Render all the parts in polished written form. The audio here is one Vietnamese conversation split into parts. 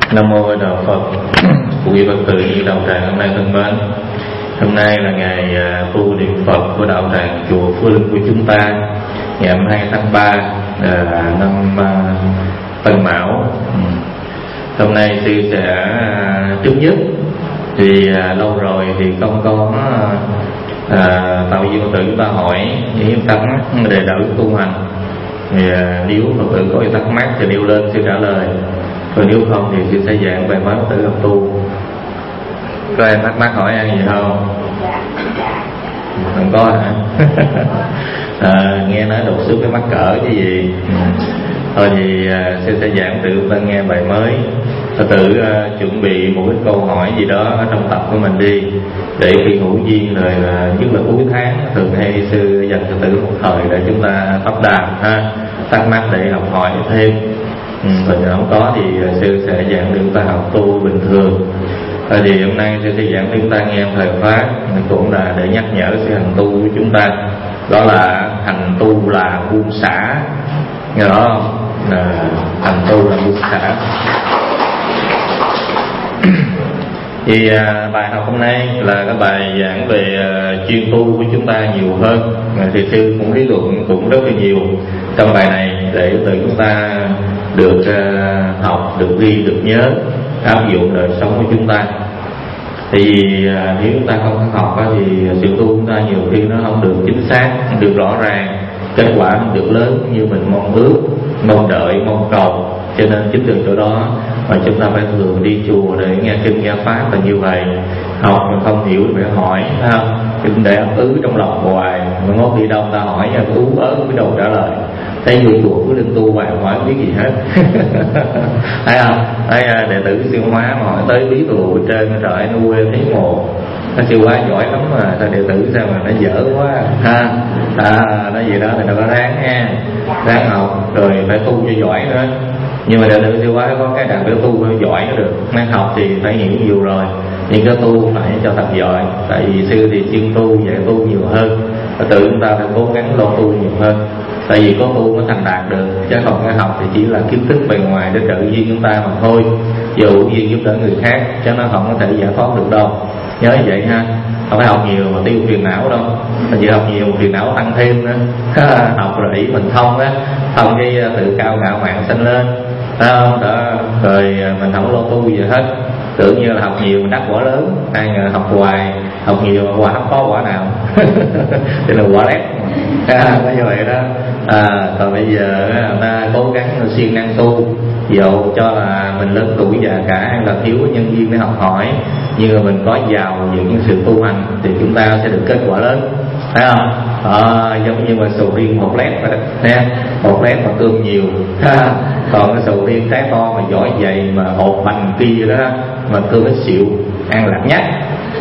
Nam mô A Di Đà Phật. Quý Phật tử như đạo tràng hôm nay thân mến, hôm nay là ngày tu niệm Phật của đạo tràng chùa Phước Linh của chúng ta, ngày 22 tháng 3 năm Tân Mão. Hôm nay sư sẽ trước nhất thì lâu rồi thì không có tàu viên Phật tử chúng ta hỏi những thắc mắc để đỡ tu hành. Thì nếu Phật tử có thắc mắc thì nêu lên sư trả lời, còn nếu không thì sư sẽ giảng về Phật tử học tu. Có ai thắc mắc hỏi ăn gì không? Không có hả? Nghe nói đột xuất cái mắc cỡ cái gì. Thôi thì sư sẽ giảng tự ta nghe bài mới. Phật tử chuẩn bị một cái câu hỏi gì đó ở trong tập của mình đi, để khi hữu duyên rồi nhất là cuối tháng thường hay sư dành cho tử một thời để chúng ta pháp đàm ha, thắc mắc để học hỏi thêm. Còn không có thì sư sẽ giảng để chúng ta học tu bình thường. Thì hôm nay sư sẽ giảng để chúng ta nghe thời pháp, cũng là để nhắc nhở sự hành tu của chúng ta, đó là hành tu là buông xả, nghe rõ không? Hành tu là buông xả. Thì bài học hôm nay là cái bài giảng về chuyên tu của chúng ta nhiều hơn. Thì sư cũng lý luận cũng rất là nhiều trong bài này để từ chúng ta được học, được ghi, được nhớ, áp dụng đời sống của chúng ta. Thì nếu chúng ta không học thì sự tu chúng ta nhiều khi nó không được chính xác, không được rõ ràng, kết quả không được lớn như mình mong ước, mong đợi, mong cầu. Cho nên chính từ chỗ đó mà chúng ta phải thường đi chùa để nghe kinh nghe pháp là như vậy. Học mà không hiểu thì phải hỏi, không? Đừng để ấp ứ trong lòng hoài, mà ngót đi đâu ta hỏi nha, ú ớ cái đầu trả lời. Thấy người chùa cứ lên tu hoài hỏi không biết gì hết. Thấy không? Thấy đệ tử siêu hóa mà hỏi tới bí tù bên trên, trời nó quê thấy mồ. Nó siêu hóa giỏi lắm mà, sao đệ tử sao mà nó dở quá ha. Nói gì đó thì nó có ráng nha, ráng học rồi phải tu cho giỏi nữa. Nhưng mà đệ tử siêu hóa có cái đàn để tu phải giỏi nó được. Năng học thì phải hiểu nhiều rồi, nhưng cái tu phải cho thật giỏi. Tại vì sư thì chuyên tu, dạy tu nhiều hơn, tự chúng ta phải cố gắng lo tu nhiều hơn. Tại vì có tu mới thành đạt được, chứ không cái học thì chỉ là kiến thức bề ngoài để trợ duyên chúng ta mà thôi. Dù duyên giúp đỡ người khác cho nó không có thể giải thoát được đâu. Nhớ vậy ha, không phải học nhiều mà tiêu phiền não đâu, mà chỉ học nhiều phiền não tăng thêm nữa. Học rồi ý mình thông á, thông cái tự cao ngạo mạn sanh lên, phải không? Đó, rồi mình không có lo tu gì hết, tưởng như là học nhiều mình đắc quả lớn, hay là học hoài, học nhiều mà quả không có quả nào. Thì là quả lép. Nói như vậy đó. Còn bây giờ ta cố gắng siêng năng tu, dầu cho là mình lớn tuổi già cả hay là thiếu nhân viên để học hỏi, nhưng mà mình có giàu những sự tu hành thì chúng ta sẽ được kết quả lớn, phải không? Giống như mà sầu riêng một lép vậy đó, một lép mà cơm nhiều. Còn cái sầu riêng trái to mà giỏi dày mà hột bành kia đó mà cơm ít xịu, ăn lạc nhắc,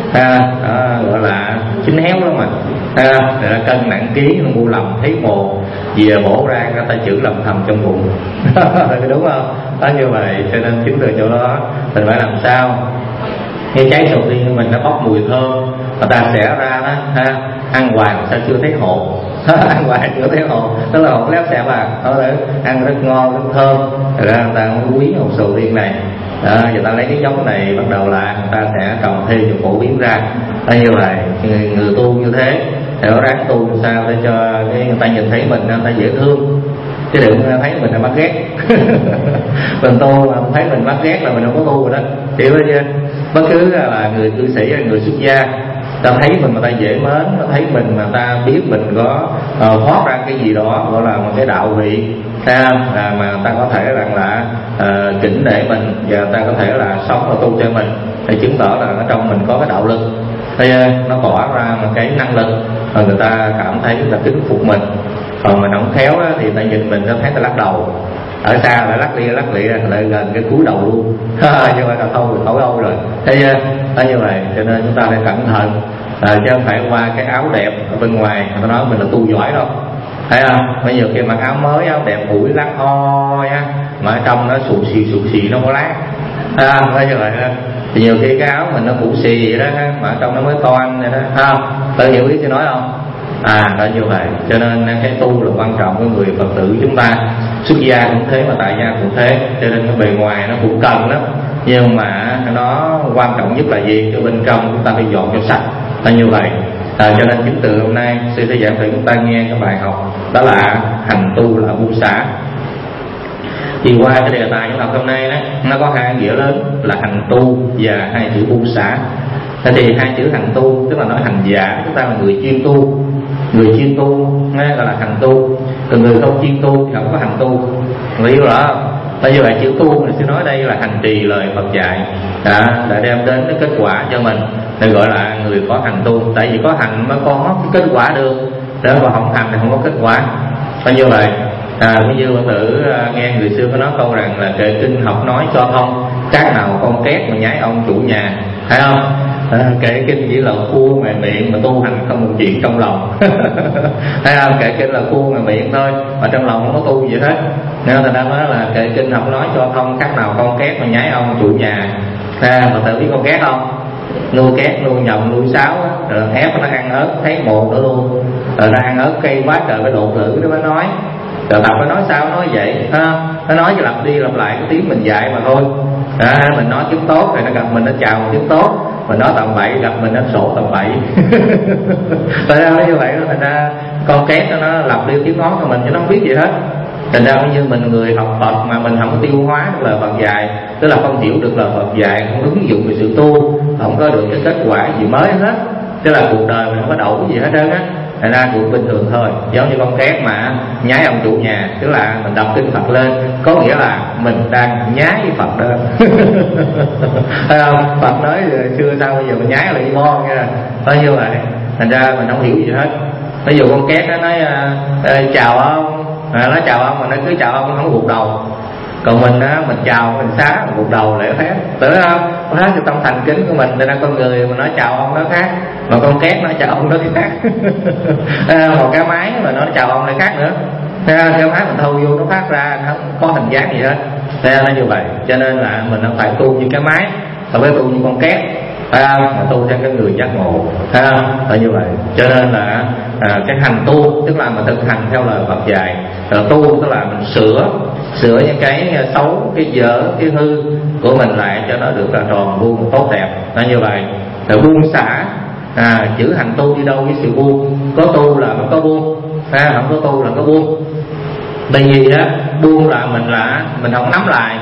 gọi là chín héo lắm mà. Cân nặng ký nó mua lầm thấy mồ, về bổ ra người ta chữ lầm thầm trong bụng. Đúng không? Đó như vậy, cho nên chính từ chỗ đó mình phải làm sao cái trái sầu riêng của mình nó bốc mùi thơm, người ta xẻ ra đó, ăn hoài mà sao chưa thấy hột. Ăn hoài chưa thấy hột, tức là hột lép xẻ vào, ăn rất ngon, rất thơm. Rồi ra người ta cũng quý hột sầu riêng này. Người ta lấy cái giống này bắt đầu là người ta sẽ trồng thêm cho phổ biến ra. Như vậy người tu như thế thì nó ráng tu sao để cho người ta nhìn thấy mình, người ta dễ thương, chứ đừng thấy mình là bắt ghét. Mình tu mà thấy mình bắt ghét là mình không có tu rồi đó, hiểu chưa? Bất cứ là người cư sĩ hay người xuất gia, ta thấy mình mà ta dễ mến, ta thấy mình mà ta biết mình có thoát ra cái gì đó gọi là một cái đạo vị, mà ta có thể rằng là kính nể mình, và ta có thể là sống và tu cho mình, thì chứng tỏ là ở trong mình có cái đạo lực, thì nó tỏa ra một cái năng lực, rồi người ta cảm thấy người ta kính phục mình. Còn mình không khéo đó, thì ta nhìn mình, ta thấy ta lắc đầu, ở xa lại lắc lịa lại gần cái cúi đầu luôn. Như vậy là thôi khỏi đâu rồi. Thế như vậy cho nên chúng ta phải cẩn thận, chứ không phải qua cái áo đẹp ở bên ngoài người ta nói mình là tu giỏi đâu, thấy không? Bây giờ khi mặc áo mới, áo đẹp mũi lắc ho nha, mà ở trong nó sụt xì nó có lát. Thấy như vậy đó. Thì nhiều khi cái áo mình nó cũ xì vậy đó, mà ở trong nó mới toan vậy đó, không? Tôi hiểu ý tôi nói không? Đó như vậy, cho nên cái tu là quan trọng của người Phật tử chúng ta. Xuất gia cũng thế mà tại gia cũng thế, cho nên cái bề ngoài nó cũng cần lắm. nhưng mà nó quan trọng nhất là gì? Cho bên trong chúng ta phải dọn cho sạch, là như vậy. Cho nên chính từ hôm nay sư sẽ giảng cho chúng ta nghe cái bài học đó là hành tu là buông xả. Thì qua cái đề tài chúng học hôm nay đó, nó có hai nghĩa lớn là hành tu và hai chữ buông xả. Thì hai chữ hành tu tức là nói hành giả, chúng ta là người chuyên tu. Người chuyên tu gọi là hành tu, còn người không chuyên tu thì không có hành tu. Người hiểu rõ không? Tại vì vậy chữ tu mình sẽ nói đây là hành trì lời Phật dạy đã đem đến cái kết quả cho mình, để gọi là người có hành tu. Tại vì có hành mới có cái kết quả được, để mà không hành thì không có kết quả. Và như vậy ví dụ Phật tử nghe người xưa có nói câu rằng là kệ kinh học nói cho thông, các nào con két mà nhái ông chủ nhà, thấy không? Kệ kinh chỉ là khua ngoài miệng mà tu hành không một chuyện trong lòng. Thấy không? Kệ kinh là khua ngoài miệng thôi mà trong lòng không có tu gì hết. Nên thành ra nói là kệ kinh học nói cho thông, các nào con két mà nhái ông chủ nhà. Phật tử biết con két không? Nuôi két, nuôi nhộng, nuôi sáo rồi ép nó ăn ớt thấy mồ nữa luôn, rồi nó ăn ớt cây quá trời phải độ thử nó mới nói. Rồi tập nó nói sao nói vậy, nó nói chứ lặp đi lặp lại cái tiếng mình dạy mà thôi. Mình nói tiếng tốt thì nó gặp mình nó chào một tiếng tốt, mình nói tầm bậy gặp mình nó sổ tầm bậy. Tại ra như vậy thành ra con két nó lặp đi tiếng nói của mình chứ nó không biết gì hết. Thành ra như mình người học Phật mà mình không có tiêu hóa được lời Phật dạy, tức là không hiểu được lời Phật dạy, không ứng dụng về sự tu, không có được cái kết quả gì mới hết, tức là cuộc đời mình không có đậu cái gì hết trơn á. Thành ra cũng bình thường thôi, giống như con két mà nhái ông chủ nhà, tức là mình đọc kinh Phật lên, có nghĩa là mình đang nhái Phật đó. Thấy không? Phật nói xưa sao bây giờ mình nhái là ngon nha, nói như vậy. Thành ra mình không hiểu gì hết. Ví dụ con két nó nói chào ông, nó chào ông mà nó cứ chào ông, nó không gục đầu. Còn mình á, mình chào mình xá mình gục đầu lễ phép, tưởng không? Nó hát cho tâm thành kính của mình. Nên là con người mà nói chào ông nó khác, mà con két nó chào ông nó thì khác. Một cái máy mà nó chào ông lại khác nữa. Cái máy mình thâu vô nó phát ra nó không có hình dáng gì hết. Thế là như vậy. Cho nên là mình không phải tu như cái máy, mà phải tu như con két. Mà tu theo cái người giác ngộ, là như vậy. Cho nên là cái hành tu tức là mình thực hành theo lời Phật dạy. Rồi tu tức là mình sửa những cái xấu, cái dở, cái hư của mình lại cho nó được là tròn vuông tốt đẹp, là như vậy. Rồi buông xả, chữ hành tu đi đâu với sự buông? Có tu là không có buông, không có tu là có buông. Tại vì á buông là mình không nắm lại.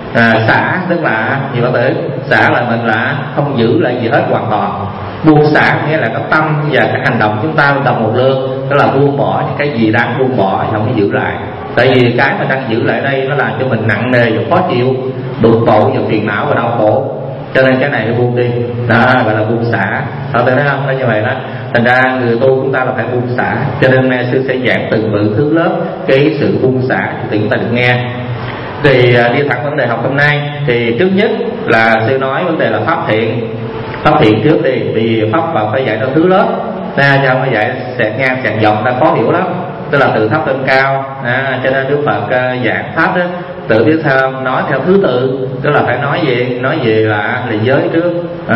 Xả tức là gì Phật tử? Xả là mình là không giữ lại gì hết hoàn toàn. Buông xả nghĩa là cái tâm và cái hành động chúng ta đồng một lương, tức là buông bỏ những cái gì đang buông bỏ, không có giữ lại. Tại vì cái mà đang giữ lại đây nó làm cho mình nặng nề và khó chịu, bực bội và phiền não và đau khổ. Cho nên cái này buông đi, đó gọi là buông xả. Thấy không? Nó như vậy đó. Thành ra người tu chúng ta là phải buông xả. Cho nên nay sư sẽ giảng từng bự thứ lớp cái sự buông xả thì chúng ta được nghe. Thì đi thẳng vấn đề học hôm nay, thì trước nhất là sư nói vấn đề là pháp thiện. Pháp thiện trước đi, vì pháp Phật phải dạy theo thứ lớp, cho không phải dạy xẹt ngang xẹt dọc ta khó hiểu lắm, tức là từ thấp lên cao. Cho nên Đức Phật giảng pháp đó tự biết sao nói theo thứ tự, tức là phải nói gì, nói về là giới trước,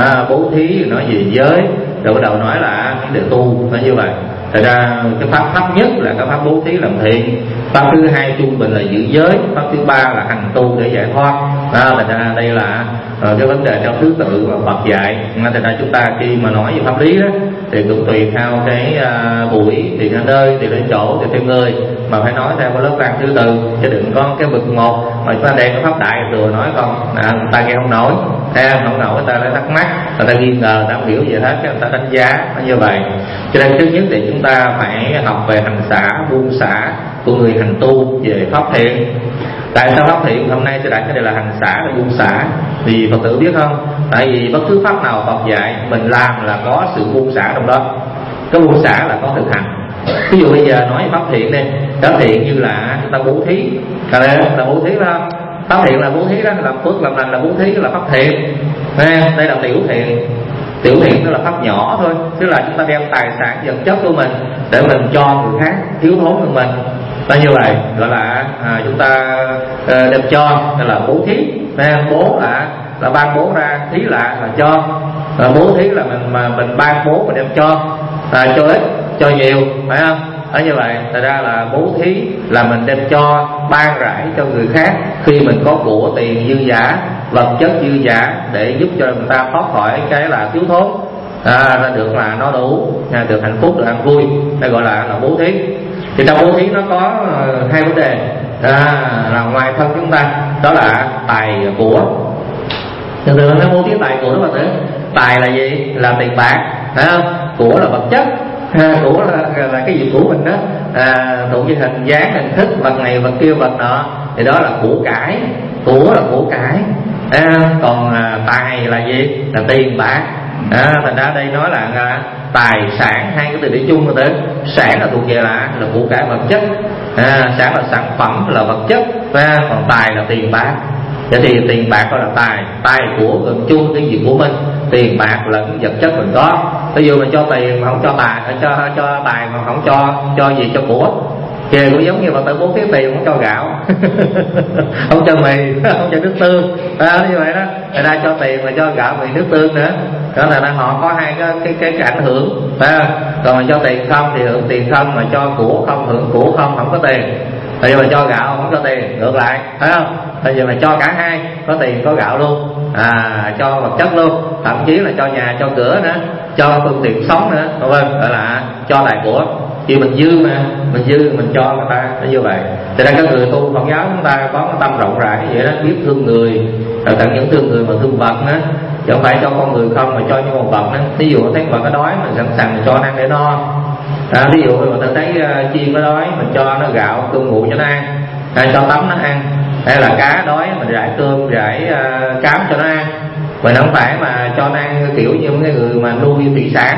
bố thí, nói về giới, rồi bắt đầu nói là để tu, nói như vậy. Thật ra cái pháp thấp nhất là cái pháp bố thí làm thiện, pháp thứ hai trung bình là giữ giới, pháp thứ ba là hành tu để giải thoát. Thật ra đây là cái vấn đề theo thứ tự mà Phật dạy. Thật ra chúng ta khi mà nói về pháp lý đó thì cũng tùy theo cái buổi, tùy theo nơi, tùy theo chỗ, tùy theo người, mà phải nói theo cái lớp răng thứ tự, chứ đừng có cái bực một mà chúng ta đem cái pháp đại rồi nói con người ta nghe không nổi, không nổi, người ta lại thắc mắc, người ta nghi ngờ, người ta không hiểu gì hết, người ta đánh giá nó như vậy. Cho nên trước nhất thì chúng ta phải học về hành xả, buông xả của người hành tu về pháp thiện. Tại sao pháp thiện hôm nay tôi đặt cái này là hành xả và buông xả? Vì Phật tử biết không? Tại vì bất cứ pháp nào Phật dạy mình làm là có sự buông xả trong đó. Cái buông xả là có thực hành. Ví dụ bây giờ nói pháp thiện đi, pháp thiện như là chúng ta bố thí, là bố thí đó. Pháp thiện là bố thí đó, làm phước làm lành là bố thí, là pháp thiện. Đây là tiểu thiện. Tiểu thiện tức là pháp nhỏ thôi, tức là chúng ta đem tài sản vật chất của mình để mình cho người khác thiếu thốn hơn mình, là như vậy, gọi là chúng ta đem cho, tức là bố thí. Bố là ban bố ra, thí là cho. Bố thí là mình ban bố và đem cho ít, cho nhiều, phải không? Ở như vậy, thật ra là bố thí là mình đem cho, ban rãi cho người khác khi mình có của tiền dư giả, vật chất dư dả để giúp cho người ta thoát khỏi cái là thiếu thốn, được là no đủ, được hạnh phúc, được ăn vui. Đây gọi là bố thí. Thì trong bố thí nó có hai vấn đề là ngoài thân chúng ta, đó là tài của. Thường thường nó bố thí tài của đó, mà tài là gì? Là tiền bạc, của là vật chất, của là cái gì của mình đó, thuộc như hình dáng, hình thức, vật này vật kia, vật nọ, thì đó là của cải. Của là của cải, còn tài là gì? Là tiền bạc. Thành ra đây nói là tài sản, hai cái từ để chung rồi. Sản là thuộc về là của cải vật chất, sản là sản phẩm, là vật chất, còn tài là tiền bạc. Vậy thì tiền bạc gọi là tài, tài của gần chung cái gì của mình, tiền bạc lẫn vật chất mình có. Ví dụ mình cho tiền mà không cho tài, cho tài mà không cho gì, cho của, thì cũng giống như mà tự bố thí tiền không cho gạo không cho mì, không cho nước tương, như vậy đó. Người ta cho tiền mà cho gạo, mì, nước tương nữa, đó là họ có hai cái ảnh hưởng. Còn mà cho tiền không thì hưởng tiền không, mà cho của không hưởng của không có tiền. Bây giờ mà cho gạo không có tiền, ngược lại, thấy không? Bây giờ mà cho cả hai, có tiền có gạo luôn, cho vật chất luôn, thậm chí là cho nhà cho cửa nữa, cho phương tiện sống nữa, vân, gọi là cho tài của. Vì mình dư mà, mình dư mình cho người ta, nó như vậy. Cho nên các người tu Phật giáo chúng ta có tâm rộng rãi như vậy đó, biết thương người, tận những thương người mà thương vật đó, chứ không phải cho con người không mà cho như con vật đó. Ví dụ thấy vật nó đói mình sẵn sàng mình cho nó ăn để no. Ví dụ mình thấy chim nó đói mình cho nó gạo cơm nguội cho nó ăn, cho tắm nó ăn, hay là cá đói mình rải cơm rải cám cho nó ăn. Mình không phải mà cho nó ăn kiểu như mấy người mà nuôi thủy sản,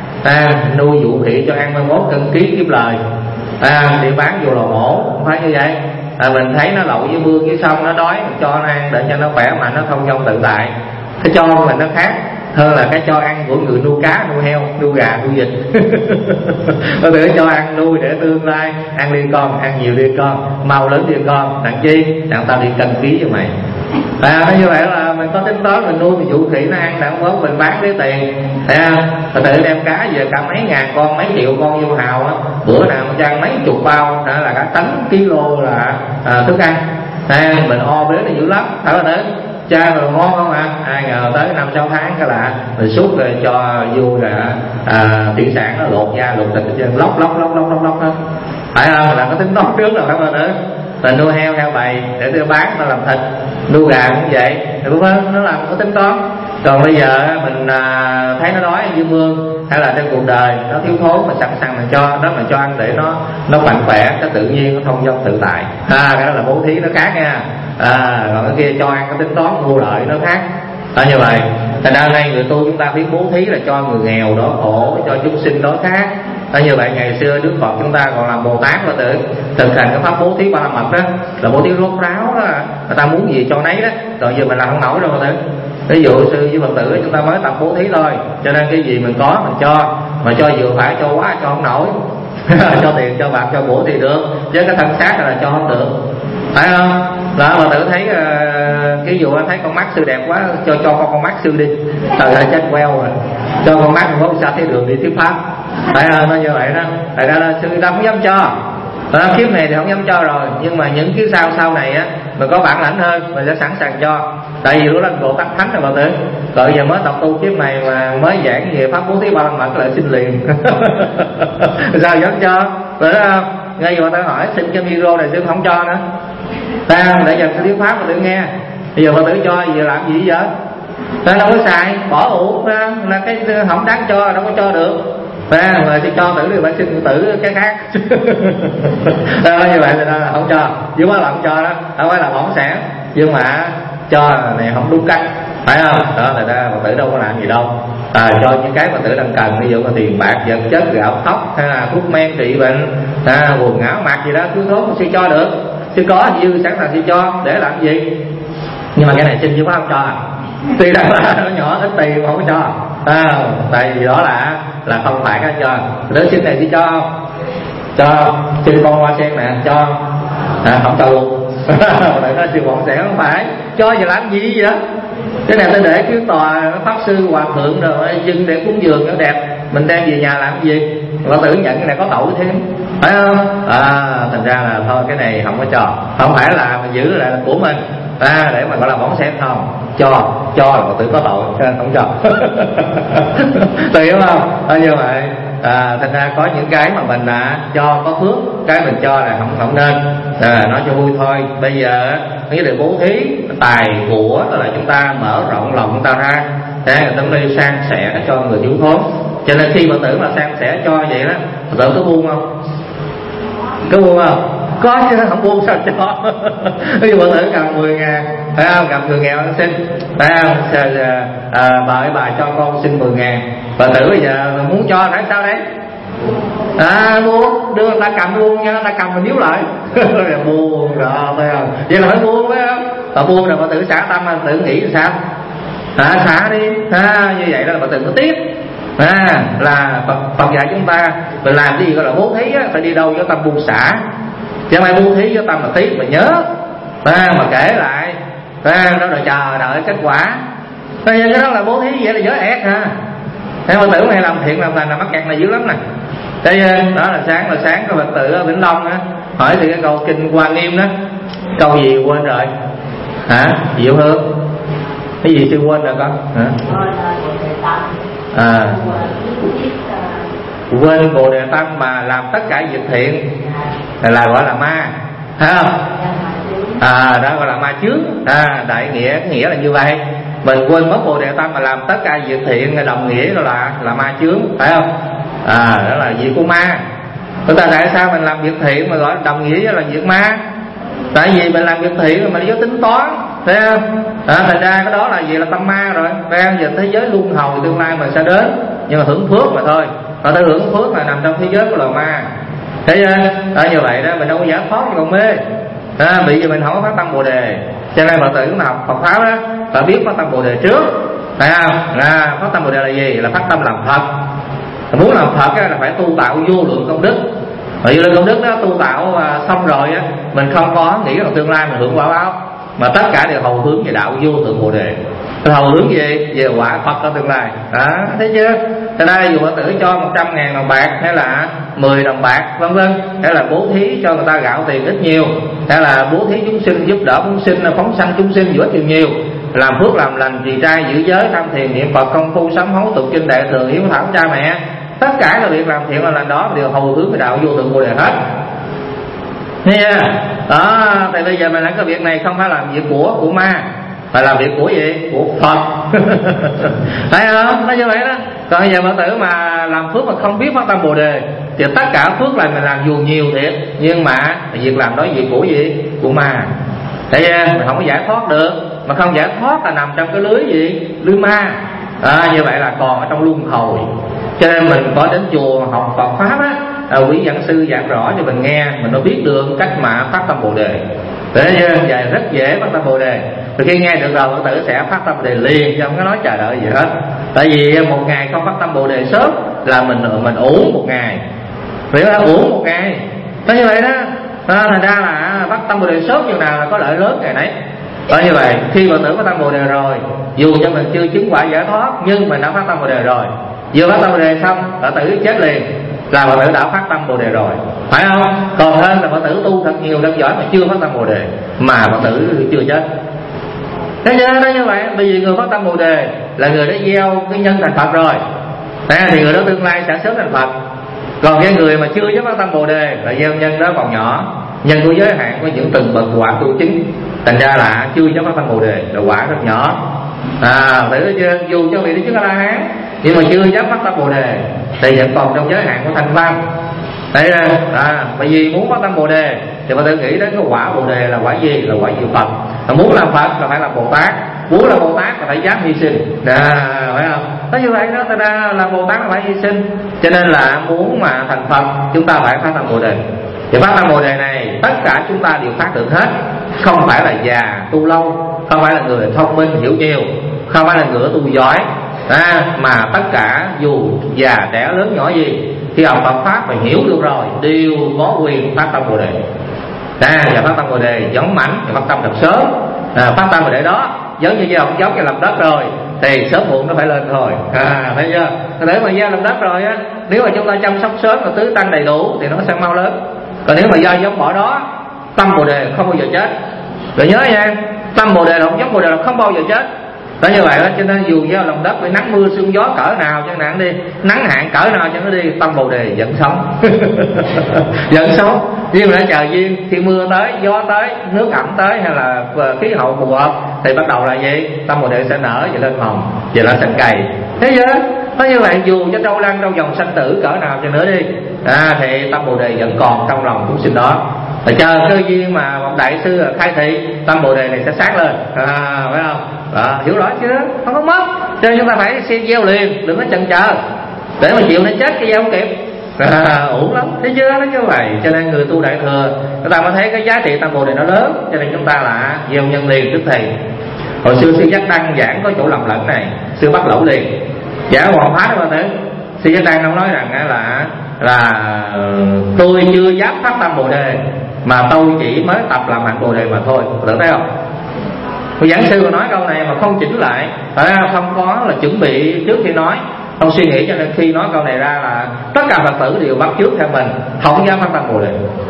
nuôi dụ khỉ cho ăn 21 cân ký kiếm lời, đi bán vô lò mổ, không phải như vậy. Mình thấy nó lậu với mương với sông nó đói mình cho nó ăn để cho nó khỏe mà nó thông dong tự tại. Cái cho mình nó khác hơn là cái cho ăn của người nuôi cá, nuôi heo, nuôi gà, nuôi vịt. Có thể cho ăn nuôi để tương lai ăn đi con, ăn nhiều đi con, mau lớn đi con, đặng chi đặng tao đi cân ký cho mày. Nó như vậy là mình có tính toán, mình nuôi mình dụ khỉ nó ăn, đặng bớt mình bán lấy tiền. Rồi tự đem cá về cả mấy ngàn con, mấy triệu con vô hào á, bữa nào mình cho ăn mấy chục bao, là cả tấn kilo là thức ăn. Mình o bế nó dữ lắm, phải không đấy? Cha rồi ngon không ạ? Ai ngờ tới 5-6 tháng cái là mình xúc rồi cho vô là thủy sản nó lột da lột thịt trên lóc đó, phải không? Là có tính toán trước rồi, phải không nữa? Rồi nuôi heo bầy để tôi bán nó làm thịt, nuôi gà cũng vậy, đúng không? Nó làm có tính toán. Còn bây giờ mình thấy nó đói dưới mương hay là trên cuộc đời nó thiếu thốn, mình sẵn sàng mình cho đó, mình cho ăn để nó mạnh khỏe, cái tự nhiên nó thông dong tự tại. Cái đó là bố thí nó khác nha. Còn cái kia cho ăn có tính toán mua lợi nó khác. Như vậy thành ra nay người tu chúng ta biết bố thí là cho người nghèo đó khổ, cho chúng sinh đó khác. Như vậy ngày xưa Đức Phật chúng ta còn làm Bồ Tát và thực hành cái pháp bố thí ba la mật đó, là bố thí rốt ráo đó, người ta muốn gì cho nấy đó. Rồi giờ mình làm không nổi đâu mà. Ví dụ sư với Phật tử chúng ta mới tập bố thí thôi, cho nên cái gì mình có mình cho, mà cho vừa phải, cho quá cho không nổi. Cho tiền cho bạc cho của thì được, chứ cái thân xác là cho không được, phải không? Đó mà tự thấy cái dụ thấy con mắt sư đẹp quá, cho con mắt sư đi, thời đại chết queo rồi, cho con mắt không sao thấy đường đi thuyết pháp, phải không? Nó như vậy đó. Tại ra là sư ta không dám cho. Kiếp này thì không dám cho rồi, nhưng mà những kiếp sau này á, mình có bản lãnh hơn, mình sẽ sẵn sàng cho. Tại vì lúc lên Bồ Tát Thánh rồi bà tử, rồi giờ mới tập tu kiếp này mà mới giảng về pháp bố thí ba la mật lại xin liền. Sao dám cho? Rồi đó không? Ngay giờ bà tử hỏi xin cái micro này sư không cho nữa. Để dành cái thuyết pháp bà tử nghe. Bây giờ bà tử cho giờ làm gì vậy? Đâu có xài, bỏ uổng là cái không đáng cho, đâu có cho được. Rồi thì cho tử thì phải xin tử cái khác. Như vậy thì là không cho, chứ quá là không cho đó, không phải là bỏng sản, nhưng mà cho này không đúng cách, phải không? Đó là ra Phật tử đâu có làm gì đâu. Cho những cái Phật tử đang cần, ví dụ là tiền bạc, vật chất, gạo thóc, hay là thuốc men trị bệnh, quần áo mặc gì đó, cứ thốn sư cho được, sư có dư sẵn sàng sư cho, để làm gì? Nhưng mà cái này xin chứ không cho. Tuy rằng là nó nhỏ ít tiền mà không cho, tại vì đó là không phải cái cho. Nếu xin này thì cho xin con hoa sen nè, cho không cho luôn. Tại nó xin bọn sẽ không phải cho giờ làm gì vậy đó. Cái này tôi để cái tòa pháp sư hòa thượng rồi dừng để cúng dường cho đẹp, mình đem về nhà làm gì? Và tự nhận cái này có tội thêm, phải không? Thành ra là thôi cái này không có cho, không phải là mình giữ lại là của mình, để mà gọi là bỏng xem không. cho là Phật tử có tội, không cho. Tôi hiểu không? Như vậy thành ra có những cái mà mình cho có phước, cái mình cho là không nên. Nói cho vui thôi. Bây giờ cái điều bố thí tài của tức là chúng ta mở rộng lòng chúng ta ra để người ta đi san sẻ cho người thiếu thốn. Cho nên khi Phật tử mà san sẻ cho vậy đó, Phật tử có buông không? Có buông không? Có chứ, không buông sao cho. Ví dụ Phật tử cầm 10.000, phải không? Cầm người nghèo xin, phải không? Bà cho con xin 10.000. Phật tử bây giờ muốn cho phải sao đấy? Buông, đưa người ta cầm luôn nha, người ta cầm mình níu lại. Buông rồi, phải không? Vậy là phải buông, phải không? Và buông rồi Phật tử xả tâm, Phật tử nghĩ sao? Xả đi. Như vậy đó là Phật tử có tiếp. Là Phật dạy chúng ta mình làm cái gì gọi là bố thí á, phải đi đâu với tâm buông xả, chứ không ai bố thí với tâm là tiếc mà nhớ, mà kể lại, đó rồi chờ đợi kết quả. Cái đó là bố thí, vậy là giới ép ha. Thế Phật tử này làm thiện làm lành là mắc kẹt này dữ lắm nè. Thế đó là sáng có Phật tử ở Vĩnh Long á hỏi thì cái câu kinh Hoa Nghiêm đó, câu gì quên rồi Diệu Hương, cái gì chưa quên rồi con quên Bồ Đề Tâm mà làm tất cả việc thiện là gọi là ma, thấy không? Đó gọi là ma chướng. Đại nghĩa là như vậy. Mình quên mất Bồ Đề Tâm mà làm tất cả việc thiện, đồng nghĩa là ma chướng, phải không? Đó là việc của ma. Chúng ta tại sao mình làm việc thiện mà gọi đồng nghĩa là việc ma? Tại vì mình làm việc thiện mà có tính toán, thấy không? Thành ra cái đó là gì? Là tâm ma rồi. Phải không? Giờ thế giới luân hồi tương lai mình sẽ đến, nhưng mà hưởng phước mà thôi. Mà ta hưởng phước là nằm trong thế giới của loài ma. Thế như vậy đó mình đâu có giải thoát còn mê. Bị vì mình không có phát tâm Bồ Đề. Cho nên Phật tử cũng học Phật pháp đó phải biết phát tâm Bồ Đề trước, phải không? Phát tâm Bồ Đề là gì? Là phát tâm làm Phật. Muốn làm Phật là phải tu tạo vô lượng công đức. Và vô lượng công đức đó tu tạo xong rồi á, mình không có nghĩ là tương lai mình hưởng quả báo, mà tất cả đều hầu hướng về đạo vô thượng Bồ Đề. Hầu hướng gì? Về quả Phật trong tương lai. Thấy chưa? Thế đây dù Phật tử cho 100.000 đồng bạc hay là 10 đồng bạc vân vân, hay là bố thí cho người ta gạo tiền ít nhiều, hay là bố thí chúng sinh, giúp đỡ chúng sinh, phóng sanh chúng sinh dù ít nhiều, làm phước làm lành, trì trai giữ giới, tham thiền niệm Phật, công phu sám hối, tụng kinh đại thừa, hiếu thảo cha mẹ, tất cả là việc làm thiện là lành đó đều hầu hướng về đạo vô thượng Bồ Đề hết. Đó, tại bây giờ mình làm cái việc này không phải làm việc của ma, phải làm việc của gì? Của Phật. Thấy không? Nói như vậy đó. Còn bây giờ Phật tử mà làm phước mà không biết phát tâm Bồ Đề thì tất cả phước là mình làm dù nhiều thiệt, nhưng mà việc làm đó gì? Của gì? Của ma. Thấy chưa? Mình không có giải thoát được. Mà không giải thoát là nằm trong cái lưới gì? Lưới ma. Như vậy là còn ở trong luân hồi. Cho nên mình có đến chùa học Phật pháp á, quý giảng sư giảng rõ cho mình nghe, mình nó biết được cách mà phát tâm Bồ Đề. Thế nên vậy rất dễ phát tâm Bồ Đề. Rồi khi nghe được rồi Phật tử sẽ phát tâm Bồ Đề liền, chứ không có nói chờ đợi gì hết. Tại vì một ngày không phát tâm Bồ Đề sớm là mình uổng một ngày. Vì là uổng một ngày. Thế như vậy đó. Thành ra là phát tâm Bồ Đề sớm như nào là có lợi lớn ngày nấy. Như vậy khi Phật tử phát tâm Bồ Đề rồi, dù cho mình chưa chứng quả giải thoát nhưng mình đã phát tâm Bồ Đề rồi, vừa phát tâm Bồ Đề xong Phật tử chết liền là Phật tử đã phát tâm Bồ Đề rồi, phải không? Còn hơn là Phật tử tu thật nhiều rất giỏi mà chưa phát tâm Bồ Đề mà Phật tử chưa chết. Thế đó như vậy, bởi vì người phát tâm Bồ Đề là người đã gieo cái nhân thành Phật rồi, thì người đó tương lai sẽ sớm thành Phật. Còn cái người mà chưa phát tâm Bồ Đề là gieo nhân đó còn nhỏ, nhân của giới hạn có những từng bậc quả tu chứng, thành ra là chưa phát tâm Bồ Đề là quả rất nhỏ. Thấy chưa? Dù cho vị đi chứng A La Hán nhưng mà chưa dám phát tâm Bồ Đề thì vẫn còn trong giới hạn của thanh văn. Đấy bởi vì muốn phát tâm Bồ Đề thì Phật tử nghĩ đến cái quả Bồ Đề là quả gì? Là quả diệu Phật. Mà muốn làm Phật là phải làm Bồ Tát, muốn làm Bồ Tát là phải dám hy sinh, phải không? Nói như vậy đó, ta ra làm Bồ Tát là phải hy sinh. Cho nên là muốn mà thành Phật chúng ta phải phát tâm Bồ Đề. Thì phát tâm Bồ Đề này tất cả chúng ta đều phát được hết, không phải là già tu lâu, không phải là người thông minh hiểu nhiều, không phải là người tu giỏi, mà tất cả dù già trẻ lớn nhỏ gì khi học Phật pháp và hiểu được rồi đều có quyền phát tâm Bồ Đề. Và phát tâm Bồ Đề giống mảnh và phát tâm thật sớm. Phát tâm Bồ Đề đó giống như gieo giống như làm đất rồi thì sớm muộn nó phải lên thôi. Thấy chưa? Để mà gieo làm đất rồi á, nếu mà chúng ta chăm sóc sớm và tưới tanh đầy đủ thì nó sẽ mau lớn. Còn nếu mà gieo giống bỏ đó, tâm Bồ Đề không bao giờ chết. Rồi nhớ nha, tâm Bồ Đề là không giống Bồ Đề là không bao giờ chết. Đó như vậy đó, cho nên dù gieo lòng đất với nắng mưa sương gió cỡ nào chẳng hạn đi, nắng hạn cỡ nào chẳng nó đi, tâm Bồ Đề vẫn sống. Vẫn sống. Nhưng mà chờ duyên, khi mưa tới, gió tới, nước ẩm tới hay là khí hậu phù hợp thì bắt đầu là gì? Tâm Bồ Đề sẽ nở và lên hồng, và lên thành cày. Thế chưa? Nó như vậy, dù cho trâu lăn trong vòng sanh tử cỡ nào cho nữa đi, thì tâm Bồ Đề vẫn còn trong lòng chúng sinh đó. Và chờ cơ duyên mà một đại sư khai thị, tâm Bồ Đề này sẽ sáng lên, phải không? Đó, hiểu rõ chưa? Không có mất. Cho nên chúng ta phải gieo liền, đừng có chần chờ, để mà chịu nó chết cái gieo không kịp. Ổn lắm, thấy chưa? Nó như vậy. Cho nên người tu đại thừa, người ta mới thấy cái giá trị tâm Bồ Đề nó lớn. Cho nên chúng ta là gieo nhân liền tức thì. Hồi xưa sư Giác Đăng giảng có chỗ lầm lẫn này, sư bắt lỗi liền giảng hoàn phá đó mà thế. Sư Giác Đăng không nói rằng là tôi chưa dám phát tâm Bồ Đề, mà tôi chỉ mới tập làm hạnh Bồ Đề mà thôi. Được thấy không? Người giảng sư nói câu này mà không chỉnh lại, không có là chuẩn bị trước khi nói, không suy nghĩ, cho nên khi nói câu này ra là tất cả Phật tử đều bắt chước theo mình, không dám phát tâm Bồ Đề.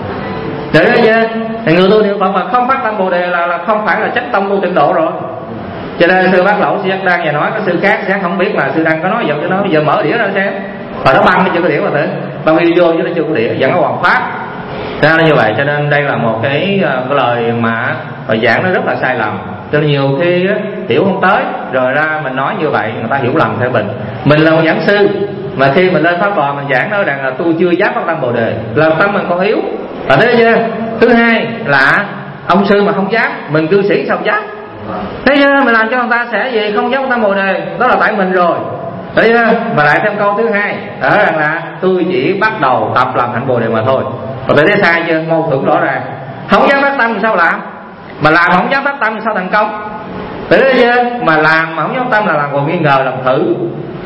Để đó chứ, thì người tu niệm Phật mà không phát tâm Bồ Đề là không phải là chắc tâm tu tịnh độ rồi. Cho nên sư Bác Lỗ, sư Giác Đăng và nói cái sư khác sẽ không biết là sư Đăng có nói giọng cho nó, giờ mở đĩa ra xem, và nó băng cái chữ đĩa mà tử, băng video chứ nó chưa có đĩa, vẫn có hoàn pháp. Ra như vậy, cho nên đây là một cái lời mà bài giảng nó rất là sai lầm. Cho nên nhiều khi hiểu không tới, rồi ra mình nói như vậy người ta hiểu lầm theo mình. Mình là một giảng sư mà khi mình lên pháp tòa mình giảng nói rằng là tôi chưa dám phát tâm Bồ Đề, là tâm mình còn yếu. Và thế chưa? Thứ hai là ông sư mà không dám, mình cư sĩ sao dám? Thấy chưa? Mình làm cho người ta sẽ gì? Không dám phát tâm Bồ Đề, đó là tại mình rồi. Thấy chưa? Mà lại thêm câu thứ hai ở rằng là tôi chỉ bắt đầu tập làm hạnh Bồ Đề mà thôi. Và thấy sai chưa? Mâu thuẫn rõ ràng. Không dám phát tâm thì sao làm? Mà làm mà không dám phát tâm thì sao thành công? Thấy chưa? Mà làm mà không dám tâm là làm còn nghi ngờ, làm thử.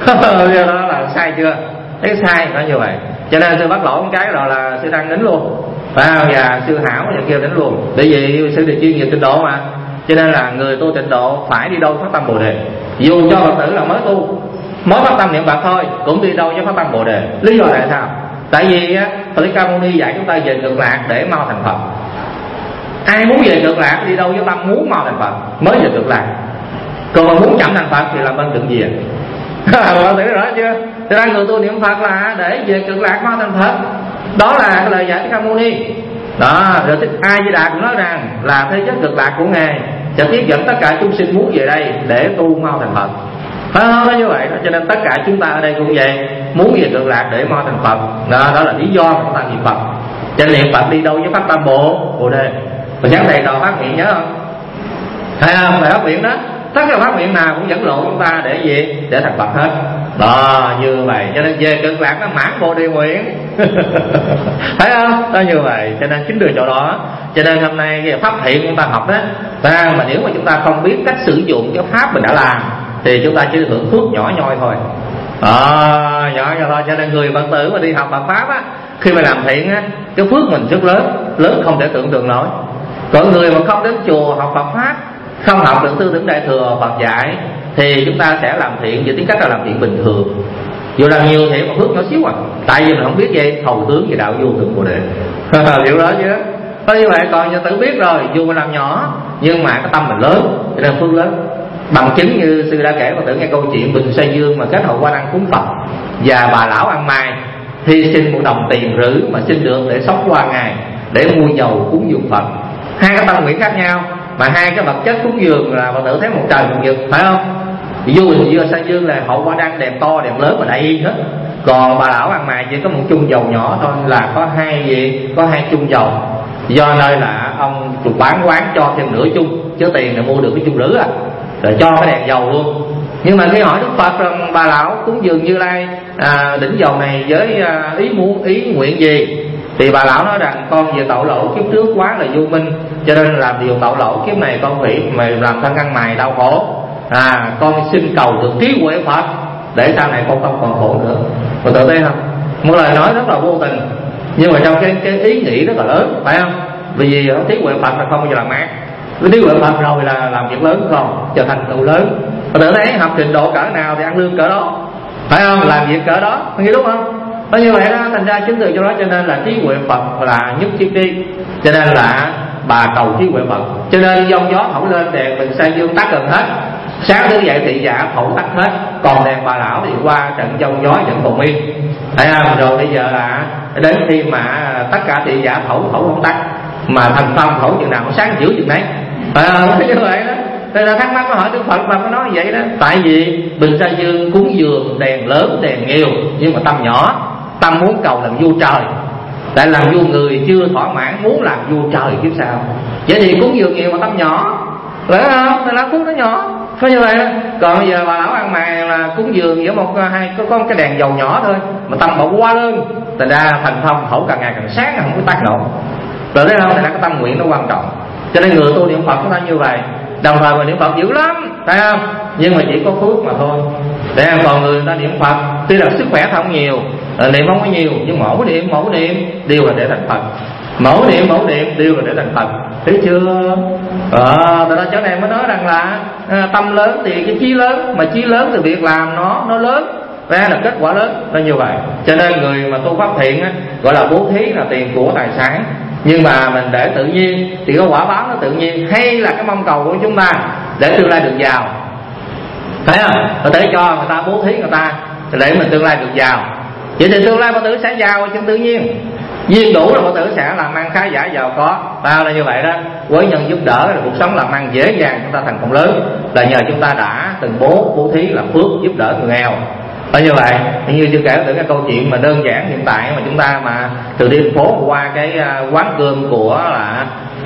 Đó là sai chưa? Thấy sai nó như vậy. Cho nên sư bắt lỗi một cái rồi là sư Đăng đánh luôn, và sư Hảo và kêu đánh luôn. Bởi vì sư được chuyên nghiệp tịnh độ mà. Cho nên là người tu tịnh độ phải đi đâu phát tâm Bồ Đề. Dù cho Phật tử là mới tu, mới phát tâm niệm Phật thôi, cũng đi đâu cho phát tâm Bồ Đề. Lý do là sao? Tại vì Phật Thích Ca Mâu Ni dạy chúng ta về cực lạc để mau thành Phật. Ai muốn về cực lạc đi đâu với tâm muốn mau thành Phật mới về cực lạc. Còn mà muốn chậm thành Phật thì làm bên cận diệt. Bạn hiểu rõ chưa? Thế ra người tu niệm Phật là để về cực lạc mau thành Phật. Đó là cái lời dạy Thích Ca Mâu Ni. Đó, rồi A Di Đà cũng nói rằng là thế giới cực lạc của ngài sẽ tiếp dẫn tất cả chúng sinh muốn về đây để tu mau thành Phật. Phải không? Nó như vậy đó. Cho nên tất cả chúng ta ở đây cũng vậy, muốn về cực lạc để mau thành Phật. Đó là lý do chúng ta niệm Phật. Cho nên niệm Phật đi đâu với phát tâm Bồ Đề. Và sáng thầy trò phát nguyện nhớ không? Thấy không? Thầy phát nguyện đó, tất cả phát nguyện nào cũng dẫn lộ chúng ta để gì? Để thành Phật hết. Đó, như vậy. Cho nên về cực lạc nó mãn Bồ Đề nguyện. Thấy không? Đó như vậy. Cho nên chính từ chỗ đó. Cho nên hôm nay cái pháp thiện chúng ta học đó, mà nếu mà chúng ta không biết cách sử dụng cái pháp mình đã làm thì chúng ta chỉ hưởng phước nhỏ nhoi thôi. Nhỏ nhoi thôi. Cho nên người Phật tử mà đi học Phật pháp á, khi mà làm thiện á, cái phước mình rất lớn không thể tưởng tượng nổi. Còn người mà không đến chùa học Phật pháp, không học được tư tưởng đại thừa Phật dạy, thì chúng ta sẽ làm thiện với tính cách là làm thiện bình thường. Dù làm nhiều thiện mà phước nhỏ xíu tại vì mình không biết gì thầu tướng về đạo vô thượng Bồ Đề. Hiểu đó chứ? Có như vậy. Còn Phật tử biết rồi, dù mình làm nhỏ nhưng mà cái tâm mình lớn, cho nên phước lớn. Bằng chứng như sư đã kể Phật tử nghe câu chuyện Bình Xoay Dương mà kết hậu qua đăng cúng Phật và bà lão ăn mày hy sinh một đồng tiền rưỡi mà xin được để sống qua ngày, để mua dầu cúng dường Phật. Hai cái tâm nguyện khác nhau mà hai cái vật chất cúng dường là Phật tử thấy một trời một vực, phải không? Vua Bình Xoay Dương là hậu quả đăng đẹp to đẹp lớn mà đại yên hết. Còn bà lão ăn mày chỉ có một chung dầu nhỏ thôi, là có hai chung dầu. Do nơi là ông chủ bán quán cho thêm nửa chung, chứ tiền là mua được cái chung rưỡi rồi cho cái đèn dầu luôn. Nhưng mà khi hỏi Đức Phật rằng bà lão cúng dường Như Lai đỉnh dầu này với ý nguyện gì, thì bà lão nói rằng con về tội lỗi kiếp trước quá là vô minh, cho nên làm điều tội lỗi kiếp này con bị mà làm thân ăn mày đau khổ. Con xin cầu được trí huệ Phật để sau này con không còn khổ nữa. Có tự thấy không? Một lời nói rất là vô tình, nhưng mà trong cái ý nghĩ rất là lớn, phải không? Vì trí huệ Phật là không bao giờ làm ác. Cái trí huệ Phật rồi là làm việc lớn không, trở thành tựu lớn. Có tự thấy học trình độ cỡ nào thì ăn lương cỡ đó, phải không? Làm việc cỡ đó, nghe đúng không? Nó như vậy đó, thành ra chứng từ cho đó. Cho nên là trí huệ Phật là nhất thiết tri. Cho nên là bà cầu trí huệ Phật. Cho nên giông gió thổi lên đèn Bình Xoay Dương tắt gần hết. Sáng thức dậy thị giả thổ tắt hết, còn đèn bà lão thì qua trận giông gió vẫn còn nguyên. Thấy không? Rồi bây giờ là đến khi mà tất cả thị giả thổ không tắt, mà thành tâm thổ chừng nào cũng sáng dữ chừng đấy. Như vậy đó. Thế là thắc mắc nó hỏi Đức Phật mà nó nói vậy đó. Tại vì Bình Sa Dương cúng dường đèn lớn đèn nhiều, nhưng mà tâm nhỏ, tâm muốn cầu làm vua trời. Tại làm vua người chưa thỏa mãn, muốn làm vua trời kiếp sau. Vậy thì cúng dường nhiều mà tâm nhỏ, phải không? Thì lá phước nó nhỏ, có như vậy đó. Còn bây giờ bà lão ăn mày là cúng dường giữa một hai có cái đèn dầu nhỏ thôi, mà tâm bỗng quá lớn, thành ra thành thông thổ càng ngày càng sáng, không có tác nổi. Rồi đấy không? Thành ra cái tâm nguyện nó quan trọng. Cho nên người tu niệm Phật chúng ta như vậy. Đồng thời mà niệm Phật dữ lắm, phải không? Nhưng mà chỉ có phước mà thôi. Để còn người ta niệm Phật tuy là sức khỏe không nhiều, niệm không có nhiều, nhưng mẫu niệm đều là để thành Phật. Mẫu niệm đều là để thành Phật. Thấy chưa? Tại đó chỗ này mới nói rằng là tâm lớn thì cái chí lớn, mà chí lớn thì việc làm nó lớn, ra là kết quả lớn. Nó như vậy. Cho nên người mà tu pháp thiện á, gọi là bố thí là tiền của tài sản, nhưng mà mình để tự nhiên thì có quả báo nó tự nhiên. Hay là cái mong cầu của chúng ta để tương lai được giàu, phải không? Có thể cho người ta, bố thí người ta để mình tương lai được giàu. Vậy thì tương lai Phật tử sẽ giàu chân tự nhiên, duyên đủ là Phật tử sẽ làm ăn khá giả giàu có. Bao là như vậy đó. Với nhân giúp đỡ là cuộc sống làm ăn dễ dàng, chúng ta thành công lớn là nhờ chúng ta đã từng bố thí là phước giúp đỡ người nghèo. Như vậy, như chưa kể từ cái câu chuyện mà đơn giản hiện tại mà chúng ta mà từ đi thành phố qua cái quán cơm của là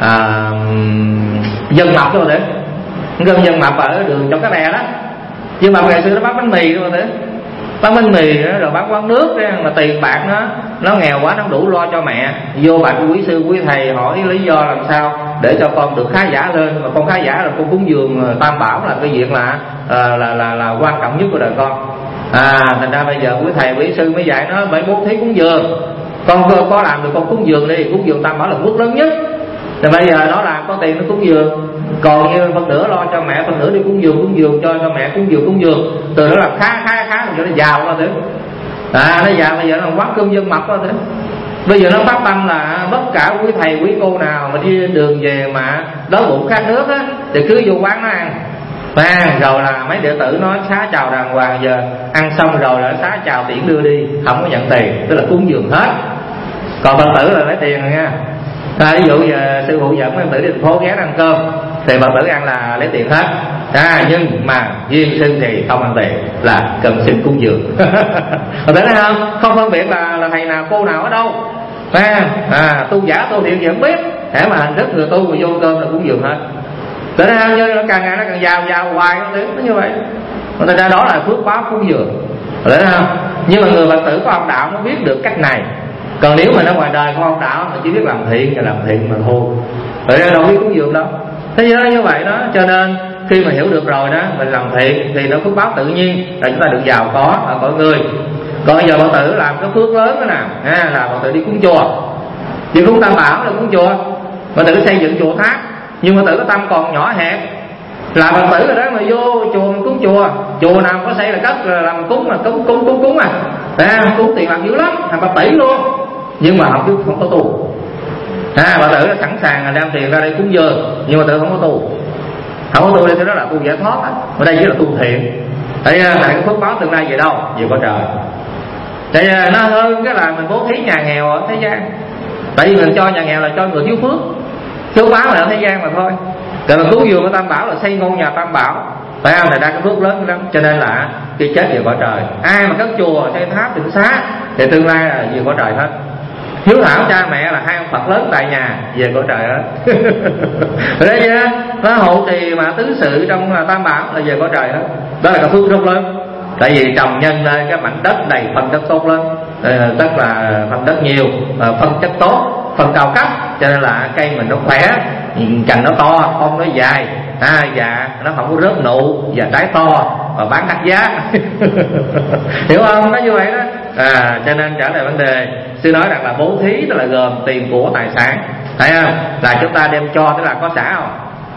Dân Mập rồi đấy, cơm Dân Mập ở đường trong cái bè đó. Nhưng mà ngày xưa nó bán bánh mì rồi đấy, bán bánh mì đó, rồi bán quán nước đó, mà tiền bạc nó nghèo quá, nó không đủ lo cho mẹ. Vô bạch quý sư quý thầy hỏi lý do làm sao để cho con được khá giả lên, mà con khá giả là con cúng dường Tam Bảo là cái việc là quan trọng nhất của đời con. Thành ra bây giờ quý thầy quý sư mới dạy nó phải bố thí cúng dường. Con có làm được con cúng dường đi, cúng dường Tam Bảo là phước lớn nhất. Thì bây giờ nó làm có tiền nó cúng dường, còn như phân nửa lo cho mẹ, phân nửa đi cúng dường cho mẹ, cúng dường từ đó là khá rồi nó giàu ra thế. Nó giàu. Bây giờ nó quán cơm Dân Mập ra thế. Bây giờ nó phát tâm là tất cả quý thầy quý cô nào mà đi đường về mà đói bụng khát nước á, thì cứ vô quán nó ăn. Rồi là mấy đệ tử nói xá chào đàng hoàng, giờ ăn xong rồi là xá chào tiễn đưa đi, không có nhận tiền, tức là cúng dường hết. Còn Phật tử là lấy tiền rồi nha. Ví dụ giờ sư phụ dẫn mấy Phật tử đi thành phố ghé ăn cơm thì Phật tử ăn là lấy tiền hết. Nhưng mà duyên sinh thì không ăn tiền, là cần xin cúng dường. Phật tử thấy không phân biệt là thầy nào cô nào ở đâu. Tu giả tu thiện gì không biết, để mà hình thức người tu mà vô cơm là cúng dường hết. Thế nên như nó càng ngày nó càng giàu hoài, nó như vậy. Người ta đó là phước báo cúng dường, thấy không? Nhưng mà người Phật tử có học đạo nó biết được cách này. Còn nếu mà nó ngoài đời không học đạo, nó chỉ biết làm thiện mà thôi. Vậy nên đâu biết cúng dường đâu. Thế giới như vậy đó. Cho nên khi mà hiểu được rồi đó, mình làm thiện thì nó phước báo tự nhiên là chúng ta được giàu có ở cõi người. Còn bây giờ Phật tử làm cái phước lớn đó nè, là Phật tử đi cúng chùa, đi cúng Tam Bảo là cúng chùa. Phật tử xây dựng chùa tháp, nhưng Phật tử có tâm còn nhỏ hẹp, là Phật tử rồi đó mà vô chùa cúng chùa nào có xây là cất làm cúng mà cúng cúng tiền bạc dữ lắm, thành Phật tỷ luôn, nhưng mà học chứ không có tu. Phật tử sẵn sàng là đem tiền ra đây cúng dường, nhưng mà Phật tử không có tu đây, thì đó là tu giải thoát. Ở đây chỉ là tu thiện. Tại cái phước báo tương lai về đâu? Về cõi trời. Tại nó hơn cái là mình bố thí nhà nghèo ở thế gian. Tại vì mình cho nhà nghèo là cho người thiếu phước, phước báo là ở thế gian mà thôi. Rồi mà cúng dường của Tam Bảo là xây ngôi nhà Tam Bảo, phải không? Thành ra cái phước lớn lắm. Cho nên là khi chết về cõi trời. Ai mà cất chùa xây tháp tịnh xá thì tương lai là về cõi trời hết. Hiếu thảo cha mẹ là hai ông Phật lớn tại nhà, về cõi trời hết. Rồi đây nó hộ trì mà tứ sự trong Tam Bảo là về cõi trời hết. Đó là cái phước rất lớn. Tại vì trồng nhân lên cái mảnh đất đầy phân chất tốt lắm, tức là phân đất nhiều, phân chất tốt, phân cao cấp, cho nên là cây mình nó khỏe, cành nó to, con nó dài, và nó không có rớt nụ và trái to và bán đắt giá. Hiểu không? Nó như vậy đó. Cho nên trả lời vấn đề, sư nói rằng là bố thí tức là gồm tiền của tài sản, thấy không? Là chúng ta đem cho, tức là có xả không?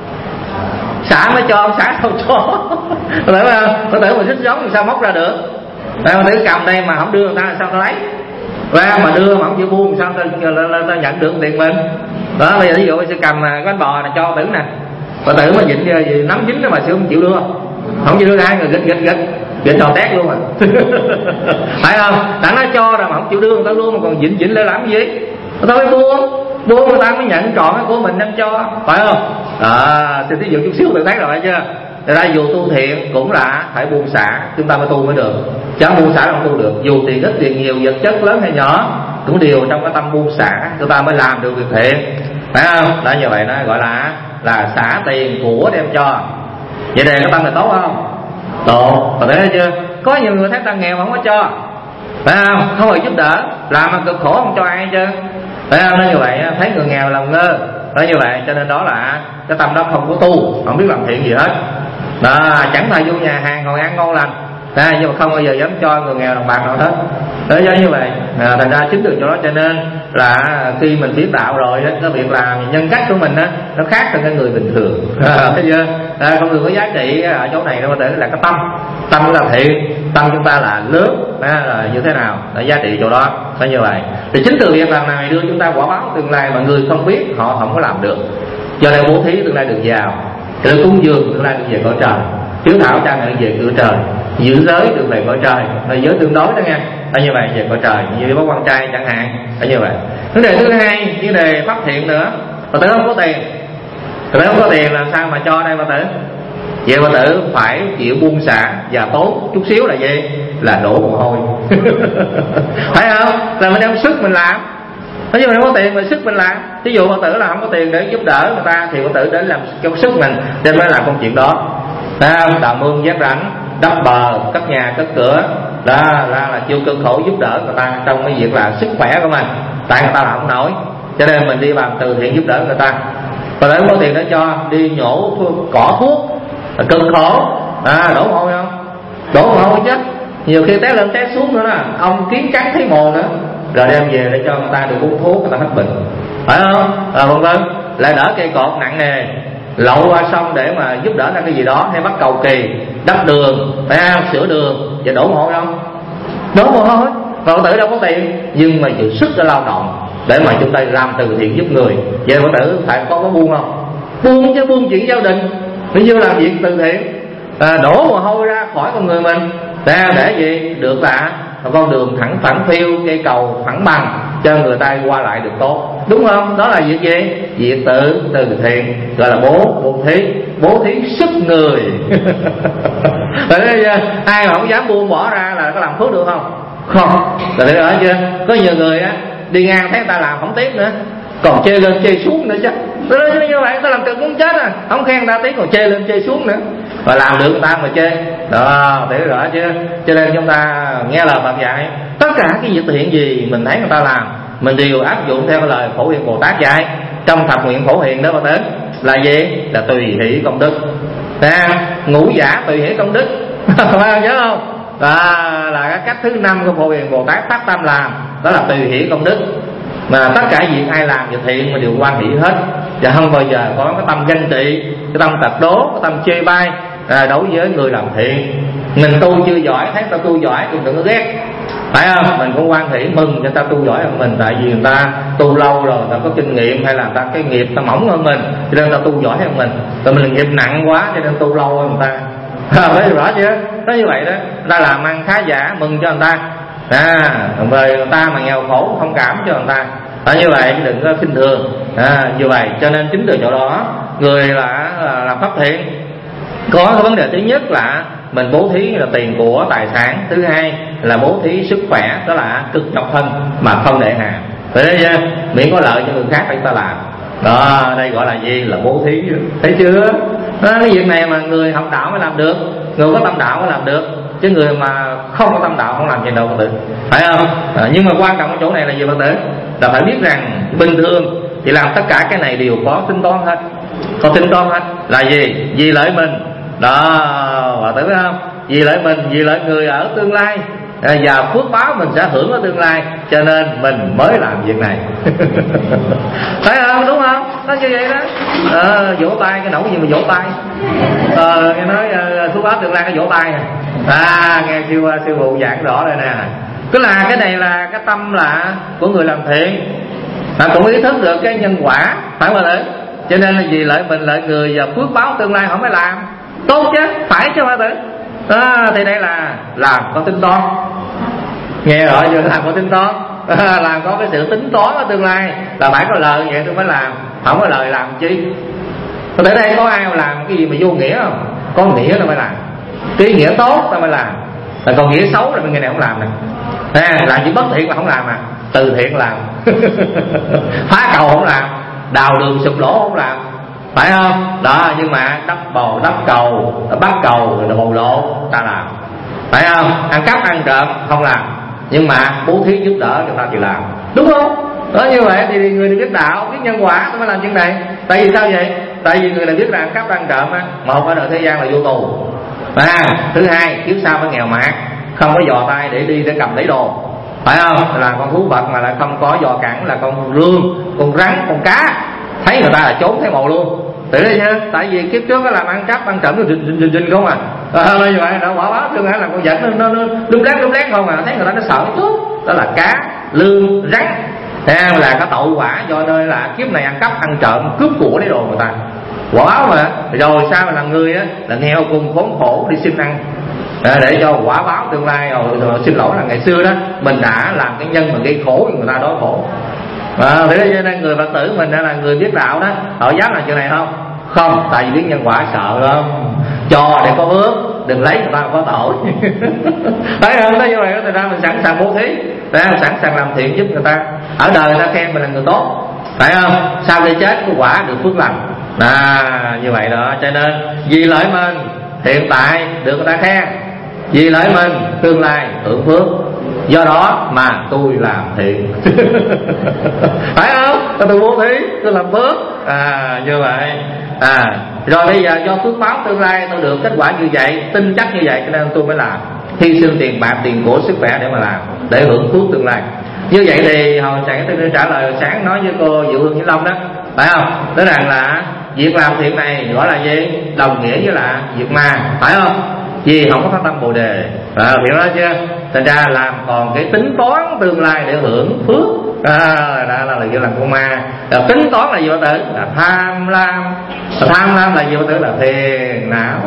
Xả mới cho, xả không cho. Có thể mình xích giống thì sao móc ra được? Mà thử cầm đây mà không đưa người ta sao ta lấy? Và mà đưa mà không chịu buông sao ta nhận được tiền mình? Đó, bây giờ ví dụ sư cầm cái bánh bò này cho tử nè, và tử mà dịnh gì nắm dính đó mà sư không chịu đưa, không chịu đưa hai người gịch trò tét luôn à. Phải không? Đặng nó cho rồi mà không chịu đưa người ta luôn, mà còn vĩnh lại làm gì? Người ta phải buông người ta mới nhận trọn cái của mình đang cho, phải không? Thì thí dụ chút xíu tự thấy rồi chưa? Ra dù tu thiện cũng là phải buông xả, chúng ta mới tu mới được. Chẳng buông xả không tu được. Dù tiền ít tiền nhiều, vật chất lớn hay nhỏ, cũng đều trong cái tâm buông xả, chúng ta mới làm được việc thiện, phải không? Đó, như vậy nó gọi là xả tiền của đem cho. Vậy này cái tâm này tốt không? Tốt. Và thấy chưa? Có nhiều người thấy ta nghèo mà không có cho, phải không? Không phải giúp đỡ, làm mà cực khổ không cho ai chứ, phải không? Nó như vậy thấy người nghèo làm ngơ. Đó, như vậy cho nên đó là cái tâm đó không có tu, không biết làm thiện gì hết. Đó, chẳng phải vô nhà hàng ngồi ăn ngon lành, nhưng mà không bao giờ dám cho người nghèo đồng bạc nào hết. Đó, như vậy thành ra chính từ chỗ đó cho nên là khi mình biết đạo rồi đó, cái việc làm nhân cách của mình đó, nó khác hơn cái người bình thường. Thấy chưa? Con người có giá trị ở chỗ này đâu, là cái tâm là thiện, tâm chúng ta là lớn, là như thế nào, là giá trị chỗ đó. Nó như vậy thì chính từ việc làm này đưa chúng ta quả báo tương lai mà người không biết họ không có làm được. Do nên bố thí tương lai được giàu, rồi cúng dường tương lai được về cõi trời, hiếu thảo cha mẹ về cõi trời, giữ giới được về cõi trời, là giới tương đối đó nghe. Ở như vậy về cõi trời, như bác quan trai chẳng hạn. Ở như vậy vấn đề thứ hai, vấn đề phát thiện nữa. Phật tử không có tiền, không có tiền làm sao mà cho đây Phật tử? Vậy Phật tử phải chịu buông xả và tốn chút xíu là gì? Là đổ mồ hôi. Phải không? Là mình đem sức mình làm. Nói chung là không có tiền mà sức mình làm. Ví dụ Phật tử là không có tiền để giúp đỡ người ta, thì Phật tử đến làm trong sức mình để mới làm công chuyện đó. Đào mương vét rãnh, đắp bờ, cất nhà cất cửa, đó là chịu cực khổ giúp đỡ người ta trong cái việc là sức khỏe của mình, tại người ta làm không nổi, cho nên mình đi làm từ thiện giúp đỡ người ta. Và để không có tiền để cho đi nhổ cỏ thuốc cực khổ, đổ mồ hôi không? Đổ mồ hôi chứ, nhiều khi té lên té xuống nữa nè, ông kiến cắn thấy mồ nữa, rồi đem về để cho người ta được uống thuốc, người ta hết bệnh, phải không? Vân vân. Lại đỡ cây cột nặng nề lậu qua sông để mà giúp đỡ ra cái gì đó, hay bắt cầu kỳ, đắp đường, phải không? Sửa đường, và đổ mồ hôi không? Đổ mồ hôi. Phật tử đâu có tiền, nhưng mà chịu sức để lao động để mà chúng ta làm từ thiện giúp người. Vậy Phật tử phải có buông không? Buông chứ, buông chuyện gia đình để vô làm việc từ thiện, đổ mồ hôi ra khỏi con người mình để gì được là con đường thẳng phẳng phiu, cây cầu phẳng bằng cho người ta qua lại được tốt, đúng không? Đó là việc gì? Việc từ thiện, gọi là bố thí sức người. Ai mà không dám buông bỏ ra là có làm phước được không? Không. Rồi thấy rõ chưa? Có nhiều người á đi ngang thấy người ta làm không tiếc nữa, còn chê lên chê xuống nữa chứ. Như vậy ta làm cực muốn chết à, không khen người ta tiếc còn chê lên chê xuống nữa, và làm được người ta mà chê. Đó, thấy rõ chưa? Cho nên chúng ta nghe lời Phật dạy, tất cả cái việc thiện gì mình thấy người ta làm, mình đều áp dụng theo cái lời Phổ Hiền Bồ Tát dạy trong thập nguyện Phổ Hiền đó Phật tử. Là gì? Là tùy hỷ công đức. Ngũ giả tùy hỷ công đức. Phải không? Nhớ không? Là cái cách thứ 5 của Phổ Hiền Bồ Tát phát tâm làm, đó là tùy hỷ công đức. Mà tất cả việc ai làm việc thiện mà đều quan hỷ hết, và không bao giờ có cái tâm ganh tị, cái tâm tật đố, cái tâm chê bai đối với người làm thiện. Mình tu chưa giỏi, thấy ta tu giỏi cũng đừng có ghét, phải không? Mình cũng quan hỷ mừng cho người ta tu giỏi hơn mình, tại vì người ta tu lâu rồi, người ta có kinh nghiệm, hay là người ta cái nghiệp ta mỏng hơn mình, cho nên người ta tu giỏi hơn mình. Rồi mình nghiệp nặng quá cho nên tu lâu hơn người ta. Thấy rõ chưa? Nó như vậy đó, người ta làm ăn khá giả mừng cho người ta, về người ta mà nghèo khổ thông cảm cho người ta. Như vậy đừng có khinh thường. Như vậy cho nên chính từ chỗ đó người là làm pháp thiện có cái vấn đề thứ nhất là mình bố thí là tiền của tài sản, thứ hai là bố thí sức khỏe, đó là cực nhọc thân mà không để hà. Thế chứ miễn có lợi cho người khác phải ta làm. Đó, đây gọi là gì? Là bố thí. Thấy chưa? Cái việc này mà người học đạo mới làm được, người có tâm đạo mới làm được, chứ người mà không có tâm đạo không làm gì đâu Phật tử, phải không? Nhưng mà quan trọng ở chỗ này là gì Phật tử? Là phải biết rằng bình thường thì làm tất cả cái này đều có tính toán hết, có tính toán hết. Là gì? Vì lợi mình đó Phật tử, phải không? Vì lợi mình, vì lợi người ở tương lai, và phước báo mình sẽ hưởng ở tương lai, cho nên mình mới làm việc này. Phải không? Đúng không? Nó như vậy đó. Vỗ tay cái nỗi gì mà vỗ tay. Nghe nói phước báo tương lai cái vỗ tay. Nghe sư phụ giảng rõ rồi nè. Cứ là cái này là cái tâm là của người làm thiện, cũng ý thức được cái nhân quả, phải không ạ? Cho nên là vì lợi mình, lợi người và phước báo tương lai không phải làm. tốt chứ, phải chứ Phật tử. Thì đây là làm có tính toán, nghe rõ chưa? Làm có tính toán, làm có cái sự tính toán ở tương lai là phải có lời vậy tôi mới làm, không có lời làm chi. Ở đây có ai mà làm cái gì mà vô nghĩa không? Có nghĩa là mới làm, cái nghĩa tốt ta mới làm, là còn nghĩa xấu là người này không làm nè. Làm chỉ bất thiện là không làm, từ thiện làm phá cầu không làm, đào đường sụp lỗ không làm, phải không? Đó, nhưng mà đắp cầu, bắt cầu rồi bầu lộ ta làm, phải không? Ăn cắp ăn trộm không làm, nhưng mà bố thí giúp đỡ người ta thì làm, đúng không? Đó, như vậy thì người này biết đạo, biết nhân quả tôi mới làm chuyện này. Tại vì sao vậy? Tại vì người này biết là ăn cắp ăn trộm một ở đời thế gian là vô tù, thứ hai kiếp sau phải nghèo mạt, không có dò tay để đi để cầm lấy đồ, phải không? Là con thú vật mà lại không có dò cẳng, là con rương, con rắn, con cá, thấy người ta là trốn thấy mồ luôn. Tự nhiên nhá, tại vì kiếp trước nó làm ăn cắp ăn trộm nó rình không như vậy nó quả báo tương lai là con vật nó lúp lét không thấy người ta nó sợ chút. Đó là cá, lương, rắn, là cái tội quả do nơi là kiếp này ăn cắp ăn trộm cướp của lấy đồ người ta, quả báo mà. Rồi sao mà làm người á là nghèo cùng khốn khổ đi xin ăn, để cho quả báo tương lai. Rồi xin lỗi là ngày xưa đó mình đã làm cái nhân mà gây khổ cho người ta đói khổ. Thế nên người Phật tử mình là người biết đạo đó, họ dám làm chuyện này không? Không, tại vì biết nhân quả sợ lắm, cho để có phước, đừng lấy người ta có tội. Thấy không? Thế như vậy đó, ra mình sẵn sàng bố thí, sẵn sàng làm thiện giúp người ta. Ở đời người ta khen mình là người tốt, phải không? Sau khi chết có quả được phước lành. Như vậy đó, cho nên vì lợi mình hiện tại được người ta khen, vì lợi mình tương lai hưởng phước. Do đó mà tôi làm thiện. Phải không? Tôi bố thí, tôi làm phước. Như vậy. Rồi bây giờ do phước báo tương lai tôi được kết quả như vậy, tin chắc như vậy, cho nên tôi mới làm, hy sinh tiền bạc, tiền của, sức khỏe để mà làm, để hưởng phước tương lai. Như vậy thì hồi sáng tôi trả lời sáng nói với cô Diệu Hương Vĩnh Long đó, phải không? Nói rằng là việc làm thiện này gọi là gì? Đồng nghĩa với là việc ma, phải không? Vì không có phát tâm Bồ Đề, hiểu đó chưa? Thành ra làm còn cái tính toán tương lai để hưởng phước, đó là việc làm con ma. Tính toán là gì Phật tử? Là tham lam. Tham lam là gì Phật tử? Là phiền não.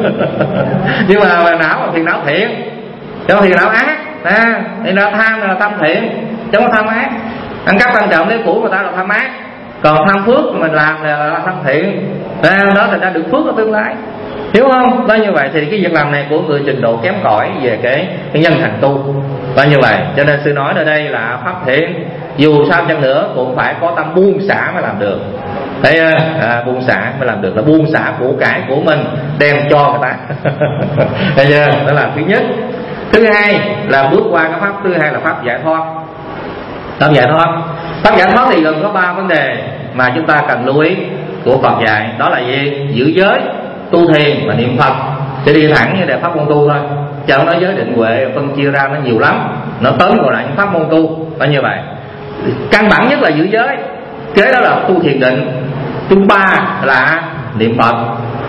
Nhưng mà não là phiền não thiện, chứ không phiền não ác. Thì nó tham là tâm thiện, chứ không có tham ác. Ăn cắp ăn trộm lấy của người ta là tham ác, còn tham phước mình làm là tham thiện. Đó thành ra được phước ở tương lai, hiểu không? Đó, như vậy thì cái việc làm này của người trình độ kém cỏi về cái nhân hành tu. Đó, như vậy cho nên sư nói ở đây là pháp thiện, dù sao chăng nữa cũng phải có tâm buông xả mới làm được. Thấy buông xả mới làm được, là buông xả của cải của mình đem cho người ta. Thấy chưa? Đó là thứ nhất. Thứ hai là bước qua cái pháp thứ hai là pháp giải thoát. Pháp giải thoát, pháp giải thoát thì gồm có 3 vấn đề mà chúng ta cần lưu ý của Phật dạy. Đó là gì? Giữ giới, tu thiền và niệm Phật. Sẽ đi thẳng như đề pháp môn tu thôi, chứ không nói giới định huệ phân chia ra nó nhiều lắm, nó tóm gọi lại những pháp môn tu. Đó, như vậy căn bản nhất là giữ giới, kế đó là tu thiền định, thứ ba là niệm Phật.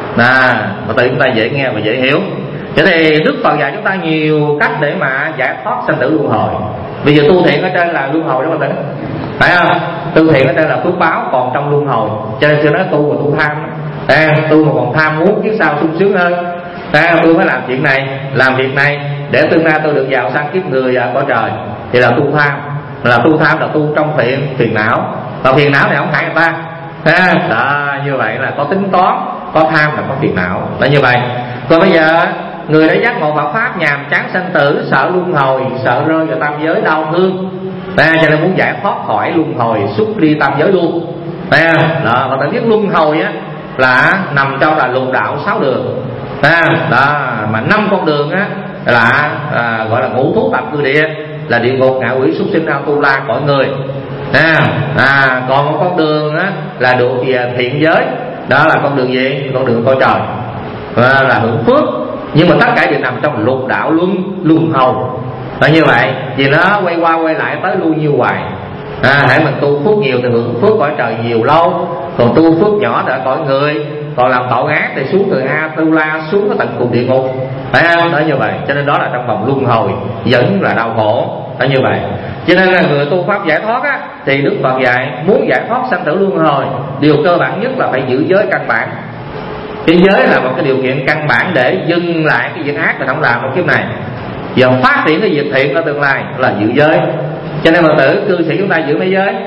Mà tự chúng ta dễ nghe và dễ hiểu. Thế thì Đức Phật dạy chúng ta nhiều cách để mà giải thoát sanh tử luân hồi. Bây giờ tu thiện ở trên là luân hồi đó mà, phải không? Tu thiện ở trên là phước báo, còn trong luân hồi. Cho nên sư nói tu mà tu tham, tu mà còn tham muốn kiếp sau sung sướng hơn, tôi mới làm chuyện này, làm việc này để tương lai tôi được giàu sang kiếp người và cõi trời, thì là tu tham. Là tu tham là tu trong phiền não, và phiền não này không hại người ta. Đó, như vậy là có tính toán, có tham là có phiền não. Là như vậy. Còn bây giờ người đã giác ngộ Phật pháp, nhàm chán sanh tử, sợ luân hồi, sợ rơi vào tam giới đau thương, cho nên muốn giải thoát khỏi luân hồi, xuất ly tam giới luôn. Đó, và ta biết luân hồi á là nằm trong là lục đạo 6 đường. Đó, mà 5 con đường á là gọi là ngũ thú tạp cư địa, là địa ngục, ngạ quỷ, súc sinh, ao tu la, cõi người. Còn một con đường á là độ thiện giới, đó là con đường gì? Con đường cõi trời, là hưởng phước. Nhưng mà tất cả đều nằm trong lục đạo luân hồi. Là như vậy, vì nó quay qua quay lại tới lui như hoài. Hãy mình tu phước nhiều thì hưởng phước cõi trời nhiều lâu, còn tu phước nhỏ để cõi người, còn làm tội ác thì xuống từ A Tu La xuống cái tận cùng địa ngục. Phải không? Đó, như vậy. Cho nên đó là trong vòng luân hồi vẫn là đau khổ. Đó, như vậy. Cho nên là người tu pháp giải thoát á, thì Đức Phật dạy muốn giải thoát sanh tử luân hồi, điều cơ bản nhất là phải giữ giới căn bản. Cái giới là một cái điều kiện căn bản để dừng lại cái việc ác mình không làm trong kiếp này và phát triển cái việc thiện ở tương lai, là giữ giới. Cho nên Phật tử cư sĩ chúng ta giữ mấy giới?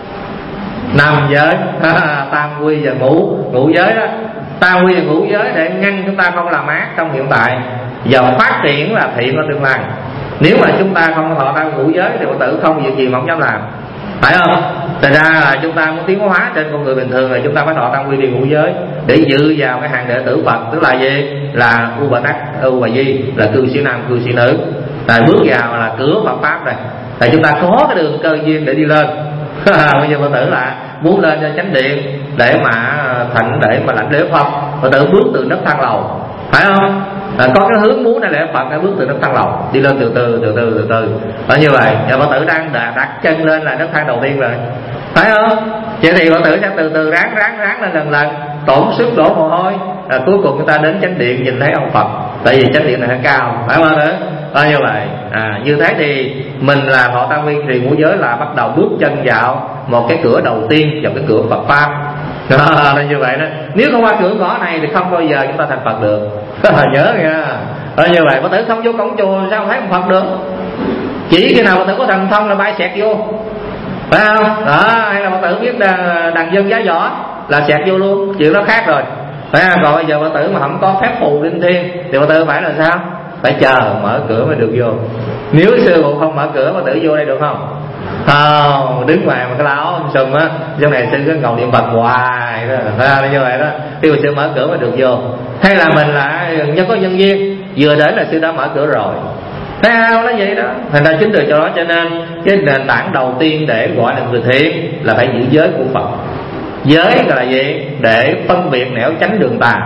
5 giới, tam quy và ngũ giới đó. Tam quy và ngũ giới để ngăn chúng ta không làm ác trong hiện tại và phát triển là thiện ở tương lai. Nếu mà chúng ta không thọ tam ngũ giới thì Phật tử không việc gì mà không dám làm, phải không? Thành ra là chúng ta muốn tiến hóa trên con người bình thường là chúng ta phải thọ tam quy trì ngũ giới để dự vào cái hàng đệ tử Phật. Tức là gì? Là U Bà Tắc, U Bà Di, là cư sĩ nam, cư sĩ nữ. Rồi bước vào là cửa Phật pháp này. Là chúng ta có cái đường cơ duyên để đi lên. Bây giờ Phật tử là muốn lên cho chánh điện để mà lãnh lễ Phật, Phật tử bước từ đất thang lầu, phải không? Có cái hướng muốn là lễ Phật phải bước từ đất thang lầu đi lên từ từ. Ở như vậy, và Phật tử đang đặt chân lên là đất thang đầu tiên rồi, phải không? Vậy thì Phật tử sẽ từ từ ráng lên lần tổn sức đổ mồ hôi, cuối cùng chúng ta đến chánh điện nhìn thấy ông Phật, tại vì chánh điện này hơi cao, phải không nữa? Như vậy, như thế thì mình là thọ tam quy trì ngũ giới là bắt đầu bước chân vào một cái cửa đầu tiên, vào cái cửa Phật pháp. Là như vậy đó. Nếu không qua cửa ngõ này thì không bao giờ chúng ta thành Phật được. Nhớ nha. Như vậy Phật tử không vô cổng chùa sao thấy ông Phật được? Chỉ khi nào Phật tử có thần thông là bay xẹt vô, phải không? Hay là Phật tử biết đàn dân giá võ là xẹt vô luôn, chuyện đó khác rồi, phải không? Còn bây giờ Phật tử mà không có phép phù linh thiêng thì Phật tử phải là sao? Phải chờ mở cửa mới được vô. Nếu sư phụ không mở cửa Phật tử vô đây được không? Không, đứng ngoài mà cái áo sùm á, trong này sư cứ ngồi niệm Phật hoài đó, như vậy đó. Khi mà sư mở cửa mới được vô. Hay là mình là nhân có nhân duyên, vừa đến là sư đã mở cửa rồi, thấy không? Nó vậy đó. Thành ra chính từ cho đó, cho nên cái nền tảng đầu tiên để gọi là người thiện là phải giữ giới của Phật. Giới là gì? Để phân biệt nẻo tránh đường tà.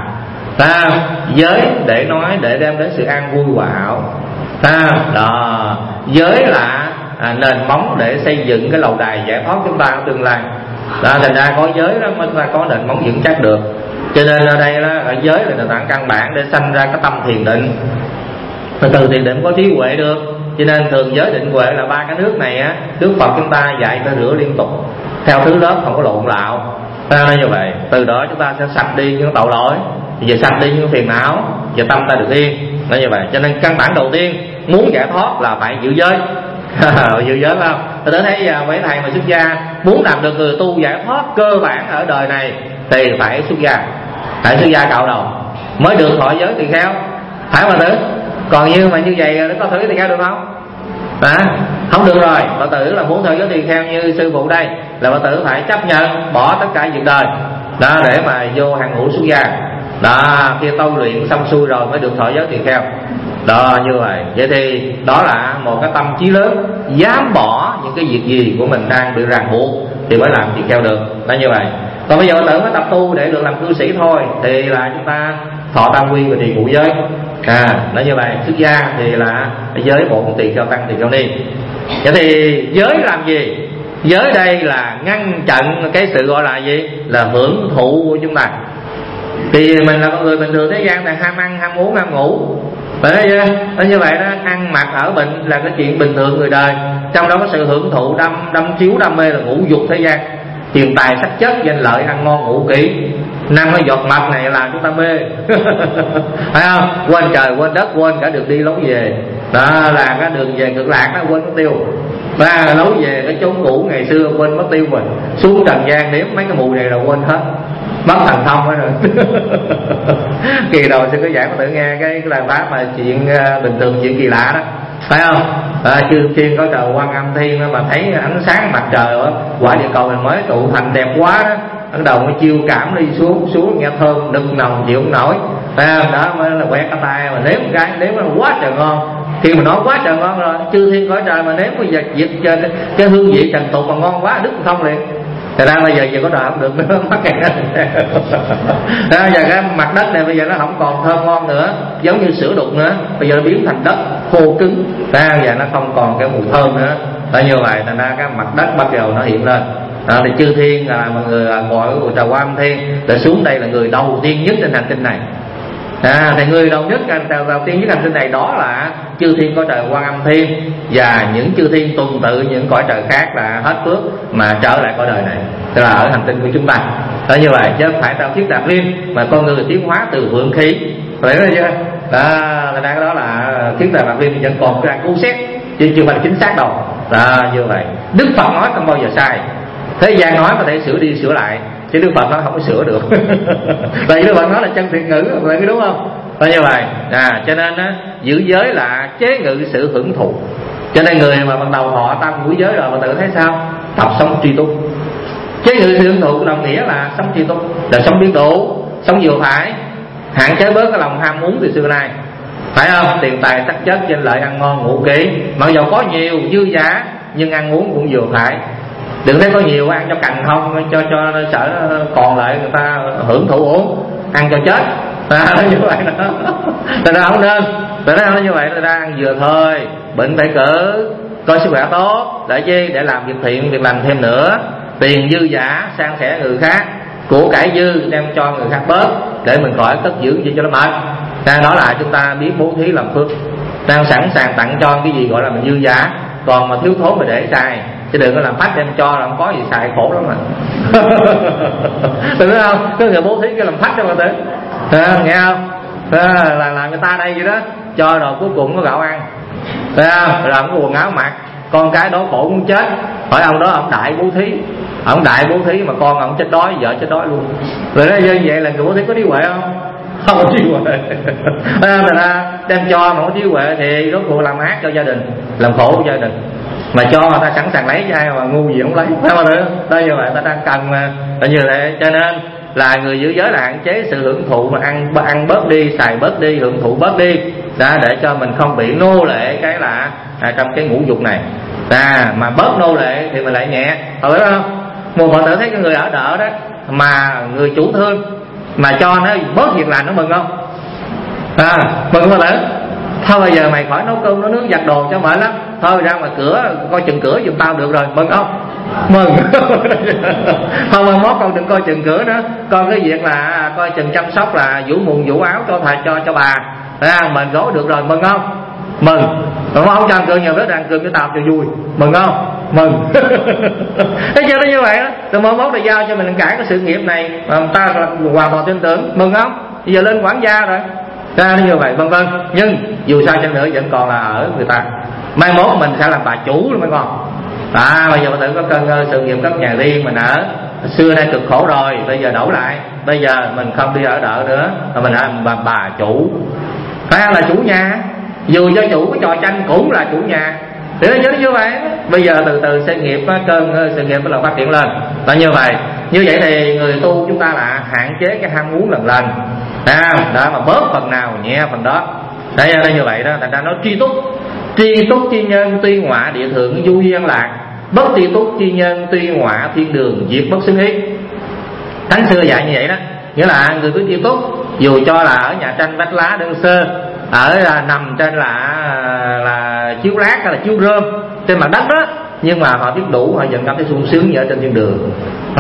Giới để nói để đem đến sự an vui hòa hảo. Đó. Giới là nền móng để xây dựng cái lầu đài giải thoát chúng ta ở tương lai. Thành ra có giới đó mới có nền móng vững chắc được. Cho nên ở đây là giới là nền tảng căn bản để sanh ra cái tâm thiền định. Từ thiền định có trí huệ được. Cho nên thường giới định huệ là 3 cái nước này á, Đức Phật chúng ta dạy ta rửa liên tục theo thứ lớp, không có lộn lạo. Như vậy từ đó chúng ta sẽ sạch đi những tội lỗi, và sạch đi những phiền não, và tâm ta được yên. Nó như vậy. Cho nên căn bản đầu tiên muốn giải thoát là phải giữ giới. Giữ giới phải không? Tôi thấy mấy thầy mà xuất gia muốn làm được người tu giải thoát cơ bản ở đời này thì phải xuất gia, phải xuất gia cạo đầu mới được thọ giới tỳ kheo, phải không Phật tử? Còn như mà như vậy nó có thử tỳ kheo được không? Không được rồi. Phật tử là muốn thọ giới tỳ kheo như sư phụ đây là Phật tử phải chấp nhận bỏ tất cả việc đời đó để mà vô hàng ngũ xuất gia. Đó, khi tôi luyện xong xuôi rồi mới được thọ giới tỳ kheo. Đó, như vậy. Vậy thì đó là một cái tâm trí lớn, dám bỏ những cái việc gì của mình đang bị ràng buộc thì mới làm tỳ kheo được. Đó, như vậy. Còn bây giờ Phật tử mới tập tu để được làm cư sĩ thôi thì là chúng ta thọ tam quy và trì ngũ giới. Nó như vậy. Xuất gia thì là giới bổn tỳ kheo tăng tỳ kheo ni. Vậy thì giới làm gì? Giới đây là ngăn chặn cái sự gọi là gì? Là hưởng thụ của chúng ta. Thì mình là con người bình thường thế gian là ham ăn, ham uống, ham ngủ. Bởi như vậy đó, ăn mặc ở bệnh là cái chuyện bình thường người đời. Trong đó có sự hưởng thụ đâm chiếu đam mê là ngũ dục thế gian, tiền tài sắc chất danh lợi, ăn ngon ngủ kỹ. 5 cái giọt mật này là chúng ta mê. Phải không? Quên trời quên đất, quên cả đường đi lối về. Đó là cái đường về cực lạc nó quên mất tiêu. Và lối về cái chốn cũ ngày xưa quên mất tiêu rồi. Xuống trần gian nếm mấy cái mùi này là quên hết, mất thần thông hết rồi. Kỳ đầu sư có giảng có tự nghe cái lời pháp mà chuyện bình thường, chuyện kỳ lạ đó, phải không? Chư thiên có trời Quan Âm Thiên mà thấy ánh sáng mặt trời ở quả địa cầu mình mới tụ thành đẹp quá đó, bắt đầu mới chiêu cảm đi xuống nghe thơm nực nồng chịu không nổi, phải không? Đó mới là quẹt cái tay mà nếm một cái, nếm nó quá trời ngon. Khi mà nói quá trời ngon rồi, chư thiên cõi trời mà nếm cái hương vị trần tục mà ngon quá đứt không liền. Thật ra bây giờ có trời không được nữa, mắc cái đó. Giờ cái mặt đất này bây giờ nó không còn thơm ngon nữa, giống như sữa đục nữa, bây giờ nó biến thành đất khô cứng, giờ nó không còn cái mùi thơm nữa. Đó, như vậy thành ra cái mặt đất bắt đầu nó hiện lên. Thì chư thiên là mọi người gọi của trời Quan Âm Thiên để xuống đây là người đầu tiên nhất trên hành tinh này. Thì người đầu tiên nhất hành tinh này đó là chư thiên có trời Quan Âm Thiên, và những chư thiên tuần tự những cõi trời khác là hết phước mà trở lại cõi đời này, tức là ở hành tinh của chúng ta. Đó như vậy chứ không phải tao thiết đạt riêng, mà con người tiến hóa từ vượng khí, phải không chưa? Đó, thành ra cái đó là thiết đạt riêng vẫn còn cái cứu xét chứ chưa phải là chính xác đâu. Đó như vậy Đức Phật nói không bao giờ sai, thế gian nói có thể sửa đi sửa lại, chứ Đức Phật nói không có sửa được. Tại vì Đức Phật nói là chân thiện ngữ, vậy đúng không? Đó như vậy cho nên á, giữ giới là chế ngự sự hưởng thụ. Cho nên người mà ban đầu họ tam ngũ giới rồi mà tự thấy sao? Tập sống tri túc. Chế ngự sự hưởng thụ đồng nghĩa là sống tri túc, là sống biết đủ, sống vừa phải, hạn chế bớt cái lòng ham muốn từ xưa nay, phải không? Tiền tài sắc chất danh lợi ăn ngon ngủ kỹ, mặc dù có nhiều dư giả nhưng ăn uống cũng vừa phải. Đừng thấy có nhiều ăn cho cành không, cho sợ còn lại người ta hưởng thụ uống, ăn cho chết. Như vậy đó, người ta không nên. Người ta nói như vậy, người ta ăn vừa thôi, bệnh phải cỡ coi sức khỏe tốt để chi, để làm việc thiện việc lành thêm nữa. Tiền dư giả san sẻ người khác, của cải dư đem cho người khác bớt, để mình khỏi cất giữ gì cho nó mệt. Đó là chúng ta biết bố thí làm phước, đang sẵn sàng tặng cho cái gì gọi là mình dư giả, còn mà thiếu thốn mà để xài, chứ đừng có làm phách đem cho, làm có gì xài khổ lắm mà. Được không? Có người bố thí cái làm phách cho mà tới, nghe không? Là làm người ta đây vậy đó, cho rồi cuối cùng có gạo ăn, làm cái quần áo mặc, con cái đó khổ muốn chết. Hỏi ông đó, ông đại bố thí, ông đại bố thí mà con ông chết đói, vợ chết đói luôn. Rồi đó, như vậy là người bố thí có trí huệ không? Không có trí huệ. Người ta đem cho mà không có trí huệ thì rốt cuộc làm ác cho gia đình, làm khổ cho gia đình. Mà cho người ta sẵn sàng lấy cho ai mà ngu gì không lấy, phải không? Đó như vậy ta đang cần mà như vậy. Cho nên là người giữ giới là hạn chế sự hưởng thụ, mà ăn bớt đi, xài bớt đi, hưởng thụ bớt đi, để cho mình không bị nô lệ cái là trong cái ngũ dục này. Mà bớt nô lệ thì mình lại nhẹ, phải không? Một Phật tử thấy cái người ở đỡ đó mà người chủ thương mà cho nó bớt việc làm, nó mừng không? Mừng không Phật tử? Thôi bây giờ mày khỏi nấu cơm nấu nước giặt đồ cho mệt lắm, thôi ra ngoài cửa coi chừng cửa giùm tao được rồi, mừng không? Mừng. Không mà mốt con đừng coi chừng cửa nữa, con cái việc là coi chừng chăm sóc là vũ mùng vũ áo cho bà, mình gói được rồi, mừng không? Mừng. Còn không cho ăn cơm nhiều, rất ăn cơm với tao cho vui, mừng không? Mừng. Thấy chưa? Nó như vậy đó. Rồi mỗi mốt là giao cho mình cả cái sự nghiệp này mà ta hoàn toàn tin tưởng, mừng không? Bây giờ lên quản gia rồi, nó như vậy vân vân. Nhưng dù sao chăng nữa vẫn còn là ở người ta, mai mốt mình sẽ làm bà chủ luôn mấy con. Bây giờ Phật tử có cơn sự nghiệp cất nhà riêng mình ở, xưa nay cực khổ rồi, bây giờ đổi lại, bây giờ mình không đi ở đợ nữa mà mình làm bà chủ, phải là chủ nhà. Dù cho chủ cái trò tranh cũng là chủ nhà, để nó như vậy. Bây giờ từ từ sự nghiệp cơn sự nghiệp bắt đầu phát triển lên, là như vậy. Như vậy thì người tu chúng ta là hạn chế cái ham muốn lần lần, đó mà bớt phần nào nhẹ phần đó. Đây như vậy đó. Thành ra nói tri túc chi nhân tuy ngọa địa thượng vui an lạc, bất tri túc chi nhân tuy ngọa thiên đường diệt bất xứng ý. Thánh xưa dạy như vậy đó, nghĩa là người cứ tri túc dù cho là ở nhà tranh vách lá đơn sơ, ở nằm trên là chiếu rác hay là chiếu rơm trên mặt đất đó, nhưng mà họ biết đủ, họ vẫn cảm thấy sung sướng như ở trên thiên đường.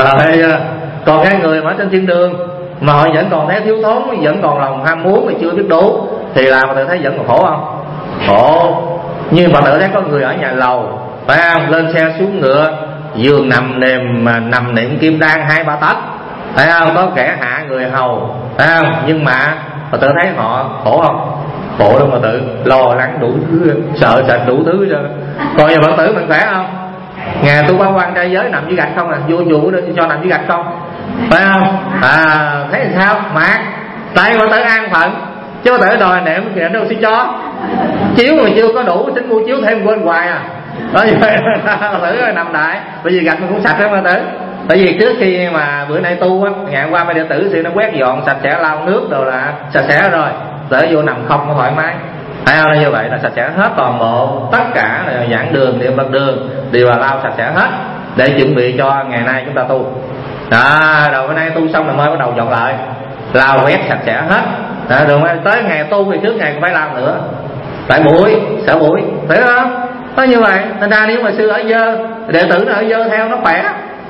Còn cái người mà ở trên thiên đường mà họ vẫn còn thấy thiếu thốn, vẫn còn lòng ham muốn mà chưa biết đủ, thì là mà tự thấy vẫn còn khổ không? Khổ. Như mà tự thấy có người ở nhà lầu, phải không? Lên xe xuống ngựa, giường nằm niệm kim đan 2-3 tấc, phải không? Có kẻ hạ người hầu, phải không? Nhưng mà tự thấy họ khổ không? Khổ đâu mà tự lo lắng đủ thứ, sợ sệt đủ thứ cho. Còn giờ Phật tử mình khỏe không? Nhà tu Ba Quan trai giới nằm dưới gạch không vô cho nằm dưới gạch không, phải không? Thấy làm sao? Mát. Tại Phật tử an phận, chứ Phật tử đòi nệm thì đâu sẽ cho. Chiếu mà chưa có đủ, tính mua chiếu thêm quên hoài đó như vậy. Phật tử nằm đại, bởi vì gạch mình cũng sạch đó Phật tử. Tại vì trước khi mà bữa nay tu á, ngày hôm qua mấy đệ tử thì nó quét dọn sạch sẽ, lau nước rồi là sạch sẽ rồi, để vô nằm không có thoải mái. Thấy không? Như vậy là sạch sẽ hết toàn bộ, tất cả là giảng đường, niệm Phật đường đều là lau sạch sẽ hết để chuẩn bị cho ngày nay chúng ta tu. Rồi bữa nay tu xong là mới bắt đầu dọn lại, lau quét sạch sẽ hết. Rồi tới ngày tu thì trước ngày cũng phải lau nữa, tại bụi, sợ bụi, phải không? Nó như vậy. Nên ra nếu mà sư ở dơ, đệ tử nó ở dơ theo nó khỏe.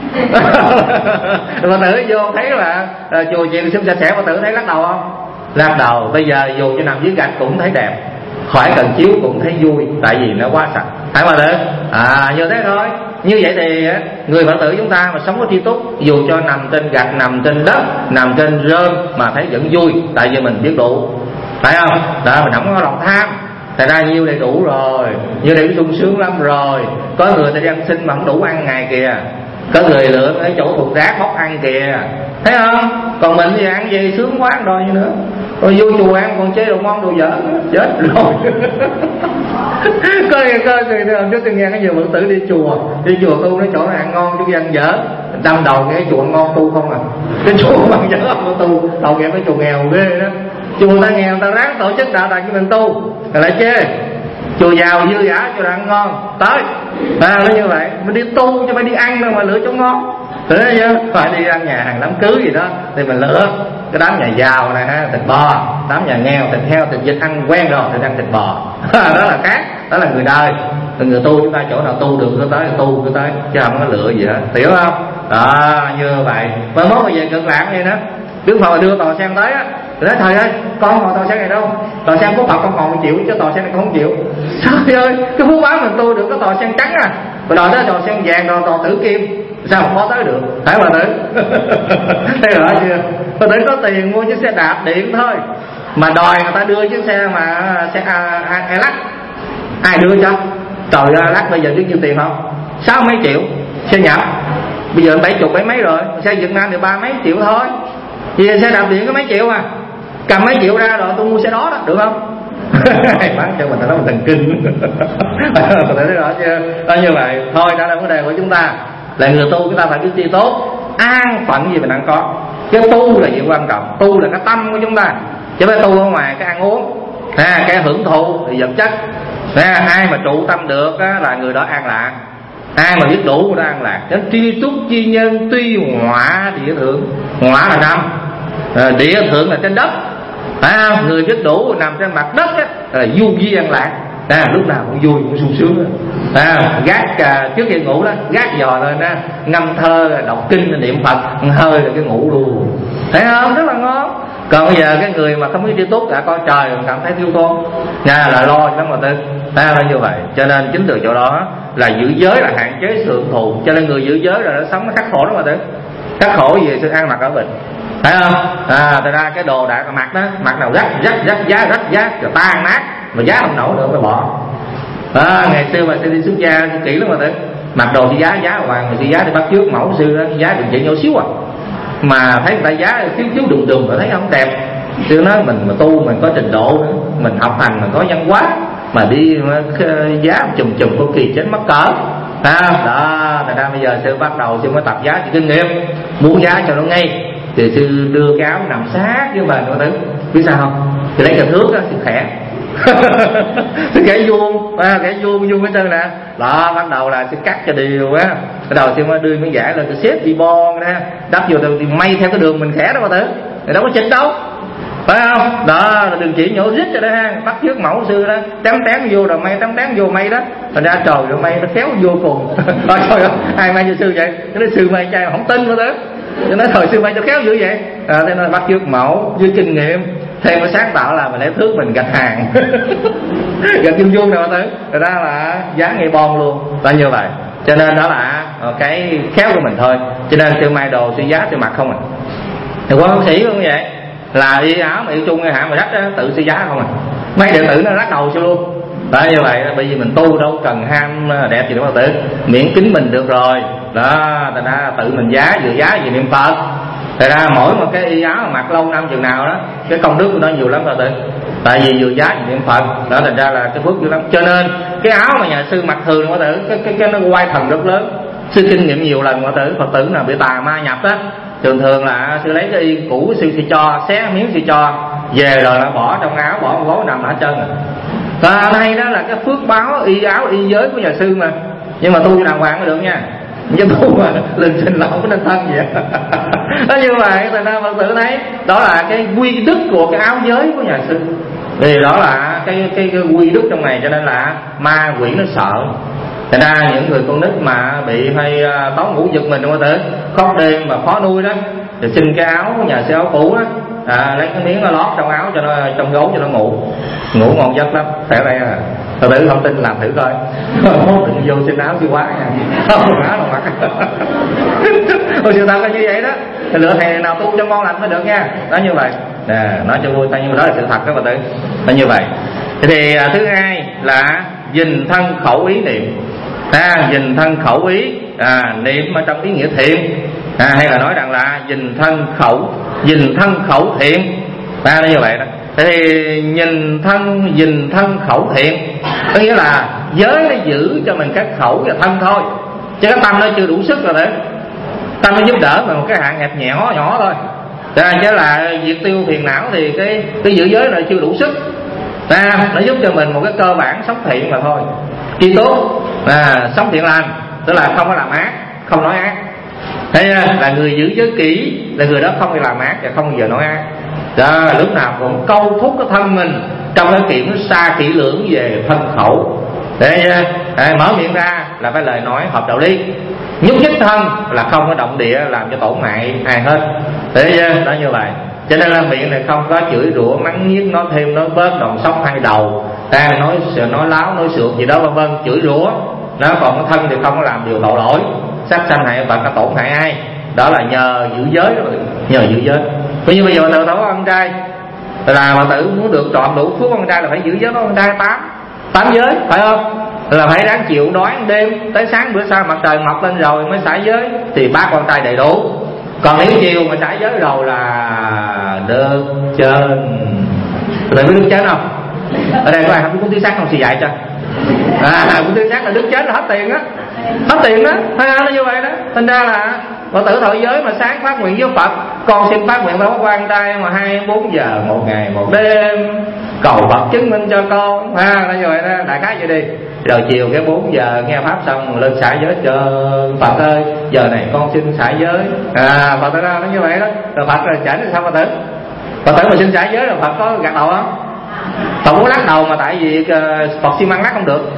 Phật tử vô thấy là chùa chiền xung sạch sẽ, Phật tử thấy lắc đầu không? Lắc đầu. Bây giờ dù cho nằm dưới gạch cũng thấy đẹp, khỏi cần chiếu cũng thấy vui, tại vì nó quá sạch. phải mà được. Như thế thôi. Như vậy thì người Phật tử chúng ta mà sống có tri túc, dù cho nằm trên gạch, nằm trên đất, nằm trên rơm mà thấy vẫn vui, tại vì mình biết đủ, phải không? Đó, mình không có lòng tham. Tại ra nhiêu đầy đủ rồi, nhiêu đầy sung sướng lắm rồi. Có người ta đi ăn xin mà không đủ ăn ngày kìa, có người lựa cái chỗ thuộc rác bóc ăn kìa, thấy không? Còn mình thì ăn gì sướng quá ăn đòi như nữa. Rồi vô chùa ăn còn chế đồ ngon đồ dở, chết rồi. Có trước tôi nghe cái nhiều Phật tử đi chùa tu, nói chỗ này ăn ngon chứ ăn dở. Đâm đầu cái chùa ăn ngon tu không à, cái chùa ăn dở không có tu. Đầu nghe cái chùa nghèo ghê đó. Chùa ta nghèo ta ráng tổ chức đạo tràng cho mình tu, rồi lại chê. Chùa giàu dư dả, chùa ăn ngon tới. Nó như vậy, mình đi tu chứ phải đi ăn đâu mà lựa chỗ ngon. Thế chứ phải đi ăn nhà hàng đám cưới gì đó thì mình lựa cái đám nhà giàu này ha, thịt bò, đám nhà nghèo thịt heo thịt vịt ăn quen rồi thì ăn thịt bò. Đó là khác, đó là người đời. Người tu chúng ta chỗ nào tu được cứ tới tu cứ tới, chứ không có lựa gì hết, hiểu không? Đó, như vậy. Và mốt bây giờ cực lạc vậy đó. Đức Phật đưa tòa sen tới á, nói thầy ơi, con ngồi tòa sen này đâu? Tòa sen của Phật con còn chịu chứ tòa sen này con không chịu. Trời ơi, cái phú báo mình tu được cái tòa sen trắng à, rồi đòi tới tòa sen vàng, rồi tòa tử kim, sao không có tới được? Phải bà tử. Thấy rõ chưa? Bà tử có tiền mua chiếc xe đạp điện thôi mà đòi người ta đưa chiếc xe mà xe ai lắc, ai đưa cho? Trời ơi, lắc bây giờ biết nhiêu tiền không? 60 mấy triệu xe nhập, bây giờ 70 mấy rồi. Xe Việt Nam thì 30 mấy triệu thôi, vì xe đạp điện có mấy triệu à, cầm mấy triệu ra rồi tôi mua xe đó, được không? Bán cho mình nói mình thần kinh. Mình thấy rõ chưa? Như vậy thôi, đó là vấn đề của chúng ta. Là người tu chúng ta phải biết tri tốt, an phận gì mình đang có. Cái tu là chuyện quan trọng, tu là cái tâm của chúng ta, chứ phải tu ở ngoài cái ăn uống, cái hưởng thụ thì vật chất. Ai mà trụ tâm được là người đó an lạc, ai mà biết đủ người đó an lạc. Đến tri túc chi nhân tuy họa địa thượng, họa là năm, địa thượng là trên đất, phải không? Người biết đủ nằm trên mặt đất là du di an lạc. Lúc nào cũng vui cũng sung sướng. Gác trước khi ngủ đó, gác giò lên đó, ngâm thơ đọc kinh niệm Phật, hơi là cái ngủ luôn, thấy không? Rất là ngon. Còn bây giờ cái người mà không biết tri túc coi trời cảm thấy thiếu thốn là lo cho nó mà tư. Là như vậy. Cho nên chính từ chỗ đó là giữ giới là hạn chế sự hưởng thụ. Cho nên người giữ giới rồi nó sống nó khắc khổ lắm mà tư. Khắc khổ về sự ăn mặc ở mình, thấy không? Thật ra cái đồ đạc mặc đó, mặc nào rách giá rồi tan nát mà giá không nổi nữa phải bỏ. Ngày xưa mà đi xuất gia kỹ lắm mà tư, mặc đồ thì giá hoàng, người thì giá thì bắt chước mẫu sư đó, giá được chỉ nhỏ xíu à, mà thấy người ta giá thiếu đùng rồi thấy không đẹp. Chứ nói mình mà tu mình có trình độ nữa, mình học hành mình có văn hóa, mà đi giá chùm có kỳ chết mắc cỡ. Đó, thành ra bây giờ sư bắt đầu sư mới tập giá cho kinh nghiệm, muốn giá cho nó ngay thì sư đưa cái áo nằm sát với mình nữa tử. Biết sao không? Thì lấy cái thước đó sư khẽ. Sư kẻ vuông cái chân nè. Đó, bắt đầu là sư cắt cho đều á. Bắt đầu sư mới đưa miếng vải lên, sư xếp đi bon ra, đắp vô thì may theo cái đường mình khẽ đó mà tử. Thì đâu có chịch đâu, phải không? Đó, đừng chỉ nhổ rít cho đó ha, bắt chước mẫu sư đó, tém vô rồi may, tém vô may đó. Thành ra trời ơi, may nó khéo vô cùng. Trời ơi, ai may cho sư vậy? Cái sư may trai mà không tin nữa đó. Cho nên thời sư may cho khéo dữ vậy. Thế nên bắt chước mẫu với kinh nghiệm, thêm cái sáng tạo là mình lấy thước mình gạch hàng. Gạch kim vuông này mà tới, rồi đó là giá ngay bon luôn. Là như vậy. Cho nên đó là cái khéo của mình thôi. Cho nên sư may đồ sư giá sư mặc không à. Thì quan bác sĩ cũng vậy, là y áo mà yêu chung cái hãng mà rách đó, tự sư giá không à. Mấy đệ tử nó rách đầu sư luôn. Đó như vậy, bởi vì mình tu đâu cần ham đẹp gì đâu mà tự, miễn kính mình được rồi. Đó, thành ra tự mình giá vừa niệm Phật. Thật ra mỗi một cái y áo mà mặc lâu năm chừng nào đó, cái công đức của nó nhiều lắm rồi tự. Tại vì vừa giá vừa niệm Phật, đó thành ra là cái phước nhiều lắm. Cho nên cái áo mà nhà sư mặc thường mà tự, cái nó quay thần rất lớn. Sư kinh nghiệm nhiều lần mà tự, Phật tử nào bị tà ma nhập đó, thường là sư lấy cái y cũ sư cho, xé miếng sư cho về rồi nó bỏ trong áo, bỏ một gối nằm ở chân. Và đây đó là cái phước báo y áo y giới của nhà sư mà. Nhưng mà tu cho đàng hoàng mới được nha, chứ tu mà linh sinh là không có nên thân gì vậy. Đó như vậy, thành ra Phật tử thấy đó là cái quy đức của cái áo giới của nhà sư. Vì đó là cái quy đức trong này, cho nên là ma quỷ nó sợ. Thành ra những người con nít mà bị hay tối ngủ giật mình đúng không tử, khóc đêm mà khó nuôi đó, thì xin cái áo của nhà sư áo cũ đó, lấy cái miếng nó lót trong áo cho nó, trong gấu cho nó ngủ ngon giấc lắm. Phải đây Phật tử không tin làm thử coi. Đừng vô xin áo siêu quá nha, không áo đâu mặc. Hồi sự thật là như vậy đó. Thì lựa thầy nào tu cho ngon lành mới được nha. Đó như vậy nè, nói cho vui tay, nhưng mà đó là sự thật đó Phật tử. Nó như vậy. Thì thứ hai là dình thân khẩu ý niệm. Dình thân khẩu ý niệm ở trong ý nghĩa thiện, hay là nói rằng là dình thân khẩu thiện. Nó như vậy đó. Thì dình thân khẩu thiện có nghĩa là giới nó giữ cho mình cái khẩu và thân thôi, chứ cái tâm nó chưa đủ sức rồi đấy. Tâm nó giúp đỡ mà một cái hạn hẹp nhỏ thôi. Chứ là diệt tiêu phiền não thì cái giữ giới này chưa đủ sức. Nó giúp cho mình một cái cơ bản sống thiện mà thôi. Chi tốt sống thiện lành, tức là không có làm ác, không nói ác. Thế là người giữ giới kỹ là người đó không đi làm ác và không bao giờ nói ác. Đó, lúc nào cũng câu thúc cái thân mình trong cái kiểu nó xa kỹ lưỡng về thân khẩu. Để mở miệng ra là cái lời nói hợp đạo lý, nhúc nhích thân là không có động địa làm cho tổn hại ai hết. Để đó như vậy. Cho nên là miệng này không có chửi rủa, mắng nhiếc, nói thêm nói bớt, đòn sóc hai đầu, nói láo, nói sượt gì đó vân vân, chửi rủa. Nó còn cái thân thì không có làm điều tội lỗi, sát sanh hại vật, có tổn hại ai. Đó là nhờ giữ giới đó, nhờ giữ giới. Bởi vì bây giờ tự có con trai là mà tự muốn được trọn đủ phước con trai là phải giữ giới con trai 8 giới, phải không? Là phải ráng chịu đói đêm tới sáng bữa sau mặt trời mọc lên rồi mới xả giới thì 3 con trai đầy đủ. Còn nếu chiều mà xả giới rồi là được trên. Rồi biết đức chết không? Ở đây có ai không biết cuốn tứ sắc không? Sư dạy cho. Cuốn tứ sắc là đức chết là hết tiền á, hết tiền đó, thấy không? Nó như vậy đó. Thành ra là Phật tử thọ giới mà sáng phát nguyện với Phật, con xin phát nguyện với quan trai mà 24 giờ một ngày một đêm cầu Phật chứng minh cho con. Nó như vậy đó, đại khái vậy đi. Rồi chiều cái 4 giờ nghe pháp xong lên xả giới cho Phật ơi, giờ này con xin xả giới. Phật tử nó như vậy đó. Rồi Phật rồi chảnh thì sao Phật tử? Phật tử mà xin xả giới rồi Phật có gật đầu không? Phật muốn lắc đầu mà tại vì Phật xi măng lắc không được.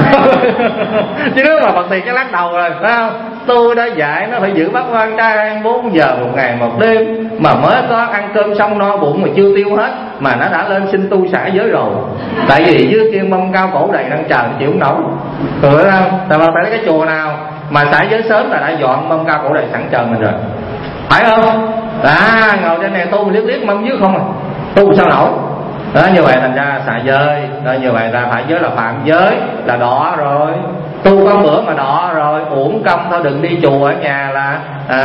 Chứ nếu mà Phật thì chắc lắc đầu rồi, phải không? Tôi đã dạy nó phải giữ bắt quan trai 24 giờ một ngày một đêm, mà mới có ăn cơm xong no bụng mà chưa tiêu hết mà nó đã lên xin tu xả giới rồi. Tại vì dưới kia mâm cao cổ đầy đang chờ chịu không nổi. Phải không? Tại tại cái chùa nào mà xả giới sớm là đã dọn mâm cao cổ đầy sẵn chờ mình rồi, phải không? Ngồi trên này tu mình liếc mâm dưới không à, tu sao nổi. Đó như vậy thành ra xả giới. Đó như vậy ra phải giới là phạm giới, là đỏ rồi. Tu có bữa mà đỏ rồi uổng công thôi, đừng đi chùa ở nhà là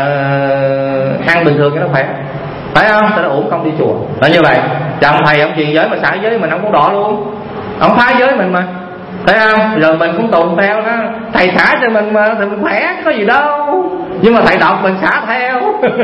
ăn bình thường cho nó khỏe, phải không? Sao nó uổng công đi chùa. Đó như vậy. Chồng thầy ông truyền giới mà xả giới mình không có đỏ luôn, ông phá giới mình mà, thấy không? Rồi mình cũng tụng theo đó. Thầy xả cho mình mà thì mình khỏe, có gì đâu. Nhưng mà thầy đọc mình xả theo.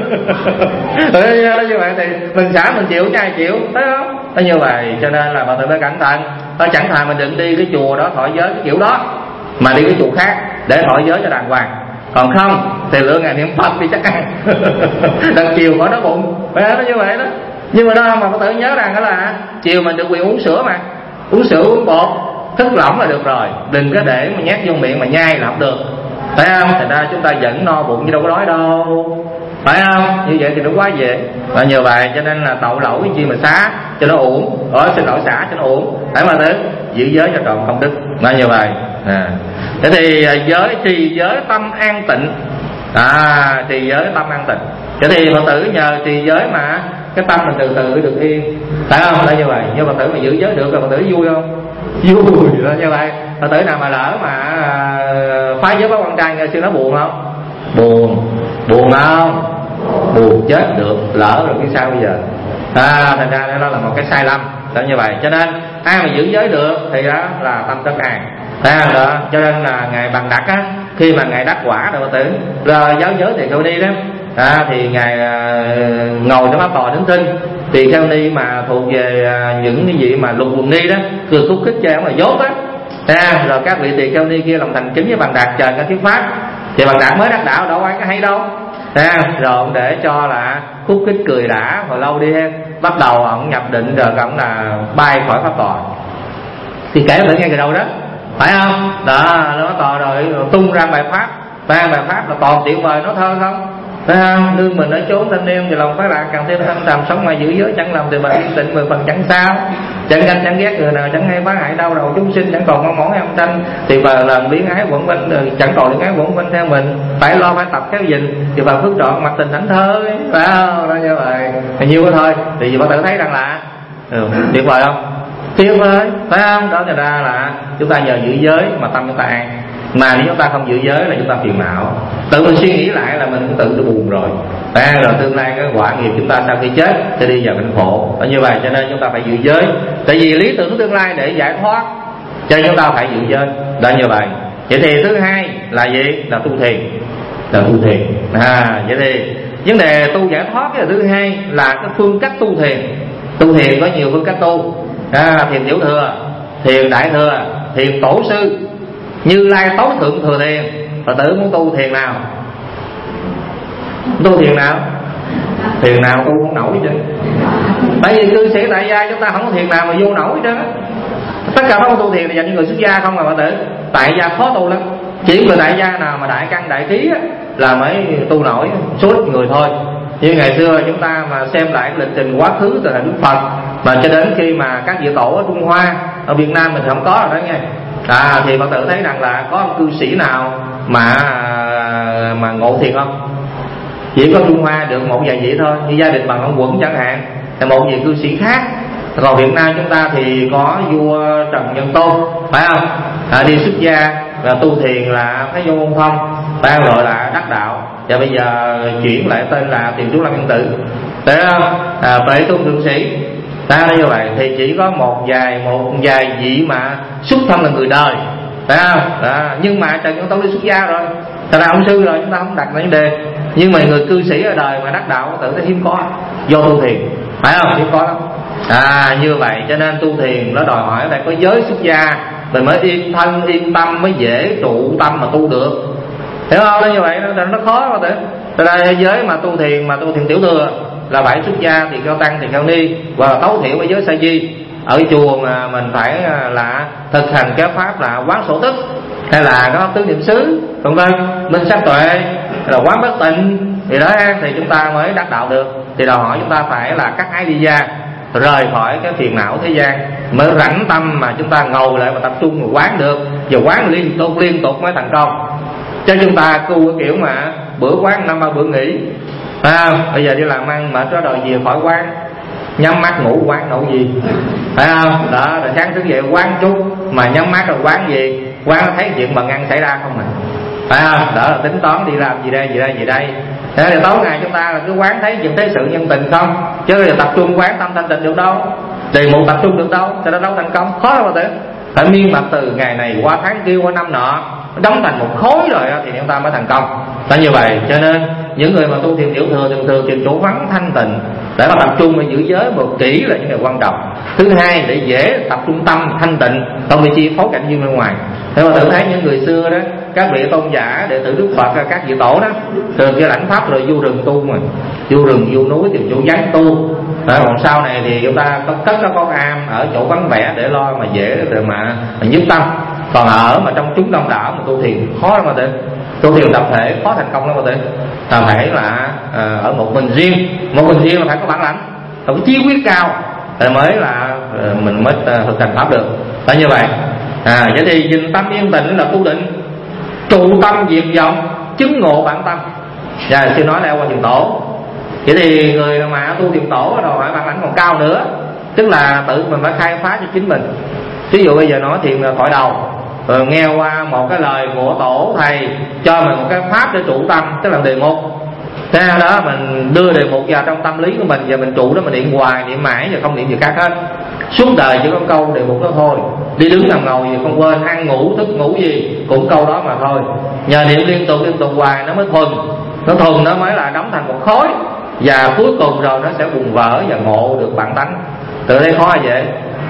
Như vậy thì mình xả mình chịu chứ ai chịu, thấy không? Nó như vậy. Cho nên là bà tự phải cẩn thận. Nó chẳng thà mình đừng đi cái chùa đó thọ giới cái kiểu đó, mà đi cái chùa khác để thọ giới cho đàng hoàng. Còn không thì lựa ngày niệm Phật đi chắc ăn. Đằng chiều khỏi đói bụng, phải nó như vậy đó. Nhưng mà đó mà bà tự nhớ rằng đó là chiều mình được quyền uống sữa mà, uống sữa uống bột thức lỏng là được rồi, đừng có để mà nhét vô miệng mà nhai là không được, phải không? Thành ra chúng ta vẫn no bụng chứ đâu có đói đâu, phải không? Như vậy thì nó quá dễ. Và nhờ vậy cho nên là tội lỗi cái chi mà xá cho nó uổng, xin lỗi xả cho nó uổng, phải mà thứ giữ giới cho tròn công đức. Là như vậy. Thế thì giới trì giới tâm an tịnh. Trì giới tâm an tịnh. Thế thì Phật tử nhờ trì giới mà cái tâm mình từ từ được yên, phải không? Là như vậy. Nhưng Phật tử mà giữ giới được rồi Phật tử vui không? Vui. Là như vậy. Phật tử nào mà lỡ mà phá giới với con trai nghe sư nó buồn không? Buồn không? Buồn chết được, lỡ rồi cái sao bây giờ? Thành ra đó là một cái sai lầm. Đó như vậy. Cho nên ai mà giữ giới được thì đó là tâm tất an. Đó. Cho nên là ngài Bằng Đặc á, khi mà ngài đắc quả rồi Phật tử rồi giáo giới thì Kheo Ni đó, thì ngài ngồi trong pháp tòa đến tinh, thì Kheo Ni mà thuộc về những cái gì mà lục quần ni đó, cười khúc khích cho ông là dốt á. Rồi các vị tỳ Kheo Ni kia lòng thành kính với Bằng Đạt chờ cái thuyết pháp, thì Bằng Đạt mới đắc đạo đâu ai có hay đâu. Rồi ông để cho là khúc khích cười đã hồi lâu đi ha, bắt đầu ông nhập định rồi ông là bay khỏi pháp tòa. Thì kể lại nghe từ đầu đó, phải không? Đó, nó tòa rồi tung ra bài pháp, bài pháp là toàn tuyệt vời, nó thơ không? Thấy không? Nương mình ở chốn thanh niên thì lòng phát lạc càng thêm thanh trầm, sống ngoài giữ giới chẳng làm thì mình yên tĩnh 10 phần chẳng sao. Chẳng ganh chẳng ghét người nào, chẳng hay phá hại đau đầu chúng sinh, chẳng còn mong mỏi âm tranh thì bà làm biến ái quẩn quanh, chẳng còn những ái quẩn quanh theo mình. Phải lo phải tập kéo gìn thì bà phước trọn mặt tình thảnh thơ ấy. Phải không? Đó như vậy nhiều cái thôi thì bà tự thấy rằng là tuyệt vời không? Tuyệt vời, phải không? Đó thành ra là chúng ta nhờ giữ giới mà tâm chúng ta an. Mà nếu chúng ta không giữ giới là chúng ta phiền não. Tự mình suy nghĩ lại là mình cũng tự buồn rồi. Rồi tương lai cái quả nghiệp chúng ta sau khi chết sẽ đi vào cảnh khổ. Như vậy cho nên chúng ta phải giữ giới. Tại vì lý tưởng tương lai để giải thoát cho nên chúng ta phải giữ giới. Đó như vậy. Vậy thì thứ hai là gì? Là tu thiền. Là tu thiền. Vậy thì vấn đề tu giải thoát cái thứ hai là cái phương cách tu thiền. Tu thiền có nhiều phương cách tu. Thiền tiểu thừa, thiền đại thừa, thiền tổ sư, Như Lai tối thượng thừa thiền. Phật tử muốn tu thiền nào? Tu thiền nào? Thiền nào tu không nổi chứ. Tại vì cư sĩ tại gia chúng ta không có thiền nào mà vô nổi chứ. Tất cả các tu thiền là dành cho người xuất gia không mà Phật tử. Tại gia khó tu lắm. Chỉ người tại gia nào mà đại căn đại trí là mới tu nổi, số ít người thôi. Như ngày xưa chúng ta mà xem lại cái lịch trình quá khứ từ thời Đức Phật mà cho đến khi mà các vị tổ ở Trung Hoa, ở Việt Nam mình không có rồi đó nghe. Thì Phật tử thấy rằng là có một cư sĩ nào mà ngộ thiền không? Chỉ có Trung Hoa được một vài vị thôi, như gia đình bằng ông Quẩn chẳng hạn, là một vị cư sĩ khác. Còn Việt Nam chúng ta thì có vua Trần Nhân Tôn, phải không? Đi xuất gia và tu thiền là Thái Vô Môn Phong, phải không? Gọi là đắc đạo. Và bây giờ chuyển lại tên là Tiền Trú Lâm Nhân Tự, phải không? Tuệ tu thượng sĩ. Như vậy thì chỉ có một vài vị mà xuất thân là người đời, phải không? Nhưng mà Trần Nhân Tôn đi xuất gia rồi, thành ra ông sư rồi, chúng ta không đặt vấn đề. Nhưng mà người cư sĩ ở đời mà đắc đạo tự thấy hiếm có, do tu thiền, phải không? Hiếm có lắm. Như vậy cho nên tu thiền nó đòi hỏi phải có giới xuất gia mình mới yên thân yên tâm, mới dễ trụ tâm mà tu được, hiểu không? Như vậy nó khó mà. Cho nên giới mà tu thiền tiểu thừa là phải xuất gia thì cao tăng thì cao ni, và tối thiểu với giới sa di. Ở chùa mà mình phải là thực hành cái pháp là quán sổ tức, hay là có tứ niệm xứ, vân vân, minh sát tuệ, là quán bất tịnh thì đó, thì chúng ta mới đắc đạo được. Thì đòi hỏi chúng ta phải là cắt ái đi ra, rời khỏi cái phiền não thế gian, mới rảnh tâm mà chúng ta ngồi lại và tập trung và quán được. Và quán liên tục mới thành công. Cho chúng ta cu cái kiểu mà bữa quán 5-3 bữa nghỉ, bây giờ đi làm ăn mệt đó đòi về khỏi quán, nhắm mắt ngủ quán nổi gì, phải không? Đó, rồi sáng thức dậy quán chút, mà nhắm mắt rồi quán gì? Quán thấy chuyện bằng ăn xảy ra không à, phải không? Đó là tính toán đi làm gì đây. Thế thì tối ngày chúng ta là cứ quán thấy chuyện thế sự nhân tình không, chứ là tập trung quán tâm thanh tịnh được đâu, đề mục tập trung được đâu, cho nó đâu thành công, khó lắm. Mà phải miên mặt từ ngày này qua tháng kia qua năm nọ, đóng thành một khối rồi thì chúng ta mới thành công. Đó như vậy cho nên những người mà tu thiền tiểu thừa thường tìm chỗ vắng thanh tịnh để mà tập trung và giữ giới một kỹ là những điều quan trọng. Thứ hai, để dễ tập trung tâm thanh tịnh, không bị chi phối cảnh duyên bên ngoài. Thế mà tự thấy những người xưa đó, các vị tôn giả đệ tử Đức Phật, các vị tổ đó thường cái lãnh pháp rồi vô rừng tu, mà vô rừng vô núi tìm chỗ vắng tu. Còn sau này thì chúng ta cất có am ở chỗ vắng vẻ để lo mà dễ để mà nhất tâm. Còn ở mà trong chúng đông đảo mà tu thiền khó lắm mà tu thiền tập thể khó thành công lắm mà phải là ở một mình riêng là phải có bản lãnh, phải có chí quyết cao thì mới là mình mới thực hành pháp được. Đó như vậy. Vậy thì nhìn tâm yên tĩnh là tu định, trụ tâm diệt vọng, chứng ngộ bản tâm. Sư nói leo qua thiền tổ. Vậy thì người mà tu thiền tổ đòi hỏi bản lãnh còn cao nữa, tức là tự mình phải khai phá cho chính mình. Ví dụ bây giờ nói thiền thoại đầu, rồi nghe qua một cái lời của tổ thầy cho mình một cái pháp để trụ tâm, tức là đề mục. Thế đó mình đưa đề mục vào trong tâm lý của mình, và mình trụ đó, mình niệm hoài niệm mãi và không niệm gì khác hết. Suốt đời chỉ có câu đề mục đó thôi, đi đứng nằm ngồi gì không quên, ăn ngủ thức ngủ gì cũng câu đó mà thôi. Nhờ niệm liên tục hoài nó mới thuần, nó mới là đóng thành một khối, và cuối cùng rồi nó sẽ bùng vỡ và ngộ được bản tánh. Từ đây khó hay dễ?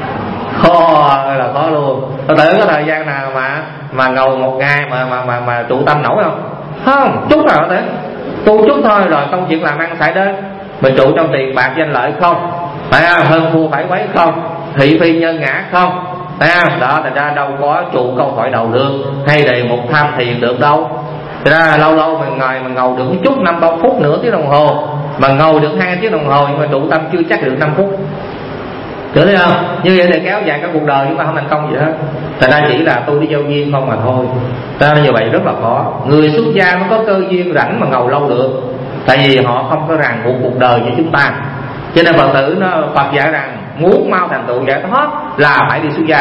Khó là khó luôn. Tự có thời gian nào mà ngồi một ngày mà trụ tâm nổi không? Chút nào thế, tu chút thôi rồi công việc làm ăn xảy đến. Mình trụ trong tiền bạc danh lợi không, phải không? Hơn thua phải quấy không, thị phi nhân ngã không, phải không? Đó, thành ra đâu có trụ câu hỏi đầu được hay đề mục tham thiền được đâu. Thì ra lâu lâu mình ngồi được một chút 5-3 phút, nửa tiếng đồng hồ, mà ngồi được 2 tiếng đồng hồ nhưng mà trụ tâm chưa chắc được 5 phút. Hiểu thấy không? Như vậy thì kéo dài cả cuộc đời chúng ta không thành công gì hết. Thành ra chỉ là tôi đi giao duyên không mà thôi. Ra như vậy rất là khó. Người xuất gia mới có cơ duyên rảnh mà ngồi lâu được, tại vì họ không có ràng buộc cuộc đời như chúng ta. Cho nên Phật tử Phật dạy rằng muốn mau thành tựu giải thoát là phải đi xuất gia.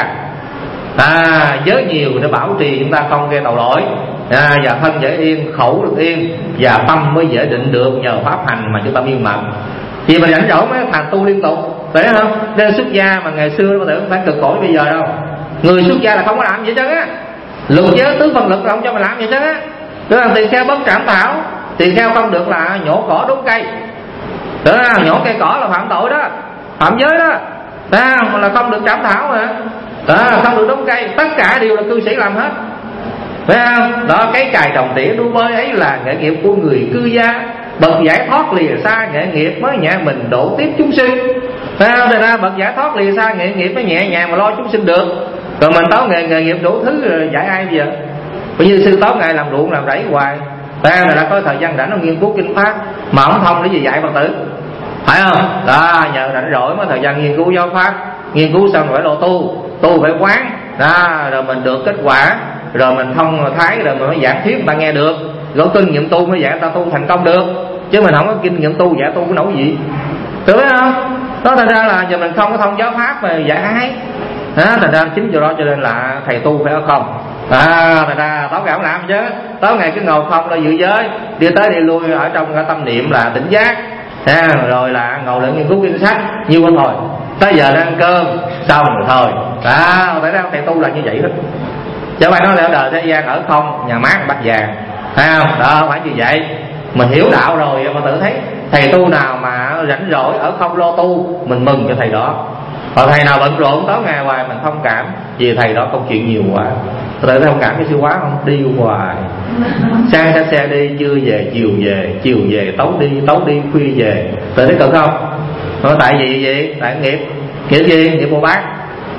Giới nhiều để bảo trì chúng ta không gây tội lỗi, và thân dễ yên, khẩu được yên, và tâm mới dễ định được nhờ pháp hành mà chúng ta miên mật. Vì mà rảnh rỗi mới thành tu liên tục, phải không? Nên xuất gia mà ngày xưa Phật tử không phải cực khổ bây giờ đâu. Người xuất gia là không có làm gì hết á. Luật giới tứ phần lực là không cho mình làm gì hết á. Tức là tỳ kheo bất trảm thảo, tỳ kheo không được là nhổ cỏ đốn cây. Tức là nhổ cây cỏ là phạm tội đó, phạm giới đó. Là không được trảm thảo mà. Không được đốn cây, tất cả đều là cư sĩ làm hết, phải không? Đó, cái cài trồng tỉa đu bơi ấy là nghệ nghiệp của người cư gia. Bậc giải thoát lìa xa nghệ nghiệp mới nhẹ mình độ tiếp chúng sinh, phải không? Thật ra bậc giải thoát lìa xa nghệ nghiệp mới nhẹ nhàng mà lo chúng sinh được. Còn mình tấu nghề nghiệp đủ thứ rồi dạy ai bây giờ? Bởi như sư tấu ngày làm ruộng làm rẫy hoài, phải không? Là đã có thời gian rảnh nó nghiên cứu kinh pháp mà không thông để gì dạy Phật tử, phải không? Đó, nhờ rảnh rỗi mới thời gian nghiên cứu giáo pháp, nghiên cứu xong rồi phải lo tu phải quán đó, rồi mình được kết quả, rồi mình thông thái, rồi mình mới giảng thuyết người ta nghe được, có kinh nghiệm tu mới dạy người ta tu thành công được. Chứ mình không có kinh nghiệm tu dạy tu có nổi gì, tưởng không? Đó, thành ra là giờ mình không có thông giáo pháp mà dạy ai đó. Thành ra chính do đó cho nên là thầy tu phải ở không. Thành ra tối ngày không làm chứ, tối ngày cứ ngồi không là giữ giới, đi tới đi lui ở trong cái tâm niệm là tỉnh giác, rồi là ngồi lại nghiên cứu kinh sách như vậy thôi. Tới giờ ăn cơm xong rồi thôi. Tại ra thầy tu là như vậy hết. Chứ phải nói là đời thế gian ở không, nhà mát bát vàng, thấy không? Đó, phải như vậy. Mình hiểu đạo rồi mà tự thấy thầy tu nào mà rảnh rỗi ở không lo tu, mình mừng cho thầy đó. Còn thầy nào bận rộn tối ngày hoài mình thông cảm, vì thầy đó công chuyện nhiều quá. Tự thông cảm cái sư quá không? Đi hoài, sang xách xe đi, trưa về, chiều về, tối đi, khuya về. Tự thấy cực không? Tại vì vậy, tại nghiệp gì? Nghiệp Bồ Tát.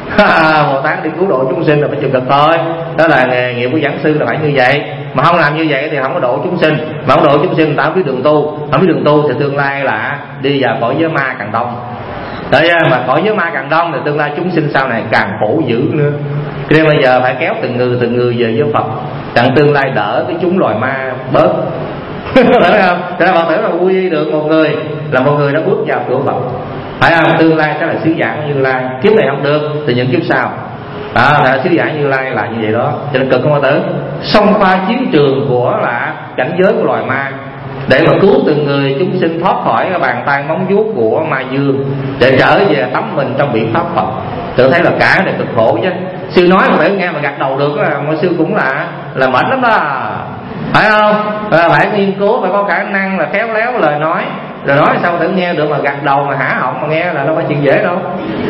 Bồ Tát đi cứu độ chúng sinh là phải chịu cực thôi. Đó là nghề nghiệp của giảng sư là phải như vậy. Mà không làm như vậy thì không có độ chúng sinh. Mà không độ chúng sinh ta không biết đường tu. Không biết đường tu thì tương lai là đi vào cõi giới ma càng đông. Đấy, mà cõi giới ma càng đông thì tương lai chúng sinh sau này càng khổ dữ nữa. Cho nên bây giờ phải kéo từng người về với Phật, đặng tương lai đỡ cái chúng loài ma bớt. Phải không? Cho nên Phật tử là quy được một người là một người đã bước vào cửa Phật, phải không? Tương lai sẽ là sứ giả Như Lai. Kiếp này không được thì những kiếp sau sứ giả Như Lai là như vậy đó. Cho nên cực không Phật tử xông pha chiến trường của là cảnh giới của loài ma để mà cứu từng người chúng sinh thoát khỏi cái bàn tay móng vuốt của ma dương, để trở về tắm mình trong biển pháp Phật. Tự thấy là cả này cực khổ chứ. Sư nói mà phải nghe mà gật đầu được là mọi sư cũng là mệt lắm đó, phải không? Phải nghiên cứu, phải có khả năng là khéo léo lời nói, rồi nói sao tự nghe được mà gật đầu mà hả họng mà nghe là đâu phải chuyện dễ đâu.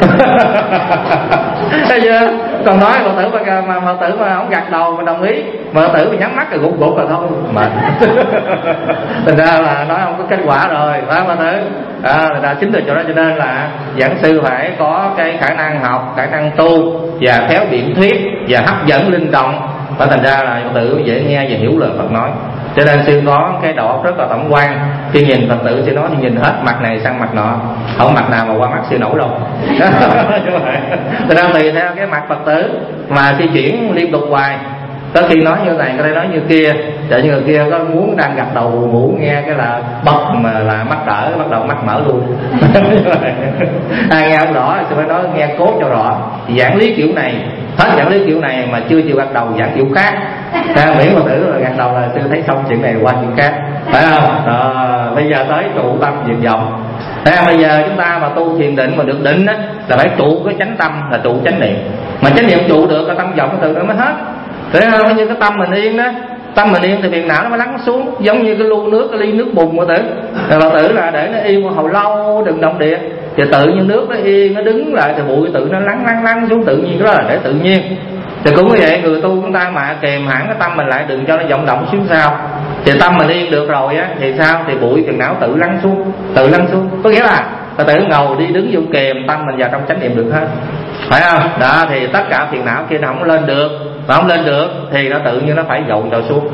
Thấy chưa? Còn nói Phật tử mà không gật đầu mà đồng ý, mà Phật tử mà nhắm mắt rồi gục rồi thôi mệt. Thành ra là nói không có kết quả rồi, phải không Phật tử? Thành ra chính từ chỗ đó cho nên là giảng sư phải có cái khả năng học, khả năng tu và khéo biện thuyết và hấp dẫn linh động. Và thành ra là Phật tử dễ nghe và hiểu lời Phật nói. Cho nên sư có cái đầu óc rất là tổng quan. Khi nhìn Phật tử sư nói thì nhìn hết mặt này sang mặt nọ, không mặt nào mà qua mắt sư nổi đâu. Cho nên tùy theo cái mặt Phật tử mà sư chuyển liên tục hoài. Tới khi nói như này, có thể nói như kia. Để như người kia có muốn đang gật đầu ngủ nghe cái là bật mà là mắt đỡ, bắt đầu mắt mở luôn. Ai nghe không rõ thì phải nói nghe cốt cho rõ. Giảng lý kiểu này, hết giảng lý kiểu này mà chưa chịu gật đầu giảng kiểu khác. Miễn mà tử là gật đầu là sư thấy xong chuyện này qua chuyện khác, phải không? Bây giờ tới trụ tâm diệt vọng. Bây giờ chúng ta mà tu thiền định mà được định á là phải trụ cái chánh tâm, là trụ chánh niệm. Mà chánh niệm trụ được là tâm vọng từ đó mới hết. Thế không? Như cái tâm mình yên đó, tâm mình yên thì phiền não nó mới lắng xuống, giống như cái lu nước, cái ly nước bùn của tử. Phật tử là để nó yên một hồi lâu, đừng động địa, thì tự nhiên nước nó yên, nó đứng lại thì bụi tự nó lắng xuống tự nhiên. Đó là để tự nhiên. Thì cũng như vậy, người tu chúng ta mà kèm hẳn cái tâm mình lại, đừng cho nó vọng động xuống sao. Thì tâm mình yên được rồi á thì sao? Thì bụi phiền não tự lắng xuống. Có nghĩa là Phật tử ngồi đi đứng vô kèm tâm mình vào trong chánh niệm được hết, phải không? Đó thì tất cả phiền não kia nó không lên được, mà không lên được thì nó tự nhiên nó phải dội trào xuống.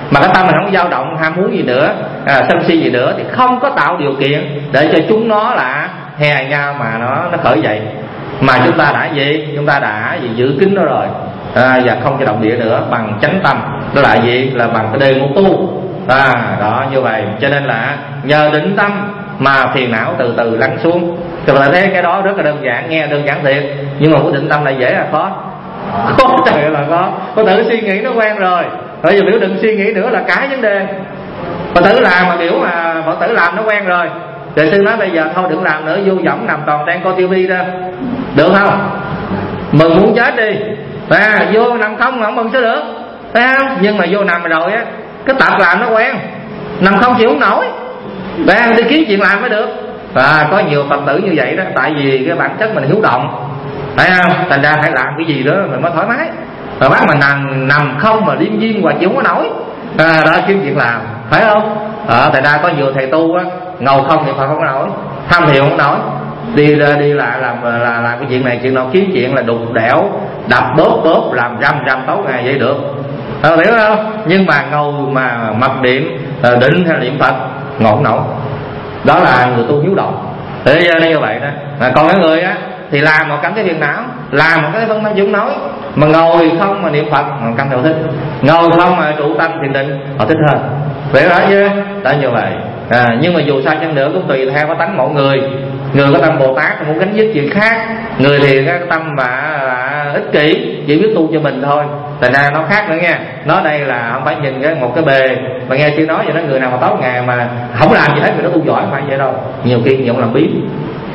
mà cái tâm mình không có dao động ham muốn gì nữa, sân si gì nữa, thì không có tạo điều kiện để cho chúng nó là hè nhau mà nó khởi dậy. Mà chúng ta đã gì? Chúng ta đã giữ kín nó rồi, và không cho động địa nữa bằng chánh tâm. Đó là gì? Là bằng cái đề môn tu. Đó như vậy. Cho nên là nhờ định tâm mà phiền não từ từ lắng xuống. Thì bạn thấy cái đó rất là đơn giản, nghe đơn giản thiệt, nhưng mà của định tâm là dễ là khó. Khó trời là khó. Phật tử suy nghĩ nó quen rồi, bây giờ biểu đừng suy nghĩ nữa là cả vấn đề. Phật tử làm mà biểu mà Phật tử làm nó quen rồi, Đại sư nói bây giờ thôi đừng làm nữa, vô võng nằm toàn đang coi tivi ra, được không? Mừng muốn chết đi, vô nằm không mừng sao được, thấy không? Nhưng mà vô nằm rồi á, cái tập làm nó quen, nằm không chịu không nổi, đi kiếm chuyện làm mới được. Và có nhiều Phật tử như vậy đó, tại vì cái bản chất mình hiếu động, phải không? Thành ra phải làm cái gì đó mình mới thoải mái. Mà bác mà nằm không mà liêm diêm hoài chịu không có nổi, đó kiếm chuyện làm, phải không? Thành ra có nhiều thầy tu á, ngồi không thì Phật không có nổi, tham thiền không có nổi, đi lại làm cái chuyện này chuyện nọ, kiếm chuyện là đục đẽo, đập bóp làm răm tối ngày vậy được, hiểu không? Nhưng mà ngồi mà mật niệm định hay niệm Phật ngồi không nổi. Đó là người tu hiếu động. Thế như vậy đó. Còn cái người á thì làm một cảm thấy phiền não, làm một cái phân tâm chịu nói, mà ngồi không mà niệm Phật một cảm thấy thích, ngồi không mà trụ tâm thiền định họ thích hơn. Vậy đó chứ, đã như vậy. Nhưng mà dù sao chăng nữa cũng tùy theo cái tánh mỗi người. Người có tâm Bồ Tát muốn gánh vác chuyện khác, người thì cái tâm mà ích kỷ chỉ biết tu cho mình thôi, thành ra nó khác nữa nha. Nó đây là không phải nhìn một cái bề mà nghe sư nói vậy đó, người nào mà tối ngày mà không làm gì hết người đó tu giỏi, không phải vậy đâu. Nhiều khi nhiều làm biến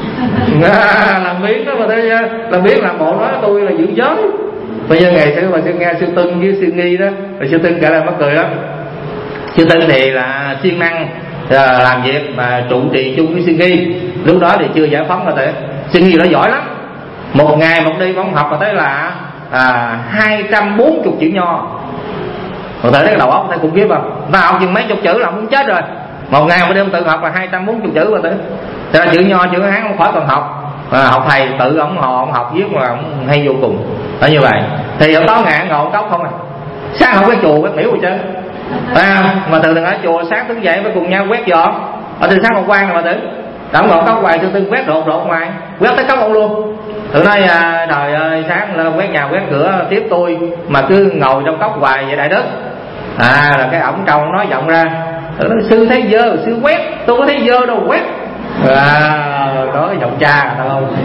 làm biến đó, mà thấy làm biến làm bộ nói tôi là giữ giới. Bây giờ ngày xưa mà sư nghe sư Tưng với sư Nghi đó, rồi sư Tưng kể lại mắc cười lắm. Sư Tưng thì là siêng năng làm việc mà trụ trì chung với sư Nghi. Lúc đó thì chưa giải phóng rồi thế. Sư Nghi nó giỏi lắm, một ngày một đi ông học mà thấy là 240 chữ nho. Rồi thấy cái đầu óc thấy khủng khiếp không? Ta học chừng mấy chục chữ là muốn chết rồi. Một ngày một đêm tự học là 240 chữ rồi thế. Cho nên chữ nho chữ Hán không khỏi cần học. Học thầy tự ông học viết mà ông hay vô cùng. Đó như vậy. Thì ở tối ngày ngồi cốc không à. Sáng học cái chùa cái miễu rồi chứ. Mà thường ở chùa sáng thức dậy với cùng nhau quét dọn. Ở từ sáng hôm qua này mà tử đóng ngồi cốc hoài, tư quét rột ngoài, quét tới cốc ông luôn. Tự nói trời ơi, sáng lên quét nhà quét cửa tiếp tôi mà cứ ngồi trong cốc hoài vậy đại đức. Là cái ổng trong nói giọng ra, nói, sư thấy dơ sư quét, tôi có thấy dơ đâu quét. Đó cái giọng cha người ta không.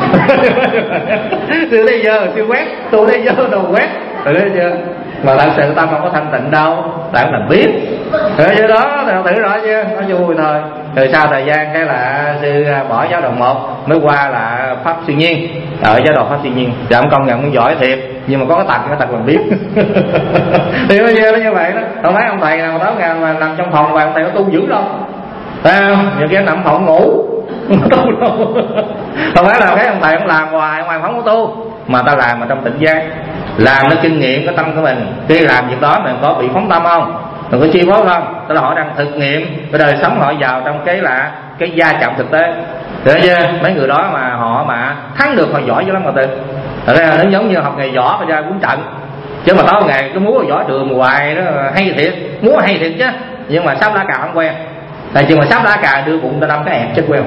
Sư thấy dơ sư quét, tôi thấy dơ đâu quét. Thấy chưa? Mà thật sự tâm không có thanh tịnh đâu, tại không làm biết. Chứ đó tự rõ chưa, nó vui thôi. Rồi sau thời gian cái là sư bỏ giáo đoàn 1 mới qua là Pháp Siêu Nhiên, ở giáo đoàn Pháp Siêu Nhiên. Thì ông công nhận cũng giỏi thiệt, nhưng mà có cái tật làm biết. Thì nó như vậy đó. Không thấy ông thầy nào tối ngày mà nằm trong phòng và ông thầy nó tu dữ đâu, thấy không? Nhiều khi nằm phòng ngủ tu đâu. Không phải là cái ông thầy ông làm hoài không có tu, mà ta làm mà trong tỉnh giác, làm nó kinh nghiệm cái tâm của mình. Khi làm việc đó mình có bị phóng tâm không, mình có chi phối không, tức là họ đang thực nghiệm cái đời sống họ vào trong cái gia chạm thực tế. Thế chứ mấy người đó mà họ mà thắng được họ giỏi dữ lắm mà tự. Thật ra nó giống như học nghề võ mà ra quấn trận, chứ mà tối ngày cái múa võ trường hoài đó hay thiệt, múa hay thiệt chứ, nhưng mà sắp lá cà không quen. Tại chứ mà sắp lá cà đưa bụng ta đâm cái ẹt chết quen.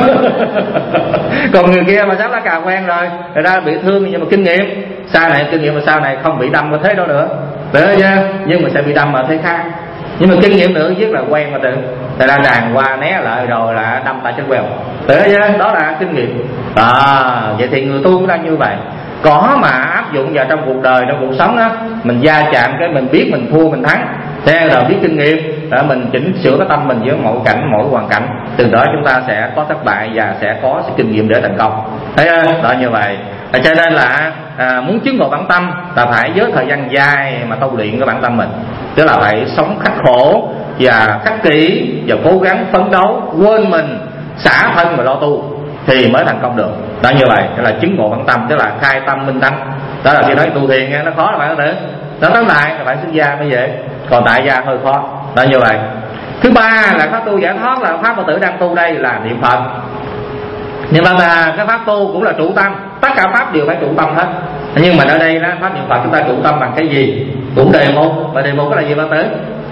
Còn người kia mà sắp lá cà quen rồi, người ta bị thương nhưng mà kinh nghiệm, sau này kinh nghiệm mà sau này không bị đâm vào thế đâu nữa, được chưa? Nhưng mà sẽ bị đâm ở thế khác. Nhưng mà kinh nghiệm nữa rất là quen mà tự, người ta đàn qua né lại rồi là đâm tại chết quèo, được chưa? Đó là kinh nghiệm. Vậy thì người tu cũng đang như vậy. Có mà áp dụng vào trong cuộc đời, trong cuộc sống đó, mình va chạm cái mình biết mình thua mình thắng, theo rồi biết kinh nghiệm, để mình chỉnh sửa cái tâm mình với mọi cảnh mọi hoàn cảnh. Từ đó chúng ta sẽ có thất bại và sẽ có sự kinh nghiệm để thành công. Thấy không? Đó như vậy. Cho nên là muốn chứng ngộ bản tâm là phải với thời gian dài mà tu luyện cái bản tâm mình, tức là phải sống khắc khổ và khắc kỷ và cố gắng phấn đấu, quên mình, xả thân và lo tu thì mới thành công được. Đó như vậy là chứng ngộ bản tâm, tức là khai tâm minh tánh. Đó là khi nói tu thiền nghe nó khó là phải không nữa. Nó tóm lại là phải xuất gia mới dễ, còn tại gia hơi khó. Đó như vậy. Thứ ba là pháp tu giải thoát, là pháp Phật tử đang tu đây là niệm Phật. Nhưng mà cái pháp tu cũng là trụ tâm, tất cả pháp đều phải trụ tâm hết. Nhưng mà ở đây đó, pháp niệm Phật chúng ta trụ tâm bằng cái gì? Cũng đề môn. Và đề môn có là gì Phật tử?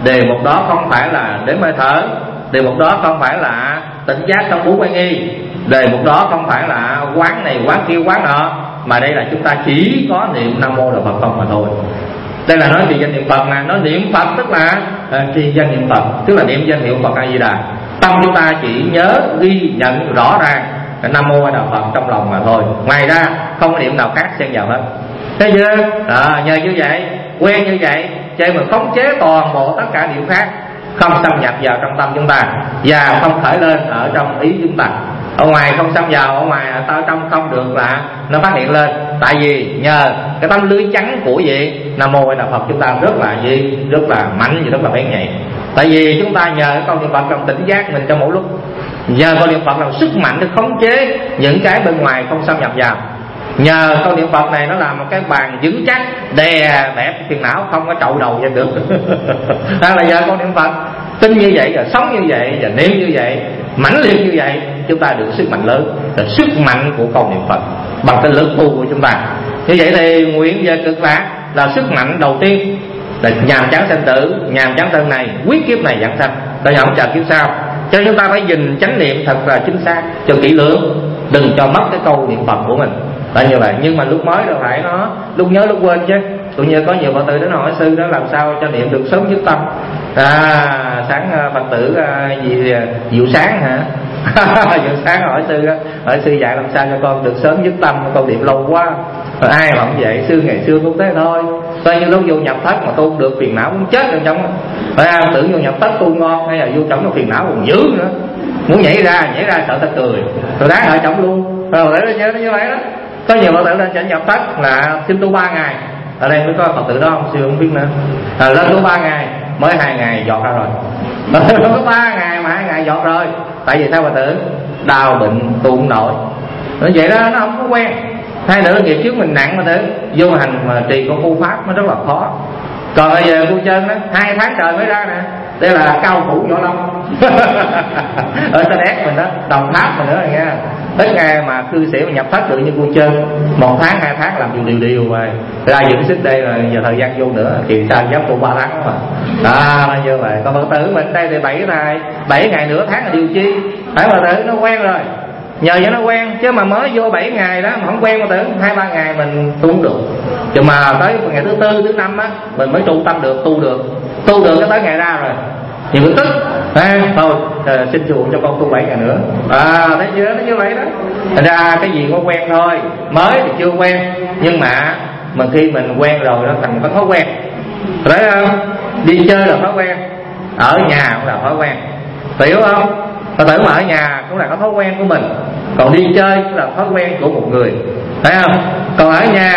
đề mục đó không phải là đếm hơi thở, đề mục đó không phải là tỉnh giác trong bốn quay nghi, đề mục đó không phải là quán này quán kia quán nọ, mà đây là chúng ta chỉ có niệm Nam Mô Đại Phật không mà thôi. Đây là nói trì danh niệm Phật mà, nói niệm Phật tức là trì danh niệm Phật, tức là niệm danh hiệu Phật A Di Đà. Tâm chúng ta chỉ nhớ ghi nhận rõ ràng Nam Mô A Đà Phật trong lòng mà thôi, ngoài ra không có niệm nào khác xen vào hết. Thấy chưa? Nhờ như vậy, quen như vậy, cho mình khống chế toàn bộ tất cả niệm khác, không xâm nhập vào trong tâm chúng ta và không khởi lên ở trong ý chúng ta. Ở ngoài không xâm vào, ở ngoài ở trong không được là nó phát hiện lên. Tại vì nhờ cái tấm lưới trắng của gì Nam Mô A Đà Phật chúng ta rất là gì, rất là mạnh và rất là bén nhạy. Tại vì chúng ta nhờ cái câu niệm Phật trong tỉnh giác mình trong mỗi lúc, nhờ câu niệm Phật làm sức mạnh để khống chế những cái bên ngoài không xâm nhập vào. Nhờ câu niệm Phật này nó làm một cái bàn vững chắc đè bẹp phiền não không có trậu đầu lên được. Đó là nhờ câu niệm Phật tin như vậy và sống như vậy và niệm như vậy mãnh liệt như vậy, chúng ta được sức mạnh lớn, là sức mạnh của câu niệm Phật bằng cái lực tu của chúng ta. Như vậy thì nguyện về cực lạc là sức mạnh đầu tiên, là nhàm chán sanh tử, nhàm chán thân này, quyết kiếp này giảng sanh, ta không chờ kiếp sau. Cho nên chúng ta phải gìn chánh niệm thật là chính xác, cho kỹ lưỡng, đừng cho mất cái câu niệm Phật của mình. Là như vậy. Nhưng mà lúc mới rồi phải nó lúc nhớ lúc quên chứ. Tự nhiên có nhiều Phật tử đến hỏi sư đó làm sao cho niệm được sớm nhất tâm. Sáng Phật tử gì Diệu Sáng hả? Diệu Sáng hỏi sư dạy làm sao cho con được sớm nhất tâm, con niệm lâu quá. Rồi ai mà không vậy, sư ngày xưa cũng thế thôi. Coi như lúc vô nhập thất mà tu không được phiền não cũng chết ở trong. Tưởng vô nhập thất tu ngon hay là vô trong nó phiền não còn dữ nữa. Muốn nhảy ra sợ ta cười. Rồi đáng ở trong luôn. Rồi để nó như vậy đó. Có nhiều Phật tử lên chánh nhập thất là xin tu 3 ngày. Ở đây mới có Phật tử đó không, sư không biết nữa. Lên tu 3 ngày, mới 2 ngày dọt ra rồi. Có 3 ngày mà 2 ngày dọt rồi. Tại vì sao Phật tử? Đau bệnh tu không nổi. Nó vậy đó, nó không có quen. Hay nữa nghiệp trước mình nặng mà tử, vô hành mà trì con phu pháp nó rất là khó. Còn bây giờ cô chân đó 2 tháng trời mới ra nè. Đây là cao thủ Võ Lâm. Ở Sa Đéc mình đó, Đồng Tháp mình nữa nghe. Tới ngày mà cư sĩ mà nhập thất được như cô chân, 1 tháng 2 tháng làm điều rồi ra dưỡng sức đây rồi, giờ thời gian vô nữa thì sao dám tu 3 tháng mà. Là như vậy. Còn Phật tử mình đây thì 7 ngày nửa tháng là điều chi. Phải Phật tử nó quen rồi, nhờ cho nó quen, chứ mà mới vô 7 ngày đó mà không quen Phật tử 2-3 ngày mình tu không được. Chứ mà tới ngày thứ 4, thứ 5 á mình mới trụ tâm được, tu được cái tới ngày ra rồi thì mình tức thôi xin chuộng cho con tu 7 ngày nữa. Thấy chưa, nó như vậy đó. Thành ra cái gì có quen thôi, mới thì chưa quen, nhưng mà khi mình quen rồi nó thành một cái thói quen. Thấy không? Đi chơi là thói quen, ở nhà cũng là thói quen, hiểu không? Phật tử mà ở nhà cũng là có thói quen của mình, còn đi chơi cũng là thói quen của một người, thấy không? Còn ở nhà